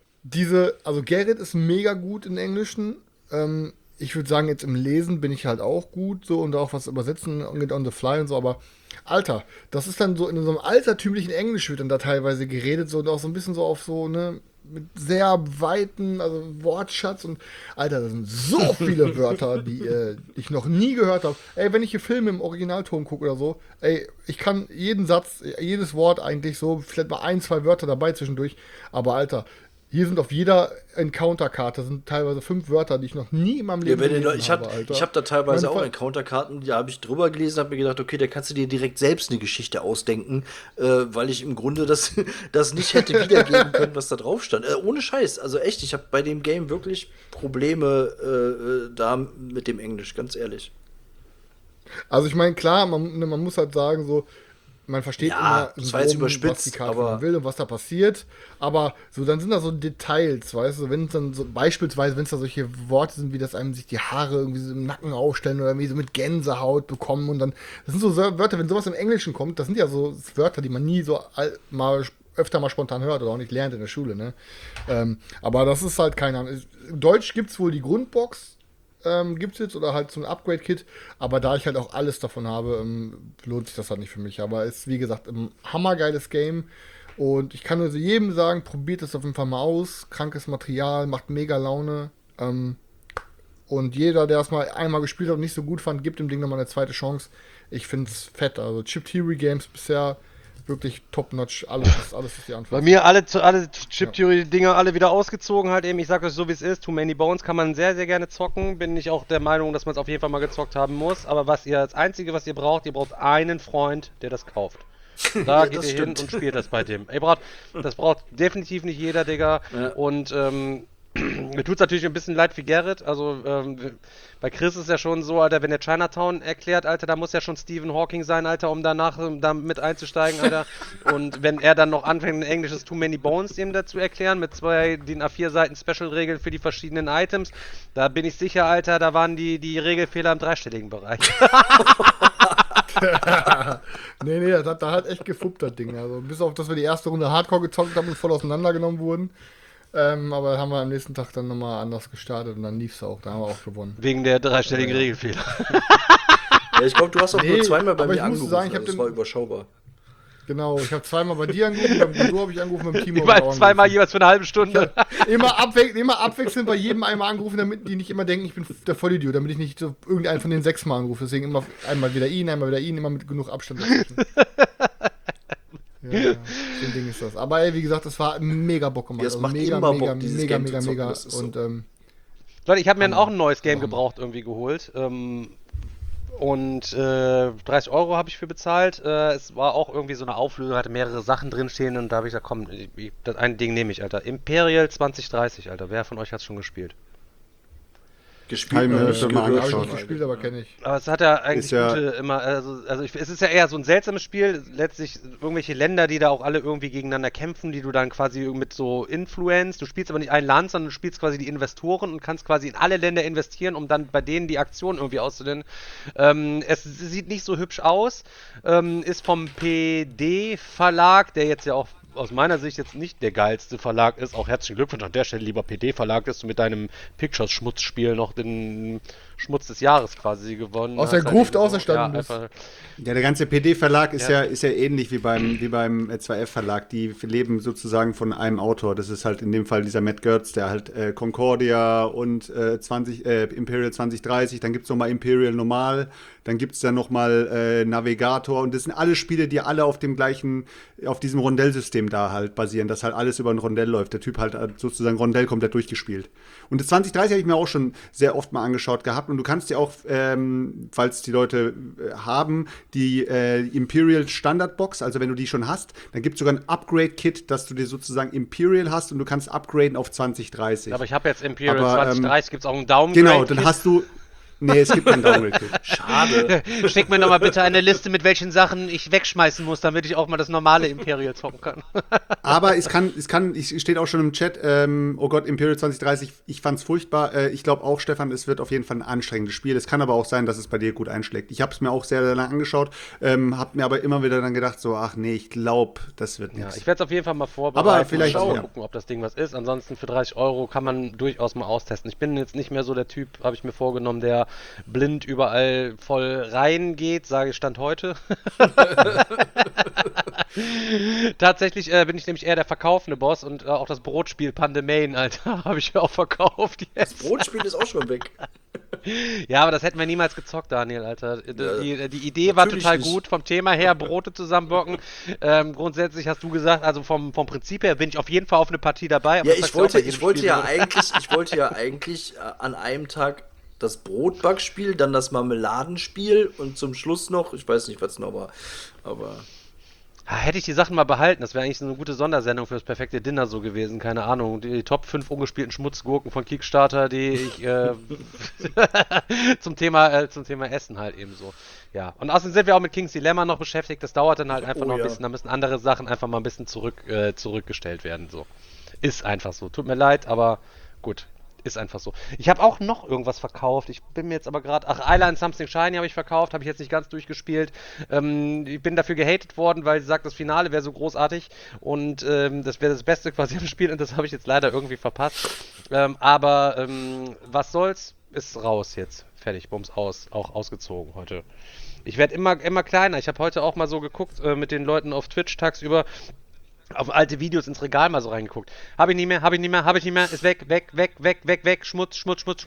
Gerrit ist mega gut in Englischen, ich würde sagen, jetzt im Lesen bin ich halt auch gut so und auch was übersetzen angeht on the fly und so, aber Alter, das ist dann so in so einem altertümlichen Englisch wird dann da teilweise geredet so und auch so ein bisschen so auf so, ne, mit sehr weiten, also Wortschatz und Alter, das sind so viele Wörter, die ich noch nie gehört habe. Ey, wenn ich hier Filme im Originalton gucke oder so, ey, ich kann jeden Satz, jedes Wort eigentlich so, vielleicht mal 1, 2 Wörter dabei zwischendurch, aber Alter, hier sind auf jeder Encounter-Karte sind teilweise 5 Wörter, die ich noch nie in meinem Leben gelesen habe. Ich habe da teilweise auch Encounter-Karten, die habe ich drüber gelesen, habe mir gedacht, okay, da kannst du dir direkt selbst eine Geschichte ausdenken, weil ich im Grunde das nicht hätte wiedergeben können, was da drauf stand. Ohne Scheiß, also echt, ich habe bei dem Game wirklich Probleme da mit dem Englisch, ganz ehrlich. Also ich meine, klar, man muss halt sagen, so, man versteht immer, das war jetzt überspitzt, was die Karte will und was da passiert, aber so, dann sind da so Details, weißt du, wenn es dann so, beispielsweise, wenn es da solche Worte sind, wie dass einem sich die Haare irgendwie so im Nacken aufstellen oder irgendwie so mit Gänsehaut bekommen und dann, das sind so Wörter, wenn sowas im Englischen kommt, das sind ja so Wörter, die man nie so öfter mal spontan hört oder auch nicht lernt in der Schule, ne, aber das ist halt keine Ahnung. In Deutsch gibt es wohl die Grundbox, gibt es jetzt oder halt so ein Upgrade-Kit, aber da ich halt auch alles davon habe, lohnt sich das halt nicht für mich. Aber es ist, wie gesagt, ein hammergeiles Game und ich kann nur so jedem sagen, probiert es auf jeden Fall mal aus. Krankes Material, macht mega Laune und jeder, der es mal einmal gespielt hat und nicht so gut fand, gibt dem Ding nochmal eine zweite Chance. Ich finde es fett, also Chip Theory Games bisher wirklich top-notch, alles ist die Antwort. Bei mir alle Chip-Theory-Dinger alle wieder ausgezogen halt eben. Ich sag euch so, wie es ist. Too Many Bones kann man sehr, sehr gerne zocken. Bin ich auch der Meinung, dass man es auf jeden Fall mal gezockt haben muss. Aber das Einzige, was ihr braucht einen Freund, der das kauft. Da geht ihr hin und spielt das bei dem. Das braucht definitiv nicht jeder, Digga. Ja. Und mir tut es natürlich ein bisschen leid für Gerrit. Also bei Chris ist ja schon so, Alter, wenn der Chinatown erklärt, Alter, da muss ja schon Stephen Hawking sein, Alter, um danach da mit einzusteigen, Alter. Und wenn er dann noch anfängt, ein englisches Too Many Bones ihm dazu erklären, mit 2 DIN A4 Seiten Special-Regeln für die verschiedenen Items, da bin ich sicher, Alter, da waren die Regelfehler im dreistelligen Bereich. nee, da hat echt gefuppt, das Ding. Also bis auf, dass wir die erste Runde Hardcore gezockt haben und voll auseinandergenommen wurden. Aber haben wir am nächsten Tag dann nochmal anders gestartet und dann lief es auch, da haben wir auch gewonnen. Wegen der dreistelligen Regelfehler. Ja, ich glaube, du hast auch nur zweimal bei mir angerufen, sagen, das war überschaubar. Genau, ich habe zweimal bei dir angerufen, beim Guido habe ich angerufen, beim Timo. Zweimal jeweils für eine halbe Stunde. Immer abwechselnd bei jedem einmal angerufen, damit die nicht immer denken, ich bin der Vollidiot, damit ich nicht so irgendeinen von den 6 Mal anrufe. Deswegen immer einmal wieder ihn, immer mit genug Abstand dazwischen. Ja, so ein Ding ist das. Aber ey, wie gesagt, das war mega Bock gemacht. Das macht mega. immer Bock, dieses Game zu zocken, Und Leute, ich habe mir auch ein neues Game gebraucht irgendwie geholt. Und 30 Euro habe ich für bezahlt. Es war auch irgendwie so eine Auflösung, hatte mehrere Sachen drinstehen und da habe ich gesagt, komm, das eine Ding nehme ich, Alter. Imperial 2030, Alter. Wer von euch hat es schon gespielt? Gespielt, Habe ich nicht gespielt, aber kenne ich. Aber es hat ja eigentlich gute immer, es ist ja eher so ein seltsames Spiel, letztlich irgendwelche Länder, die da auch alle irgendwie gegeneinander kämpfen, die du dann quasi mit so Influence, du spielst aber nicht ein Land, sondern du spielst quasi die Investoren und kannst quasi in alle Länder investieren, um dann bei denen die Aktion irgendwie auszudehnen. Es sieht nicht so hübsch aus, ist vom PD-Verlag, der jetzt ja auch aus meiner Sicht jetzt nicht der geilste Verlag ist. Auch herzlichen Glückwunsch an der Stelle, lieber PD-Verlag, dass du mit deinem Pictures-Schmutzspiel noch den Schmutz des Jahres quasi gewonnen aus der Gruft auferstanden bist. Ja, der ganze PD-Verlag ist ja ähnlich wie beim 2F-Verlag. Die leben sozusagen von einem Autor. Das ist halt in dem Fall dieser Matt Gertz, der halt Concordia und Imperial 2030, dann gibt es nochmal Imperial Normal, dann gibt es dann nochmal Navigator und das sind alle Spiele, die alle auf diesem Rondellsystem da halt basieren, dass halt alles über ein Rondell läuft. Der Typ halt sozusagen Rondell komplett durchgespielt. Und das 2030 habe ich mir auch schon sehr oft mal angeschaut gehabt und du kannst dir auch, falls die Leute haben, die Imperial Standardbox, also wenn du die schon hast, dann gibt es sogar ein Upgrade-Kit, dass du dir sozusagen Imperial hast und du kannst upgraden auf 2030. Aber ich habe jetzt Imperial 2030, gibt es auch einen Downgrade-Kit? Genau, dann hast du... Nee, es gibt kein Downgrade-Kit. Schade. Schick mir nochmal bitte eine Liste, mit welchen Sachen ich wegschmeißen muss, damit ich auch mal das normale Imperial zocken kann. Aber es steht auch schon im Chat, oh Gott, Imperial 2030, ich fand's furchtbar. Ich glaube auch, Stefan, es wird auf jeden Fall ein anstrengendes Spiel. Es kann aber auch sein, dass es bei dir gut einschlägt. Ich habe es mir auch sehr, sehr lange angeschaut, habe mir aber immer wieder dann gedacht, so, ach nee, ich glaube, das wird nichts. Ja, ich werde es auf jeden Fall mal vorbereiten. Aber vielleicht und ja. gucken, ob das Ding was ist. Ansonsten für 30 Euro kann man durchaus mal austesten. Ich bin jetzt nicht mehr so der Typ, habe ich mir vorgenommen, der blind überall voll reingeht, sage ich Stand heute. Tatsächlich bin ich nämlich eher der verkaufende Boss und auch das Brotspiel Pandemane, Alter, habe ich auch verkauft jetzt. Das Brotspiel ist auch schon weg. Ja, aber das hätten wir niemals gezockt, Daniel, Alter. Die Idee war total gut, vom Thema her, Brote zusammenbacken. Grundsätzlich hast du gesagt, also vom Prinzip her bin ich auf jeden Fall auf eine Partie dabei. Ja, ich wollte ja eigentlich an einem Tag das Brotbackspiel, dann das Marmeladenspiel und zum Schluss noch, ich weiß nicht, was noch war, aber... Hätte ich die Sachen mal behalten, das wäre eigentlich so eine gute Sondersendung fürs perfekte Dinner so gewesen, keine Ahnung. Die Top 5 ungespielten Schmutzgurken von Kickstarter, die ich zum Thema Essen halt eben so. Ja, und außerdem sind wir auch mit King's Dilemma noch beschäftigt, das dauert dann halt einfach noch ein bisschen, da müssen andere Sachen einfach mal ein bisschen zurückgestellt werden, so. Ist einfach so, tut mir leid, aber gut. Ist einfach so. Ich habe auch noch irgendwas verkauft. Ich bin mir jetzt aber gerade... Island Something Shiny habe ich verkauft. Habe ich jetzt nicht ganz durchgespielt. Ich bin dafür gehatet worden, weil sie sagt, das Finale wäre so großartig. Und das wäre das Beste quasi am Spiel. Und das habe ich jetzt leider irgendwie verpasst. Aber was soll's? Ist raus jetzt. Fertig. Bums aus. Auch ausgezogen heute. Ich werde immer kleiner. Ich habe heute auch mal so geguckt mit den Leuten auf Twitch tagsüber. Auf alte Videos ins Regal mal so reingeguckt. Habe ich nicht mehr, ist weg, Schmutz.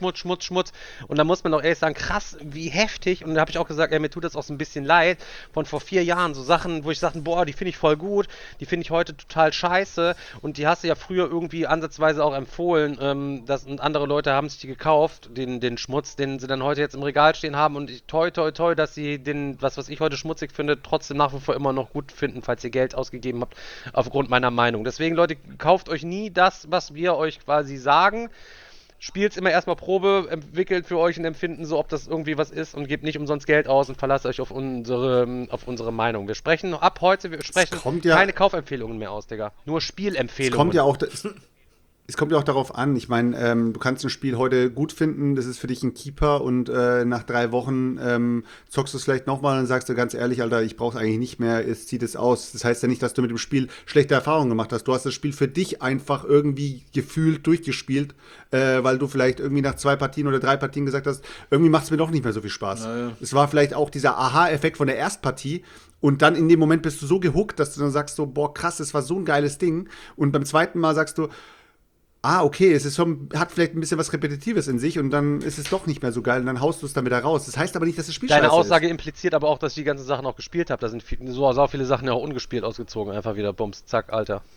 Und da muss man doch ehrlich sagen, krass, wie heftig. Und da habe ich auch gesagt, mir tut das auch so ein bisschen leid, von vor 4 Jahren, so Sachen, wo ich sagte, boah, die finde ich voll gut, die finde ich heute total scheiße. Und die hast du ja früher irgendwie ansatzweise auch empfohlen, und andere Leute haben sich die gekauft, den Schmutz, den sie dann heute jetzt im Regal stehen haben. Und ich, toi, dass sie den, was ich heute schmutzig finde, trotzdem nach wie vor immer noch gut finden, falls ihr Geld ausgegeben habt, aufgrund meiner Meinung. Deswegen, Leute, kauft euch nie das, was wir euch quasi sagen. Spielt's immer erstmal Probe, entwickelt für euch ein Empfinden, so ob das irgendwie was ist und gebt nicht umsonst Geld aus und verlasst euch auf unsere Meinung. Wir sprechen ab heute, keine Kaufempfehlungen mehr aus, Digga. Nur Spielempfehlungen. Es kommt ja auch darauf an. Ich meine, du kannst ein Spiel heute gut finden, das ist für dich ein Keeper und nach 3 Wochen zockst du es vielleicht nochmal und sagst du ganz ehrlich, Alter, ich brauch's eigentlich nicht mehr, es zieht es aus. Das heißt ja nicht, dass du mit dem Spiel schlechte Erfahrungen gemacht hast. Du hast das Spiel für dich einfach irgendwie gefühlt durchgespielt, weil du vielleicht irgendwie nach 2 Partien oder 3 Partien gesagt hast, irgendwie macht es mir doch nicht mehr so viel Spaß. Naja. Es war vielleicht auch dieser Aha-Effekt von der Erstpartie. Und dann in dem Moment bist du so gehuckt, dass du dann sagst so, boah, krass, das war so ein geiles Ding. Und beim zweiten Mal sagst du, okay, es ist schon, hat vielleicht ein bisschen was Repetitives in sich und dann ist es doch nicht mehr so geil und dann haust du es dann wieder raus. Das heißt aber nicht, dass das Spiel scheiße ist. Deine Aussage impliziert aber auch, dass ich die ganzen Sachen auch gespielt habe. Da sind so viele Sachen ja auch ungespielt ausgezogen. Einfach wieder Bums, zack, Alter.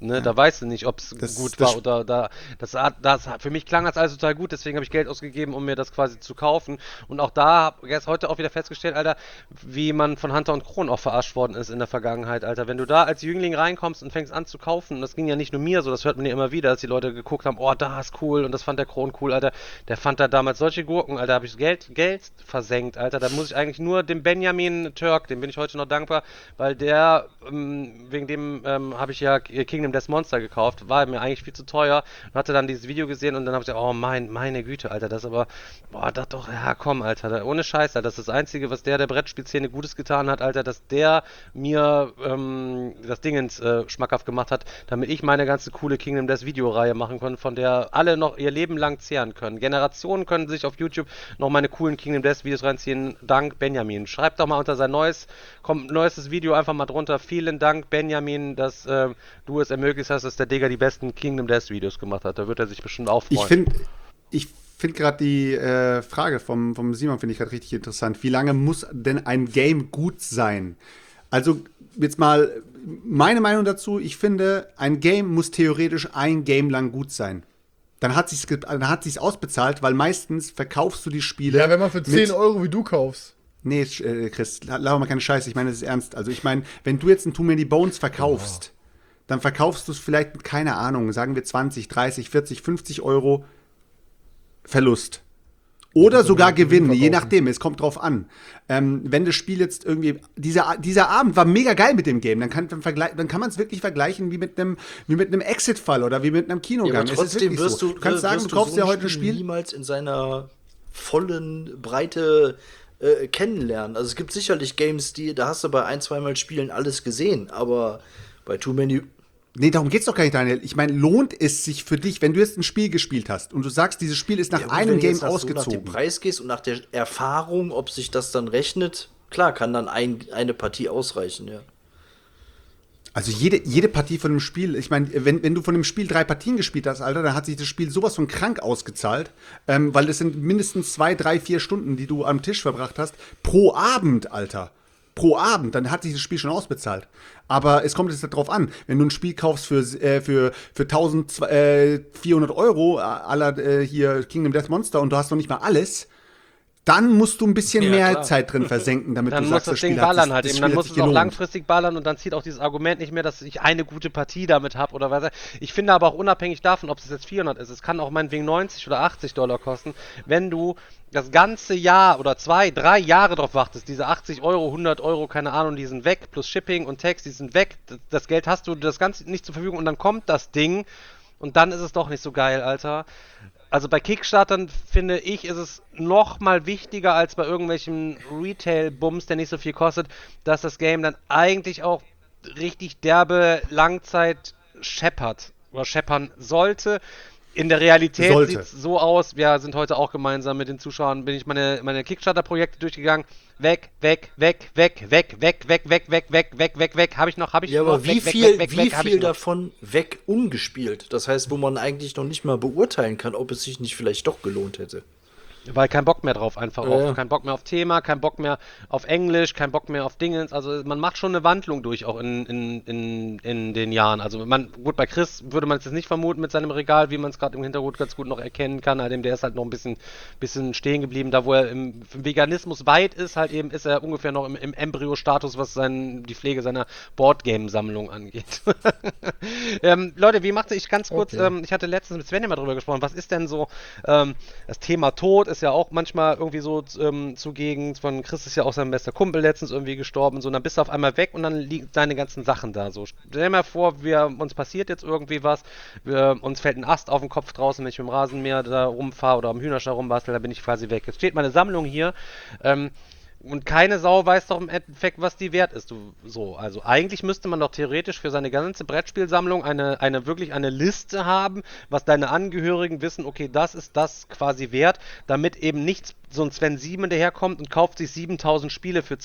ne? Da weißt du nicht, ob es gut war oder für mich klang das alles total gut, deswegen habe ich Geld ausgegeben, um mir das quasi zu kaufen. Und auch da habe ich erst heute auch wieder festgestellt, Alter, wie man von Hunter und Kron auch verarscht worden ist in der Vergangenheit, Alter. Wenn du da als Jüngling reinkommst und fängst an zu kaufen, und das ging ja nicht nur mir so, das hört man ja immer wieder, dass die Leute geguckt haben, oh, da ist cool und das fand der Kron cool, Alter. Der fand da damals solche Gurken, Alter, habe ich Geld versenkt, Alter. Da muss ich eigentlich nur dem Benjamin Türk, dem bin ich heute noch dankbar, weil der, wegen dem habe ich ja Kingdom Death Monster gekauft, war mir eigentlich viel zu teuer und hatte dann dieses Video gesehen und dann habe ich gesagt, oh meine Güte, Alter, das aber, boah, das doch, ja komm, Alter, ohne Scheiß, Alter, das ist das Einzige, was der Brettspielszene Gutes getan hat, Alter, dass der mir das Dingens schmackhaft gemacht hat, damit ich meine ganze coole Kingdom Death Videoreihe machen konnte, von der alle noch ihr Leben lang zehren können. Generationen können sich auf YouTube noch meine coolen Kingdom Death Videos reinziehen, dank Benjamin. Schreibt doch mal unter sein neuestes Video einfach mal drunter, vielen Dank Benjamin, dass du es ermöglicht hast, dass der Digger die besten Kingdom Death Videos gemacht hat. Da wird er sich bestimmt auch freuen. Ich finde gerade die Frage vom Simon finde ich gerade richtig interessant. Wie lange muss denn ein Game gut sein? Also jetzt mal meine Meinung dazu. Ich finde, ein Game muss theoretisch ein Game lang gut sein. Dann hat sich's ausbezahlt, weil meistens verkaufst du die Spiele. Ja, wenn man für 10 Euro wie du kaufst. Nee, Chris, laber mal keine Scheiße. Ich meine, das ist ernst. Also ich meine, wenn du jetzt ein Too Many Bones verkaufst, dann verkaufst du es vielleicht mit, keine Ahnung, sagen wir 20, 30, 40, 50 Euro Verlust. Oder sogar Gewinn, je nachdem, es kommt drauf an. Wenn das Spiel jetzt irgendwie, dieser Abend war mega geil mit dem Game, dann kann man es wirklich vergleichen wie mit einem Exit-Fall oder wie mit einem Kinogang. Ja, aber trotzdem wirst du kannst sagen, du kaufst ja heute ein Spiel niemals in seiner vollen Breite kennenlernen. Also es gibt sicherlich Games, da hast du bei 1-2 Mal Spielen alles gesehen, aber bei Too Many. Nee, darum geht's doch gar nicht, Daniel. Ich meine, lohnt es sich für dich, wenn du jetzt ein Spiel gespielt hast und du sagst, dieses Spiel ist nach einem Game ausgezogen. Wenn du nach dem Preis gehst und nach der Erfahrung, ob sich das dann rechnet, klar, kann dann eine Partie ausreichen, ja. Also jede Partie von dem Spiel, ich meine, wenn du von dem Spiel 3 Partien gespielt hast, Alter, dann hat sich das Spiel sowas von krank ausgezahlt, weil das sind mindestens 2, 3, 4 Stunden, die du am Tisch verbracht hast, pro Abend, Alter. Pro Abend, dann hat sich das Spiel schon ausbezahlt. Aber es kommt jetzt darauf an, wenn du ein Spiel kaufst für 1.400 Euro, à la hier Kingdom Death Monster, und du hast noch nicht mal alles, dann musst du ein bisschen mehr Zeit drin versenken, damit dann du sagst, das Ding ballern halt eben. Dann muss es auch langfristig ballern und dann zieht auch dieses Argument nicht mehr, dass ich eine gute Partie damit habe oder was. Ich finde aber auch unabhängig davon, ob es jetzt 400 ist, es kann auch meinetwegen 90 oder $80 kosten, wenn du das ganze Jahr oder 2, 3 Jahre drauf wartest, diese 80 Euro, 100 Euro, keine Ahnung, die sind weg, plus Shipping und Tax, die sind weg, das Geld hast du, das Ganze nicht zur Verfügung und dann kommt das Ding und dann ist es doch nicht so geil, Alter. Also bei Kickstartern, finde ich, ist es noch mal wichtiger als bei irgendwelchen Retail-Bums, der nicht so viel kostet, dass das Game dann eigentlich auch richtig derbe Langzeit scheppert oder scheppern sollte. In der Realität sieht es so aus, wir sind heute auch gemeinsam mit den Zuschauern, bin ich meine Kickstarter-Projekte durchgegangen. Weg. Habe ich noch? Ja, aber wie viel davon weg ungespielt? Das heißt, wo man eigentlich noch nicht mal beurteilen kann, ob es sich nicht vielleicht doch gelohnt hätte. Weil kein Bock mehr drauf einfach auch. Kein Bock mehr auf Thema, kein Bock mehr auf Englisch, kein Bock mehr auf Dingens. Also man macht schon eine Wandlung durch auch in den Jahren. Also gut, bei Chris würde man es jetzt nicht vermuten mit seinem Regal, wie man es gerade im Hintergrund ganz gut noch erkennen kann. Allerdings der ist halt noch ein bisschen stehen geblieben. Da wo er im Veganismus weit ist, halt eben ist er ungefähr noch im Embryo-Status, was die Pflege seiner Boardgame-Sammlung angeht. Leute, wie macht ich ganz kurz, ich hatte letztens mit Sven ja mal drüber gesprochen, was ist denn so das Thema Tod ist ja auch manchmal irgendwie so zugegen. Von Chris ist ja auch sein bester Kumpel letztens irgendwie gestorben und so. Und dann bist du auf einmal weg und dann liegen deine ganzen Sachen da. So, stell dir mal vor, uns passiert jetzt irgendwie was. Uns fällt ein Ast auf den Kopf draußen, wenn ich mit dem Rasenmäher da rumfahre oder am Hühnerstall rumbastel, da bin ich quasi weg. Jetzt steht meine Sammlung hier. Und keine Sau weiß doch im Endeffekt, was die wert ist. Also eigentlich müsste man doch theoretisch für seine ganze Brettspielsammlung wirklich eine Liste haben, was deine Angehörigen wissen, okay, das ist das quasi wert, damit eben nicht so ein Sven Sieben daherkommt und kauft sich 7.000 Spiele für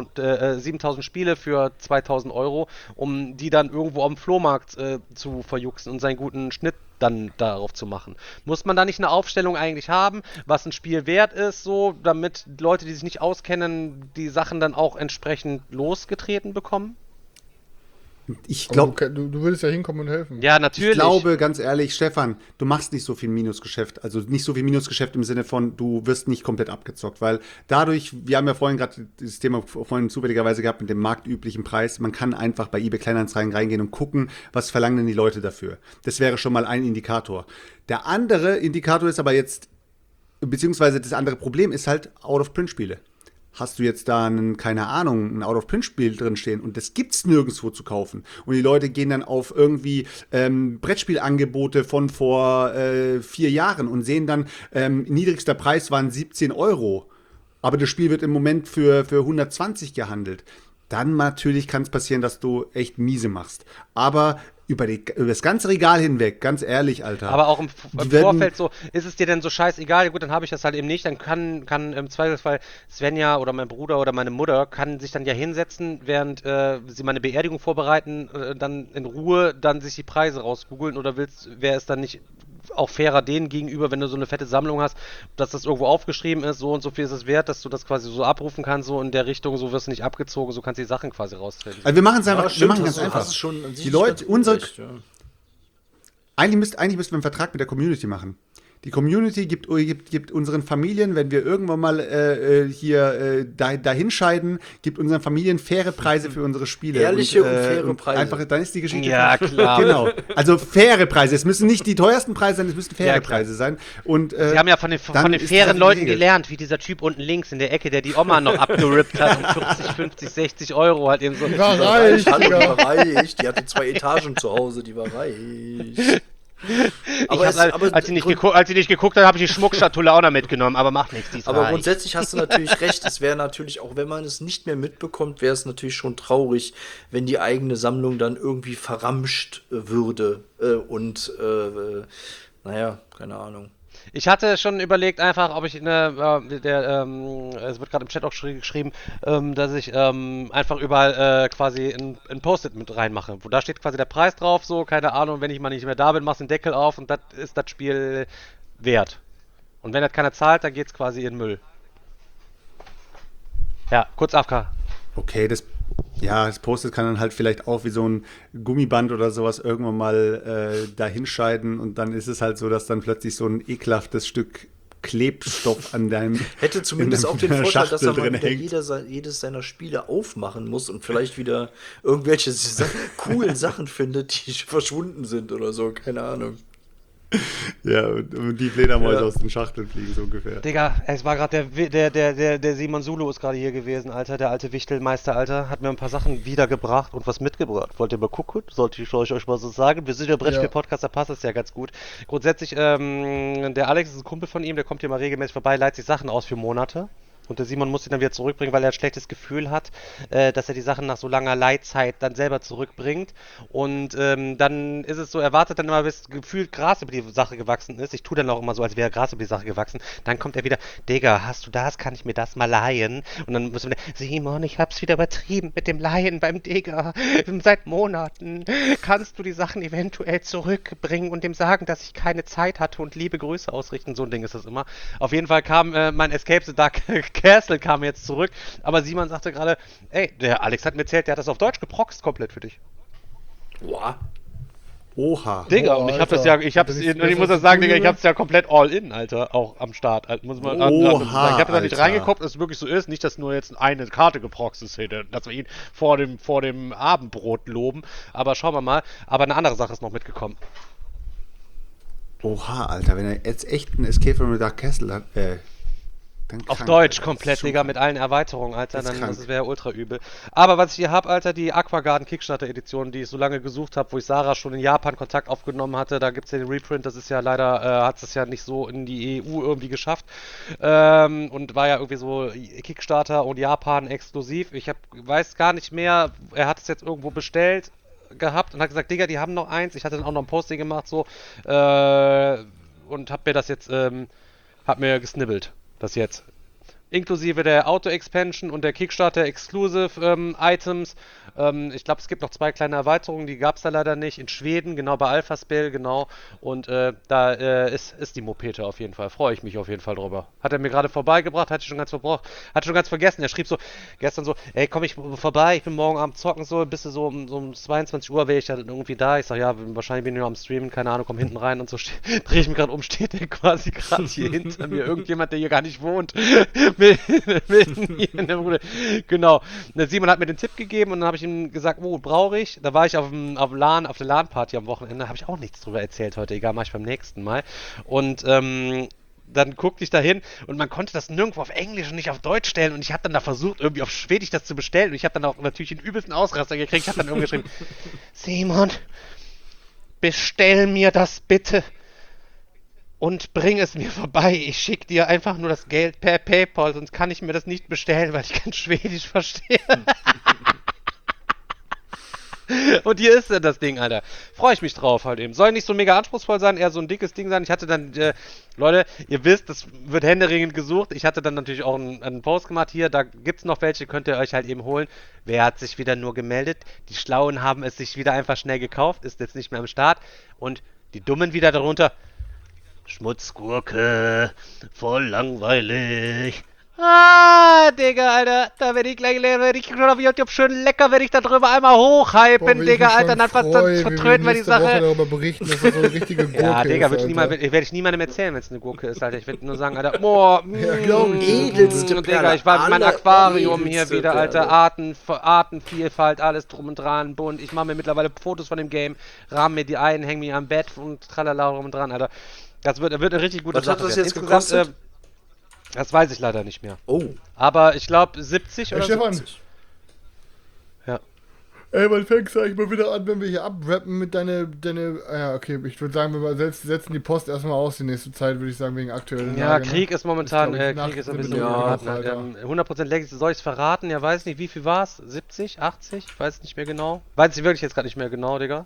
2.000 Euro, um die dann irgendwo am Flohmarkt zu verjuxen und seinen guten Schnitt dann darauf zu machen. Muss man da nicht eine Aufstellung eigentlich haben, was ein Spiel wert ist, so, damit Leute, die sich nicht auskennen, die Sachen dann auch entsprechend losgetreten bekommen? Ich Aber glaube, du würdest ja hinkommen und helfen. Ja, natürlich. Ich glaube, ganz ehrlich, Stefan, du machst nicht so viel Minusgeschäft. Also nicht so viel Minusgeschäft im Sinne von, du wirst nicht komplett abgezockt. Weil dadurch, wir haben ja vorhin gerade das Thema zufälligerweise gehabt mit dem marktüblichen Preis. Man kann einfach bei eBay Kleinanzeigen reingehen und gucken, was verlangen denn die Leute dafür. Das wäre schon mal ein Indikator. Der andere Indikator ist aber jetzt, beziehungsweise das andere Problem ist halt Out-of-Print-Spiele. Hast du jetzt da keine Ahnung, ein Out-of-Print-Spiel drinstehen und das gibt's nirgendwo zu kaufen. Und die Leute gehen dann auf irgendwie Brettspielangebote von vor 4 Jahren und sehen dann, niedrigster Preis waren 17 €. Aber das Spiel wird im Moment für 120 gehandelt. Dann natürlich kann es passieren, dass du echt miese machst. Aber über das ganze Regal hinweg, ganz ehrlich, Alter. Aber auch im Vorfeld so, ist es dir denn so scheißegal? Gut, dann habe ich das halt eben nicht. Dann kann im Zweifelsfall Svenja oder mein Bruder oder meine Mutter kann sich dann ja hinsetzen, während sie meine Beerdigung vorbereiten, dann in Ruhe dann sich die Preise rausgoogeln. Oder wäre es dann nicht auch fairer denen gegenüber, wenn du so eine fette Sammlung hast, dass das irgendwo aufgeschrieben ist, so und so viel ist es wert, dass du das quasi so abrufen kannst, so in der Richtung, so wirst du nicht abgezogen, so kannst du die Sachen quasi raustreten. Also wir machen es einfach, stimmt, wir machen ganz einfach. Die Leute, eigentlich müssten wir einen Vertrag mit der Community machen. Die Community gibt unseren Familien, wenn wir irgendwann mal dahin scheiden, gibt unseren Familien faire Preise für unsere Spiele. Ehrliche und faire Preise. Einfach, dann ist die Geschichte. Ja, klar. Genau. Also faire Preise. Es müssen nicht die teuersten Preise sein, es müssen faire Preise sein. Und, Sie haben ja von den fairen Leuten gelernt, wie dieser Typ unten links in der Ecke, der die Oma noch abgerippt hat um 40, 50, 60 € halt eben so. Die war reich, die war reich. Die hatte 2 Etagen zu Hause, die war reich. Als sie nicht geguckt hat, habe ich die Schmuckschatulle auch noch mitgenommen, aber macht nichts. Aber grundsätzlich hast du natürlich recht. Es wäre natürlich, auch wenn man es nicht mehr mitbekommt, wäre es natürlich schon traurig, wenn die eigene Sammlung dann irgendwie verramscht würde. Naja, keine Ahnung. Ich hatte schon überlegt einfach, ob ich es wird gerade im Chat auch geschrieben, dass ich einfach überall quasi ein Post-it mit reinmache. Wo da steht quasi der Preis drauf, so, keine Ahnung, wenn ich mal nicht mehr da bin, machst du den Deckel auf und das ist das Spiel wert. Und wenn das keiner zahlt, dann geht's quasi in den Müll. Ja, kurz AFK. Okay, das Post-it kann dann halt vielleicht auch wie so ein Gummiband oder sowas irgendwann mal dahinscheiden und dann ist es halt so, dass dann plötzlich so ein ekelhaftes Stück Klebstoff an deinem hätte zumindest auch den Vorteil, dass er mal wieder jedes seiner Spiele aufmachen muss und vielleicht wieder irgendwelche coolen Sachen findet, die verschwunden sind oder so, keine Ahnung. Ja, und die Fledermäuse aus den Schachteln fliegen so ungefähr. Digga, es war gerade der Simon Sulu ist gerade hier gewesen, Alter, der alte Wichtelmeister, Alter, hat mir ein paar Sachen wiedergebracht und was mitgebracht. Wollt ihr mal gucken? Sollte ich euch mal so sagen? Wir sind ja Brettspiel-Podcast, da passt das ja ganz gut. Grundsätzlich, der Alex ist ein Kumpel von ihm, der kommt hier mal regelmäßig vorbei, leiht sich Sachen aus für Monate. Und der Simon muss sie dann wieder zurückbringen, weil er ein schlechtes Gefühl hat, dass er die Sachen nach so langer Leitzeit dann selber zurückbringt. Und dann ist es so, er wartet dann immer, bis gefühlt Gras über die Sache gewachsen ist. Ich tue dann auch immer so, als wäre Gras über die Sache gewachsen. Dann kommt er wieder, Digga, hast du das? Kann ich mir das mal leihen? Und dann muss man, Simon, ich hab's wieder übertrieben mit dem Leihen beim Digga. Seit Monaten. Kannst du die Sachen eventuell zurückbringen und dem sagen, dass ich keine Zeit hatte und liebe Grüße ausrichten? So ein Ding ist das immer. Auf jeden Fall kam mein Escape the Dark Castle kam jetzt zurück, aber Simon sagte gerade, ey, der Alex hat mir erzählt, der hat das auf Deutsch geproxt komplett für dich. Boah. Oha. Digga, und ich muss das sagen, Digga, ich hab's ja komplett all in, Alter, auch am Start. Muss man sagen. Ich hab da nicht reingeguckt, dass es wirklich so ist, nicht, dass nur jetzt eine Karte geproxt ist, dass wir ihn vor dem Abendbrot loben, aber schauen wir mal. Aber eine andere Sache ist noch mitgekommen. Oha, Alter, wenn er jetzt echt ein Escape from the Dark Castle hat, auf Deutsch komplett, Digga, mit allen Erweiterungen, Alter, das wäre ultra übel. Aber was ich hier hab, Alter, die Aquagarden Kickstarter Edition, die ich so lange gesucht habe, wo ich Sarah schon in Japan Kontakt aufgenommen hatte, da gibt's ja den Reprint, das ist ja leider, hat es ja nicht so in die EU irgendwie geschafft und war ja irgendwie so Kickstarter und Japan exklusiv. Ich weiß gar nicht mehr, er hat es jetzt irgendwo bestellt gehabt und hat gesagt, Digga, die haben noch eins. Ich hatte dann auch noch ein Posting gemacht, so, und hab mir das jetzt, hab mir gesnibbelt. Das jetzt. inklusive der Auto-Expansion und der Kickstarter-Exclusive-Items. Ich glaube, es gibt noch 2 kleine Erweiterungen, die gab es da leider nicht. In Schweden, genau, bei Alphaspell, genau. Und da ist die Mopete auf jeden Fall. Freue ich mich auf jeden Fall drüber. Hat er mir gerade vorbeigebracht, hatte ich schon ganz vergessen. Er schrieb so, gestern so, ey, komm ich vorbei, ich bin morgen Abend zocken, so, bist du so um 22 Uhr, wäre ich dann irgendwie da. Ich sag, ja, wahrscheinlich bin ich nur am Streamen, keine Ahnung, komm hinten rein und so. Drehe ich mich gerade um, steht der quasi gerade hier hinter mir. Irgendjemand, der hier gar nicht wohnt. Mitten hier in der Bude. Genau. Der Simon hat mir den Tipp gegeben und dann habe ich ihm gesagt, oh, brauche ich. Da war ich auf der LAN-Party am Wochenende, habe ich auch nichts drüber erzählt heute. Egal, mach ich beim nächsten Mal. Und dann guckte ich da hin und man konnte das nirgendwo auf Englisch und nicht auf Deutsch stellen und ich habe dann da versucht, irgendwie auf Schwedisch das zu bestellen und ich habe dann auch natürlich den übelsten Ausraster gekriegt. Ich habe dann irgendwie geschrieben, Simon, bestell mir das bitte und bring es mir vorbei. Ich schicke dir einfach nur das Geld per PayPal, sonst kann ich mir das nicht bestellen, weil ich kein Schwedisch verstehe. Und hier ist das Ding, Alter. Freue ich mich drauf halt eben. Soll nicht so mega anspruchsvoll sein, eher so ein dickes Ding sein. Ich hatte dann, Leute, ihr wisst, das wird händeringend gesucht. Ich hatte dann natürlich auch einen Post gemacht. Hier, da gibt's noch welche, könnt ihr euch halt eben holen. Wer hat sich wieder nur gemeldet? Die Schlauen haben es sich wieder einfach schnell gekauft, ist jetzt nicht mehr am Start. Und die Dummen wieder darunter. Schmutzgurke, voll langweilig. Ah, Digga, Alter, da werde ich gleich auf YouTube schön lecker, werde ich da drüber einmal hochhypen, Digga, Alter, dann vertröten wir die Sache. Woche darüber berichten, dass das so eine richtige Gurke ja, Digga, ist, werde ich niemandem erzählen, wenn es eine Gurke ist, Alter. Ich werde nur sagen, Alter, boah, edelste Digga, ich war mit meinem Aquarium hier wieder, Alter, Artenvielfalt, alles drum und dran, bunt. Ich mache mir mittlerweile Fotos von dem Game, rahme mir die ein, hänge mir am Bett und tralala drum und dran, Alter. Das wird eine richtig gute Sache. Was hat das jetzt gekostet? Das weiß ich leider nicht mehr. Oh. Aber ich glaube 70 oder Stefan. 70. Ja. Ey, wann fängst du eigentlich mal wieder an, wenn wir hier abrappen mit deine ja, okay, ich würde sagen, wir setzen die Post erstmal aus die nächste Zeit, würde ich sagen, wegen aktuellen Ja, Lage, Krieg ist momentan, Krieg ist ein bisschen geraten, 100% Legacy, soll ich es verraten? Ja, weiß nicht, wie viel war es? 70, 80? Weiß nicht mehr genau. Weiß ich wirklich jetzt gerade nicht mehr genau, Digga.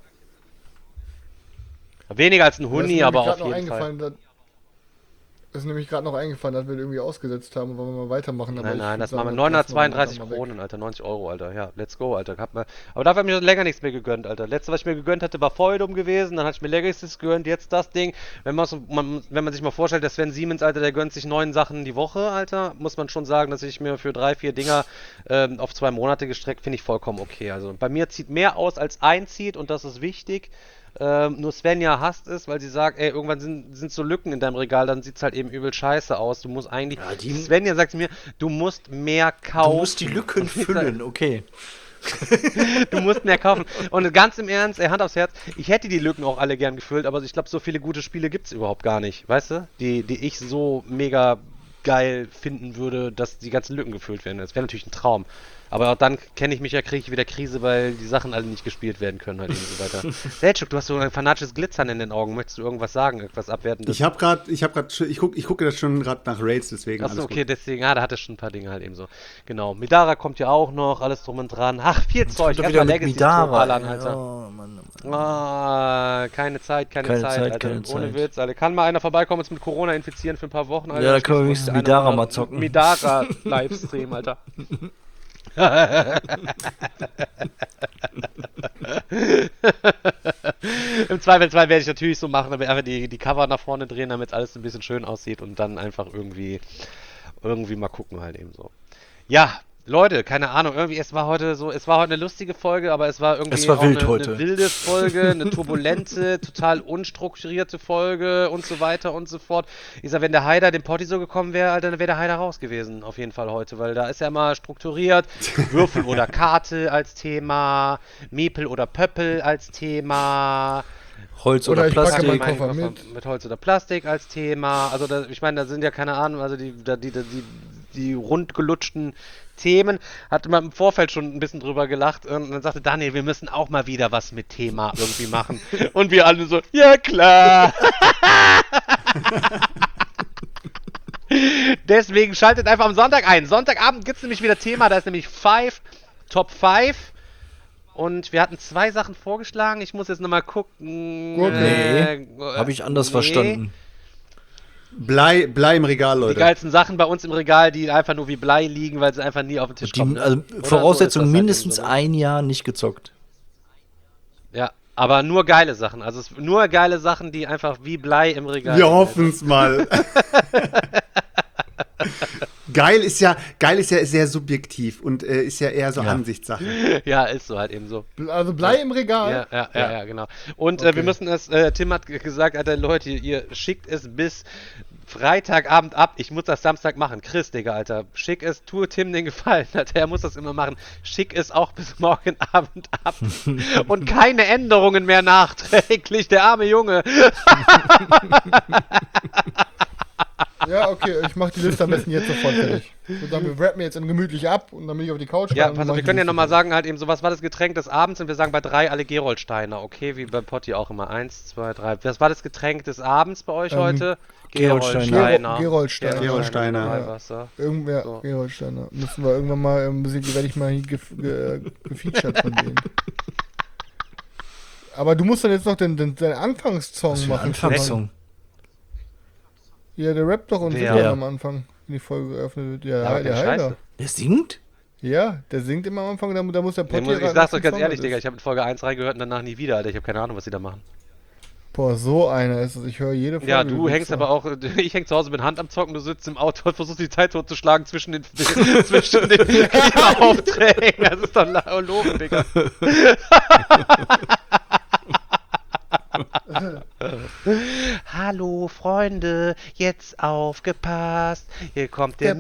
Weniger als ein Huni, aber auf jeden Fall. Das ist nämlich gerade noch eingefallen, dass wir das irgendwie ausgesetzt haben und wollen wir mal weitermachen. Nein, das machen wir 932 Kronen, Alter, 90 Euro, Alter. Ja, let's go, Alter. Aber dafür habe ich mir länger nichts mehr gegönnt, Alter. Letzte, was ich mir gegönnt hatte, war Feudum gewesen, dann hatte ich mir Legacies gegönnt, jetzt das Ding. Wenn man sich mal vorstellt, der Sven Siemens, Alter, der gönnt sich 9 Sachen die Woche, Alter, muss man schon sagen, dass ich mir für 3, 4 Dinger auf 2 Monate gestreckt, finde ich vollkommen okay. Also bei mir zieht mehr aus, als einzieht und das ist wichtig. Nur Svenja hasst es, weil sie sagt, ey, irgendwann sind so Lücken in deinem Regal, dann sieht es halt eben übel scheiße aus. Du musst eigentlich, Svenja sagt mir, du musst mehr kaufen. Du musst die Lücken füllen, okay. Du musst mehr kaufen. Und ganz im Ernst, Hand aufs Herz, ich hätte die Lücken auch alle gern gefüllt, aber ich glaube, so viele gute Spiele gibt es überhaupt gar nicht, weißt du? Die ich so mega geil finden würde, dass die ganzen Lücken gefüllt werden. Das wäre natürlich ein Traum. Aber auch dann kriege ich wieder Krise, weil die Sachen alle nicht gespielt werden können halt eben so weiter. Selchuk, du hast so ein fanatisches Glitzern in den Augen. Möchtest du irgendwas sagen? Irgendwas Abwertendes? Ich gucke das schon gerade nach Raids, deswegen. Achso, okay, gut. Deswegen, da hatte schon ein paar Dinge halt eben so. Genau. Midara kommt ja auch noch, alles drum und dran. Ach, viel Zeug. Wieder mit Midara. Alter. Oh, Mann. Keine Zeit, keine Zeit, Alter. Ohne Witz, Alter. Kann mal einer vorbeikommen und uns mit Corona infizieren für ein paar Wochen, Alter? Ja, da können wir wenigstens Midara mal zocken. Midara-Livestream, Alter. Im Zweifelsfall werde ich natürlich so machen, aber einfach die Cover nach vorne drehen, damit alles ein bisschen schön aussieht und dann einfach irgendwie mal gucken halt eben so. Ja, Leute, keine Ahnung, irgendwie, es war heute eine lustige Folge, aber es war irgendwie auch eine wilde Folge, eine turbulente, total unstrukturierte Folge und so weiter und so fort. Ich sag, wenn der Haider dem Potti so gekommen wäre, Alter, dann wäre der Haider raus gewesen, auf jeden Fall heute, weil da ist ja mal strukturiert, Würfel oder Karte als Thema, Miepel oder Pöppel als Thema, Holz oder Plastik. Mit Holz oder Plastik als Thema, also ich meine, da sind ja keine Ahnung, also die rundgelutschten Themen, hatte man im Vorfeld schon ein bisschen drüber gelacht und dann sagte Daniel, wir müssen auch mal wieder was mit Thema irgendwie machen. Und wir alle so, ja klar. Deswegen schaltet einfach am Sonntag ein. Sonntagabend gibt es nämlich wieder Thema, da ist nämlich Top 5. Und wir hatten 2 Sachen vorgeschlagen. Ich muss jetzt nochmal gucken. Nee, habe ich anders verstanden. Blei im Regal, Leute. Die geilsten Sachen bei uns im Regal, die einfach nur wie Blei liegen, weil sie einfach nie auf den Tisch kommen. Ne? Also Oder Voraussetzung so ist das halt mindestens eben so, ne? ein Jahr nicht gezockt. Ja, aber nur geile Sachen. Also nur geile Sachen, die einfach wie Blei im Regal Wir sind. hoffen es mal. Geil ist ja sehr subjektiv und ist ja eher so Ansichtssache. Ja, ist so halt eben so. Also Blei im Regal. Ja, genau. Und wir müssen es, Tim hat gesagt, Alter, Leute, ihr schickt es bis Freitagabend ab. Ich muss das Samstag machen. Chris, Digga, Alter, schick es, tue Tim den Gefallen, Alter, er muss das immer machen. Schick es auch bis morgen Abend ab. Und keine Änderungen mehr nachträglich, der arme Junge. Ja, okay, ich mach die Liste am besten jetzt sofort fertig. Ich würde sagen, wir rappen jetzt gemütlich ab und dann bin ich auf die Couch. Ja, pass auf, wir können ja nochmal sagen, halt eben so, was war das Getränk des Abends? Und wir sagen bei 3 alle Geroldsteiner, okay? Wie bei Potti auch immer. 1, 2, 3. Was war das Getränk des Abends bei euch heute? Geroldsteiner. Geroldsteiner. Weihwasser. Irgendwer, So. Geroldsteiner. Müssen wir irgendwann mal, werde ich mal hier gefeatured von denen. Aber du musst dann jetzt noch den Anfangssong machen. Anfangssong. Ja, der rappt doch und Wer? singt am Anfang, wenn die Folge geöffnet wird. Ja, Aber der der Scheiße. Heiler. Der singt? Ja, der singt immer am Anfang, da muss der Potti Ich sag's doch ganz ehrlich, Digga, ich habe in Folge 1 reingehört und danach nie wieder, Alter. Ich habe keine Ahnung, was die da machen. Boah, so einer ist es. Ich höre jede Folge. Ja, du hängst aber auch, ich häng zu Hause mit Hand am Zocken, du sitzt im Auto und versuchst die Zeit totzuschlagen zwischen den Aufträgen. Das ist doch Logen, Digga. Hallo Freunde, jetzt aufgepasst, hier kommt der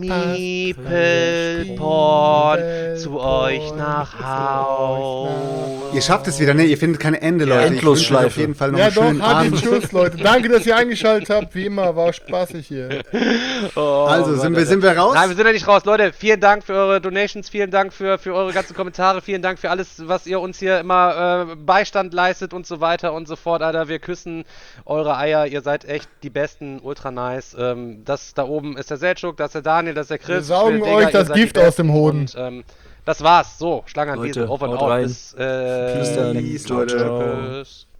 Meeple-Porn zu euch nach Haus. Ihr schafft es wieder, ne? Ihr findet kein Ende, Leute. Endlosschleife. Auf jeden Fall noch Ja, einen doch, schönen Abend. Tschüss, Leute. Danke, dass ihr eingeschaltet habt. Wie immer, war spaßig hier. Also, sind wir raus? Nein, wir sind ja nicht raus. Leute, vielen Dank für eure Donations, vielen Dank für eure ganzen Kommentare, vielen Dank für alles, was ihr uns hier immer Beistand leistet und so weiter und so fort, Alter. Wir küssen eure Eier, ihr seid echt die Besten, ultra nice. Das da oben ist der Selçuk, das ist der Daniel, das ist der Chris. Wir saugen Digga, euch ihr das seid die Gift aus dem Besten Hoden. Und, das war's. So, Schlange an Leute, Wiesel, over and haut out. rein. Bis, Bis dann. Peace, Leute. Tschüss.